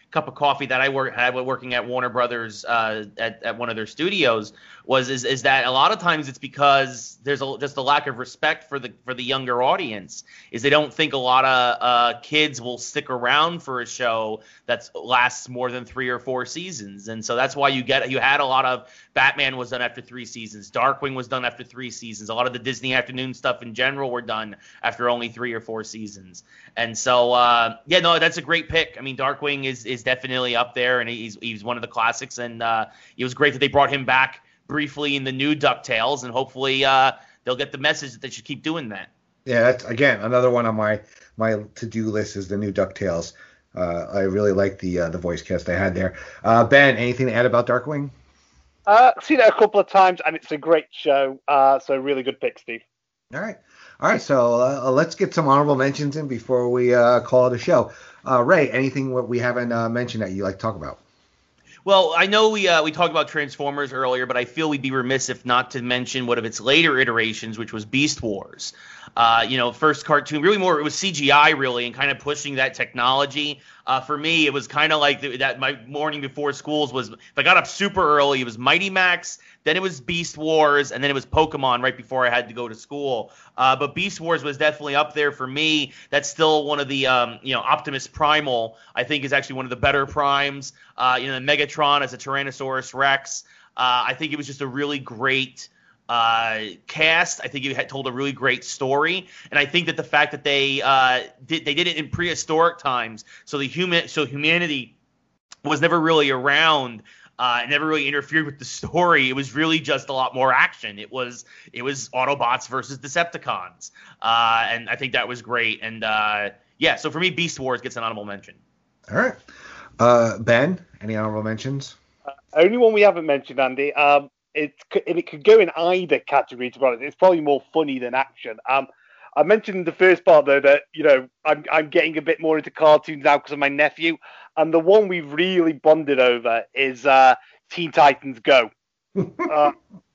cup of coffee that I work, had working at Warner Brothers uh, at, at one of their studios was is, is that a lot of times it's because there's a, just a lack of respect for the for the younger audience. Is they don't think a lot of uh, kids will stick around for a show that lasts more than three or four seasons, and so that's why you get you had a lot of Batman was done after three seasons, Darkwing was done after three seasons, a lot of the Disney afternoon stuff in general were done after only three or four seasons, and so uh, yeah, no, that's a great pick. I mean, Darkwing is is definitely up there, and he's he's one of the classics, and uh, it was great that they brought him back briefly in the new DuckTales, and hopefully uh, they'll get the message that they should keep doing that. Yeah, that's again another one on my my to-do list is the new DuckTales. Uh, I really like the uh, the voice cast they had there. Uh, Ben, anything to add about Darkwing? Uh, I've seen it a couple of times, and it's a great show. Uh, so really good pick, Steve. All right, all right. So uh, let's get some honorable mentions in before we uh, call it a show. Uh, Ray, anything what we haven't uh, mentioned that you like to talk about? Well, I know we uh, we talked about Transformers earlier, but I feel we'd be remiss if not to mention one of its later iterations, which was Beast Wars. Uh, you know, first cartoon, really more, it was C G I really, and kind of pushing that technology. Uh, for me, it was kind of like the, that my morning before schools was, if I got up super early, it was Mighty Max, then it was Beast Wars, and then it was Pokemon right before I had to go to school. Uh, but Beast Wars was definitely up there for me. That's still one of the, um, you know, Optimus Primal, I think, is actually one of the better primes. Uh, you know, Megatron as a Tyrannosaurus Rex. Uh, I think it was just a really great uh, cast. I think it had told a really great story, and I think that the fact that they uh, did they did it in prehistoric times, so the human so humanity was never really around. Uh, it never really interfered with the story. It was really just a lot more action. It was it was Autobots versus Decepticons, uh, and I think that was great. And uh, yeah, so for me, Beast Wars gets an honorable mention. All right, uh, Ben, any honorable mentions? Uh, only one we haven't mentioned, Andy. Um, it and it could go in either category. To be honest, it's probably more funny than action. Um, I mentioned in the first part though that you know I'm I'm getting a bit more into cartoons now because of my nephew. And the one we've really bonded over is uh, Teen Titans Go. Uh,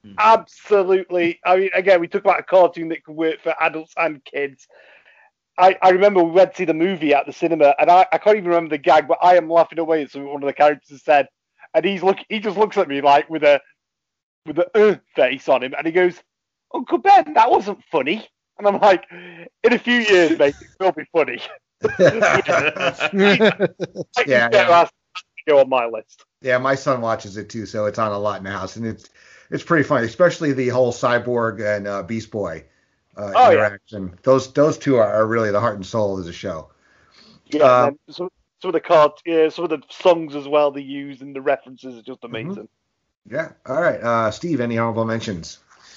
absolutely. I mean, again, we talk about a cartoon that can work for adults and kids. I, I remember we went to see the movie at the cinema, and I, I can't even remember the gag, but I am laughing away at something one of the characters said. And he's look, he just looks at me like with a with a uh, face on him, and he goes, "Uncle Ben, that wasn't funny." And I'm like, in a few years, mate, it will be funny. yeah, yeah, yeah. Go on my list. Yeah, my son watches it too, so it's on a lot in the house, and it's it's pretty funny, especially the whole Cyborg and uh, Beast Boy uh, oh, interaction. Yeah. Those those two are, are really the heart and soul of the show. Yeah, uh, some, some of the cards, yeah, some of the songs as well they use and the references are just amazing. Mm-hmm. Yeah. All right, uh, Steve, any honorable mentions?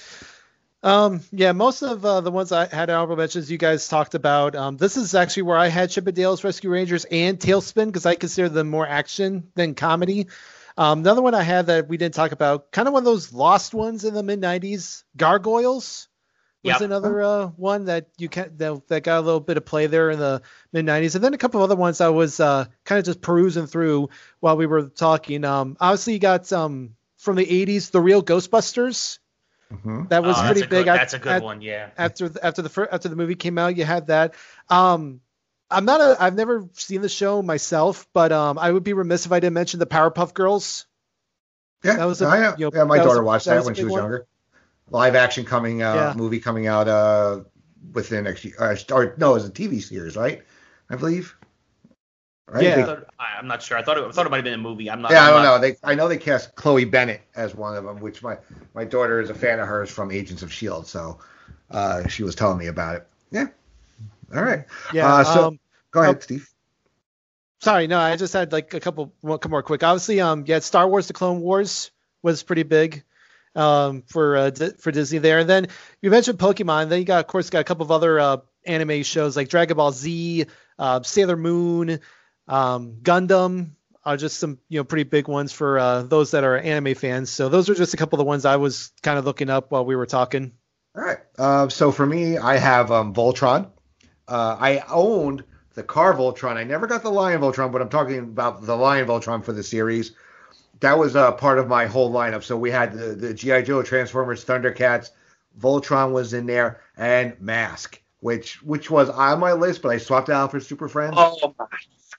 Um, yeah, most of uh, the ones I had honorable mentions you guys talked about. Um, this is actually where I had Chip 'n Dale's Rescue Rangers and Tailspin because I consider them more action than comedy. Um, another one I had that we didn't talk about, kind of one of those lost ones in the mid nineties, Gargoyles was yep. another uh, one that you can that, that got a little bit of play there in the mid nineties, and then a couple of other ones I was uh, kind of just perusing through while we were talking. Um, obviously, you got um, from the eighties, The Real Ghostbusters. Mm-hmm. That was oh, pretty that's big. Good, that's a good at, one, yeah. After after the first, after the movie came out, you had that. Um, I'm not a. I've never seen the show myself, but um, I would be remiss if I didn't mention the Powerpuff Girls. Yeah, that was a, oh, yeah. You know, yeah. My daughter was, watched that, that was when she was one. younger. Live action coming out, yeah. movie coming out uh, within next year. Uh, or no, it was a T V series, right? I believe. Right? Yeah, they, I thought, I'm not sure. I thought it, I thought it might have been a movie. I'm not. Yeah, I'm I don't not, know. They, I know they cast Chloe Bennett as one of them, which my, my daughter is a fan of hers from Agents of S H I E L D, so uh, she was telling me about it. Yeah. All right. Yeah. Uh, so um, go ahead, oh, Steve. Sorry, no, I just had like a couple, one couple more quick. Obviously, um, yeah, Star Wars: The Clone Wars was pretty big. Um, for uh, D- for Disney there, and then you mentioned Pokemon. Then you got, of course, got a couple of other uh, anime shows like Dragon Ball Z, uh, Sailor Moon. Um, Gundam are just some, you know, pretty big ones for uh, those that are anime fans. So those are just a couple of the ones I was kind of looking up while we were talking. All right. Uh, so for me, I have um, Voltron. Uh, I owned the car Voltron. I never got the Lion Voltron, but I'm talking about the Lion Voltron for the series. That was uh, part of my whole lineup. So we had the, the G I. Joe, Transformers, Thundercats. Voltron was in there, and Mask, which which was on my list, but I swapped it out for Super Friends. Oh, Mask.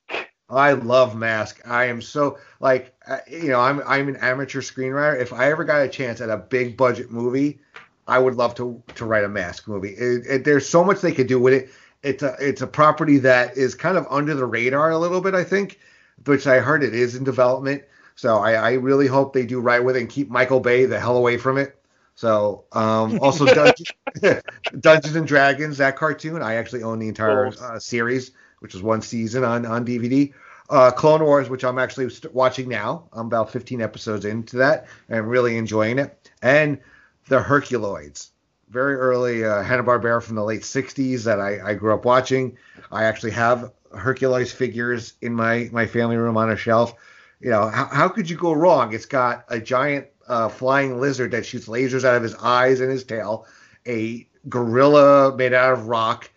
I love Mask. I am so like uh, you know I'm I'm an amateur screenwriter. If I ever got a chance at a big budget movie, I would love to to write a Mask movie. It, it, there's so much they could do with it. It's a it's a property that is kind of under the radar a little bit, I think, which I heard it is in development. So I, I really hope they do right with it and keep Michael Bay the hell away from it. So um, also Dungeons, Dungeons and Dragons, that cartoon. I actually own the entire uh, series, which was one season on, on D V D. Uh, Clone Wars, which I'm actually st- watching now. I'm about fifteen episodes into that and really enjoying it. And the Herculoids, very early uh, Hanna-Barbera from the late sixties that I, I grew up watching. I actually have Herculoids figures in my, my family room on a shelf. You know, how, how could you go wrong? It's got a giant uh, flying lizard that shoots lasers out of his eyes and his tail, a gorilla made out of rock,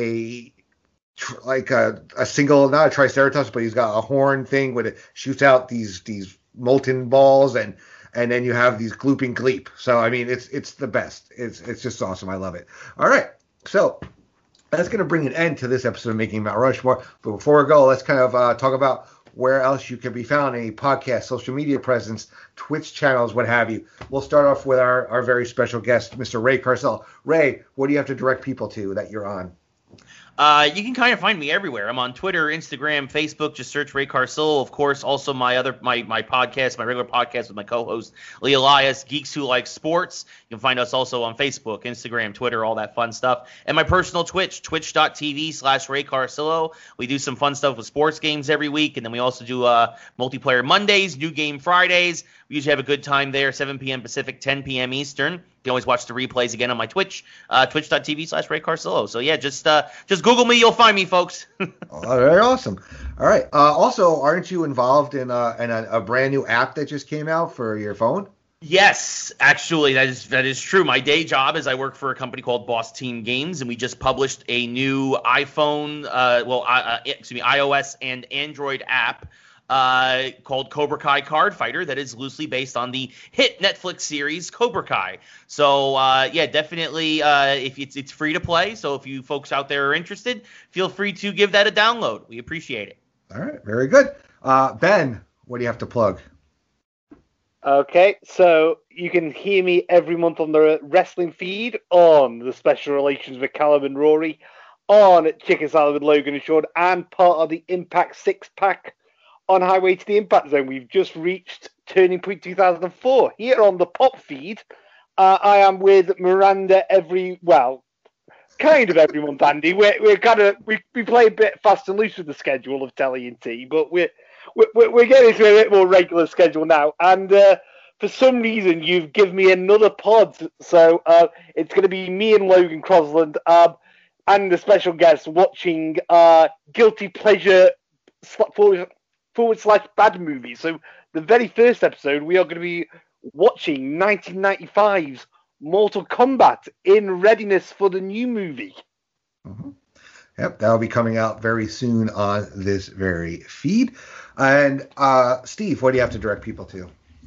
a like a, a single, not a triceratops, but he's got a horn thing where it shoots out these these molten balls, and and then you have these glooping gleep. So I mean, it's it's the best. It's it's just awesome. I love it. All right, so that's gonna bring an end to this episode of Making Mount Rushmore. But before we go, let's kind of uh, talk about where else you can be found, any podcast, social media presence, Twitch channels, what have you. We'll start off with our, our very special guest, Mister Ray Carcel. Ray, what do you have to direct people to that you're on? Uh, you can kind of find me everywhere. I'm on Twitter, Instagram, Facebook. Just search Ray Carcel. Of course, also my other my my podcast, my regular podcast with my co-host Lee Elias, Geeks Who Like Sports. You can find us also on Facebook, Instagram, Twitter, all that fun stuff. And my personal Twitch, twitch.tv slash Ray Carcillo. We do some fun stuff with sports games every week, and then we also do uh, multiplayer Mondays, new game Fridays. We usually have a good time there, seven p.m. Pacific, ten p.m. Eastern. You can always watch the replays again on my Twitch, uh, twitch.tv slash Ray Carcillo. So, yeah, just uh, just Google me. You'll find me, folks. Oh, very awesome. All right. Uh, also, aren't you involved in, uh, in a, a brand new app that just came out for your phone? Yes, actually, that is that is true. My day job is I work for a company called Boss Team Games, and we just published a new iPhone, uh, well, uh, excuse me, iOS and Android app Uh, called Cobra Kai Card Fighter that is loosely based on the hit Netflix series Cobra Kai. So, uh, yeah, definitely uh, if it's, it's free to play. So if you folks out there are interested, feel free to give that a download. We appreciate it. All right. Very good. Uh, Ben, what do you have to plug? Okay, so you can hear me every month on the wrestling feed, on the Special Relations with Callum and Rory, on Chicken Salad with Logan and Sean, and part of the Impact Six-Pack on Highway to the Impact Zone. We've just reached Turning Point two thousand four. Here on the Pop feed, uh, I am with Miranda every, well, kind of every month, Andy. We're, we're kind of, we, we play a bit fast and loose with the schedule of Telly and T, but we're, we're, we're getting to a bit more regular schedule now. And uh, for some reason, you've given me another pod. So uh, it's going to be me and Logan Crosland um, and a special guest watching uh, Guilty Pleasure forward, forward slash bad movies. So the very first episode, we are going to be watching nineteen ninety-five's Mortal Kombat in readiness for the new movie. Mm-hmm. Yep, that'll be coming out very soon on this very feed. And uh, Steve, what do you have to direct people to?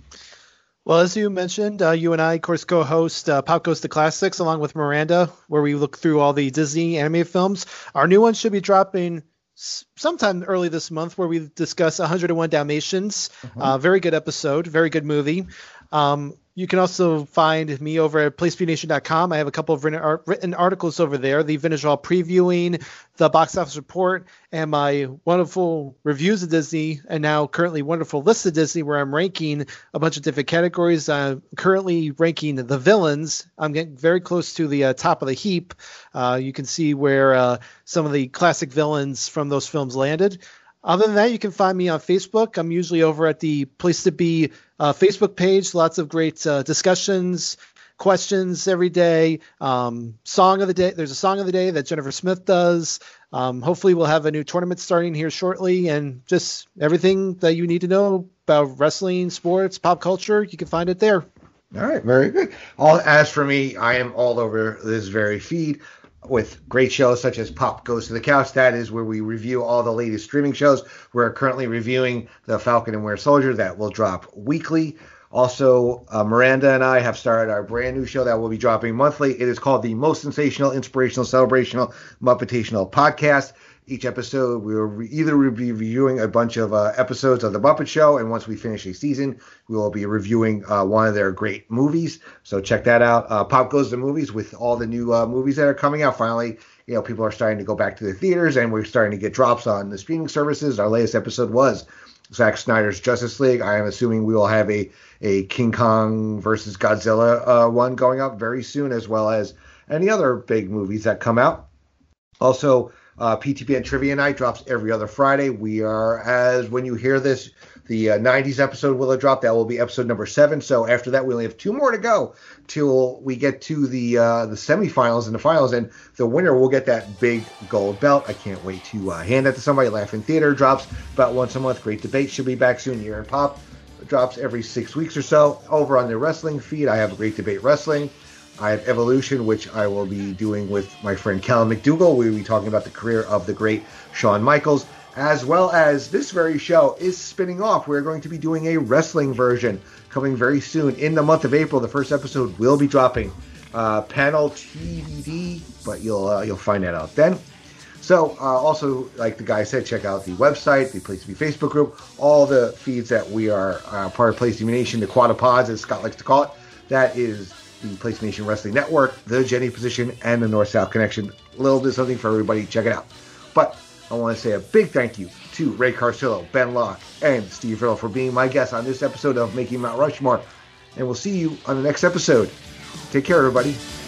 Well, as you mentioned, uh, you and I, of course, co-host uh, Pop Goes to Classics along with Miranda, where we look through all the Disney animated films. Our new one should be dropping s- sometime early this month, where we discuss one oh one Dalmatians. Mm-hmm. Uh, very good episode, very good movie. Um, you can also find me over at place b nation dot com. I have a couple of written, art, written articles over there. The Vintage Hall previewing the box office report and my wonderful reviews of Disney, and now currently wonderful list of Disney, where I'm ranking a bunch of different categories. I'm currently ranking the villains. I'm getting very close to the uh, top of the heap. Uh, you can see where uh, some of the classic villains from those films landed. Other than that, you can find me on Facebook. I'm usually over at the Place to Be uh, Facebook page. Lots of great uh, discussions, questions every day. Um, song of the day. There's a song of the day that Jennifer Smith does. Um, hopefully we'll have a new tournament starting here shortly, and just everything that you need to know about wrestling, sports, pop culture. You can find it there. All right. Very good. All, as for me, I am all over this very feed with great shows such as Pop Goes to the Couch. That is where we review all the latest streaming shows. We're currently reviewing The Falcon and Winter Soldier. That will drop weekly. Also, uh, Miranda and I have started our brand new show that will be dropping monthly. It is called the Most Sensational, Inspirational, Celebrational, Muppetational Podcast. Each episode, we will re- either be reviewing a bunch of uh, episodes of The Muppet Show, and once we finish a season, we will be reviewing uh, one of their great movies. So check that out. Uh, Pop Goes to Movies with all the new uh, movies that are coming out. Finally, you know, people are starting to go back to the theaters, and we're starting to get drops on the streaming services. Our latest episode was Zack Snyder's Justice League. I am assuming we will have a, a King Kong versus Godzilla uh, one going up very soon, as well as any other big movies that come out. Also, Uh, P T P N Trivia Night drops every other Friday. We are, as when you hear this, the uh, nineties episode will have dropped. That will be episode number seven. So after that, we only have two more to go till we get to the uh, the semifinals and the finals. And the winner will get that big gold belt. I can't wait to uh, hand that to somebody. Laugh in Theater drops about once a month. Great Debate should be back soon. Year in Pop drops every six weeks or so. Over on the wrestling feed, I have Great Debate Wrestling. I have Evolution, which I will be doing with my friend Callum McDougall. We will be talking about the career of the great Shawn Michaels, as well as this very show is spinning off. We're going to be doing a wrestling version coming very soon in the month of April. The first episode will be dropping uh, panel T V D, but you'll uh, you'll find that out then. So uh, also, like the guy said, check out the website, the Place to Be Facebook group, all the feeds that we are uh, part of Place to Be Nation, the Quadapods, as Scott likes to call it. That is the Place Nation Wrestling Network, the Jenny Position, and the North-South Connection. A little bit of something for everybody. Check it out. But I want to say a big thank you to Ray Carcillo, Ben Locke, and Steve Riddle for being my guests on this episode of Making Mount Rushmore. And we'll see you on the next episode. Take care, everybody.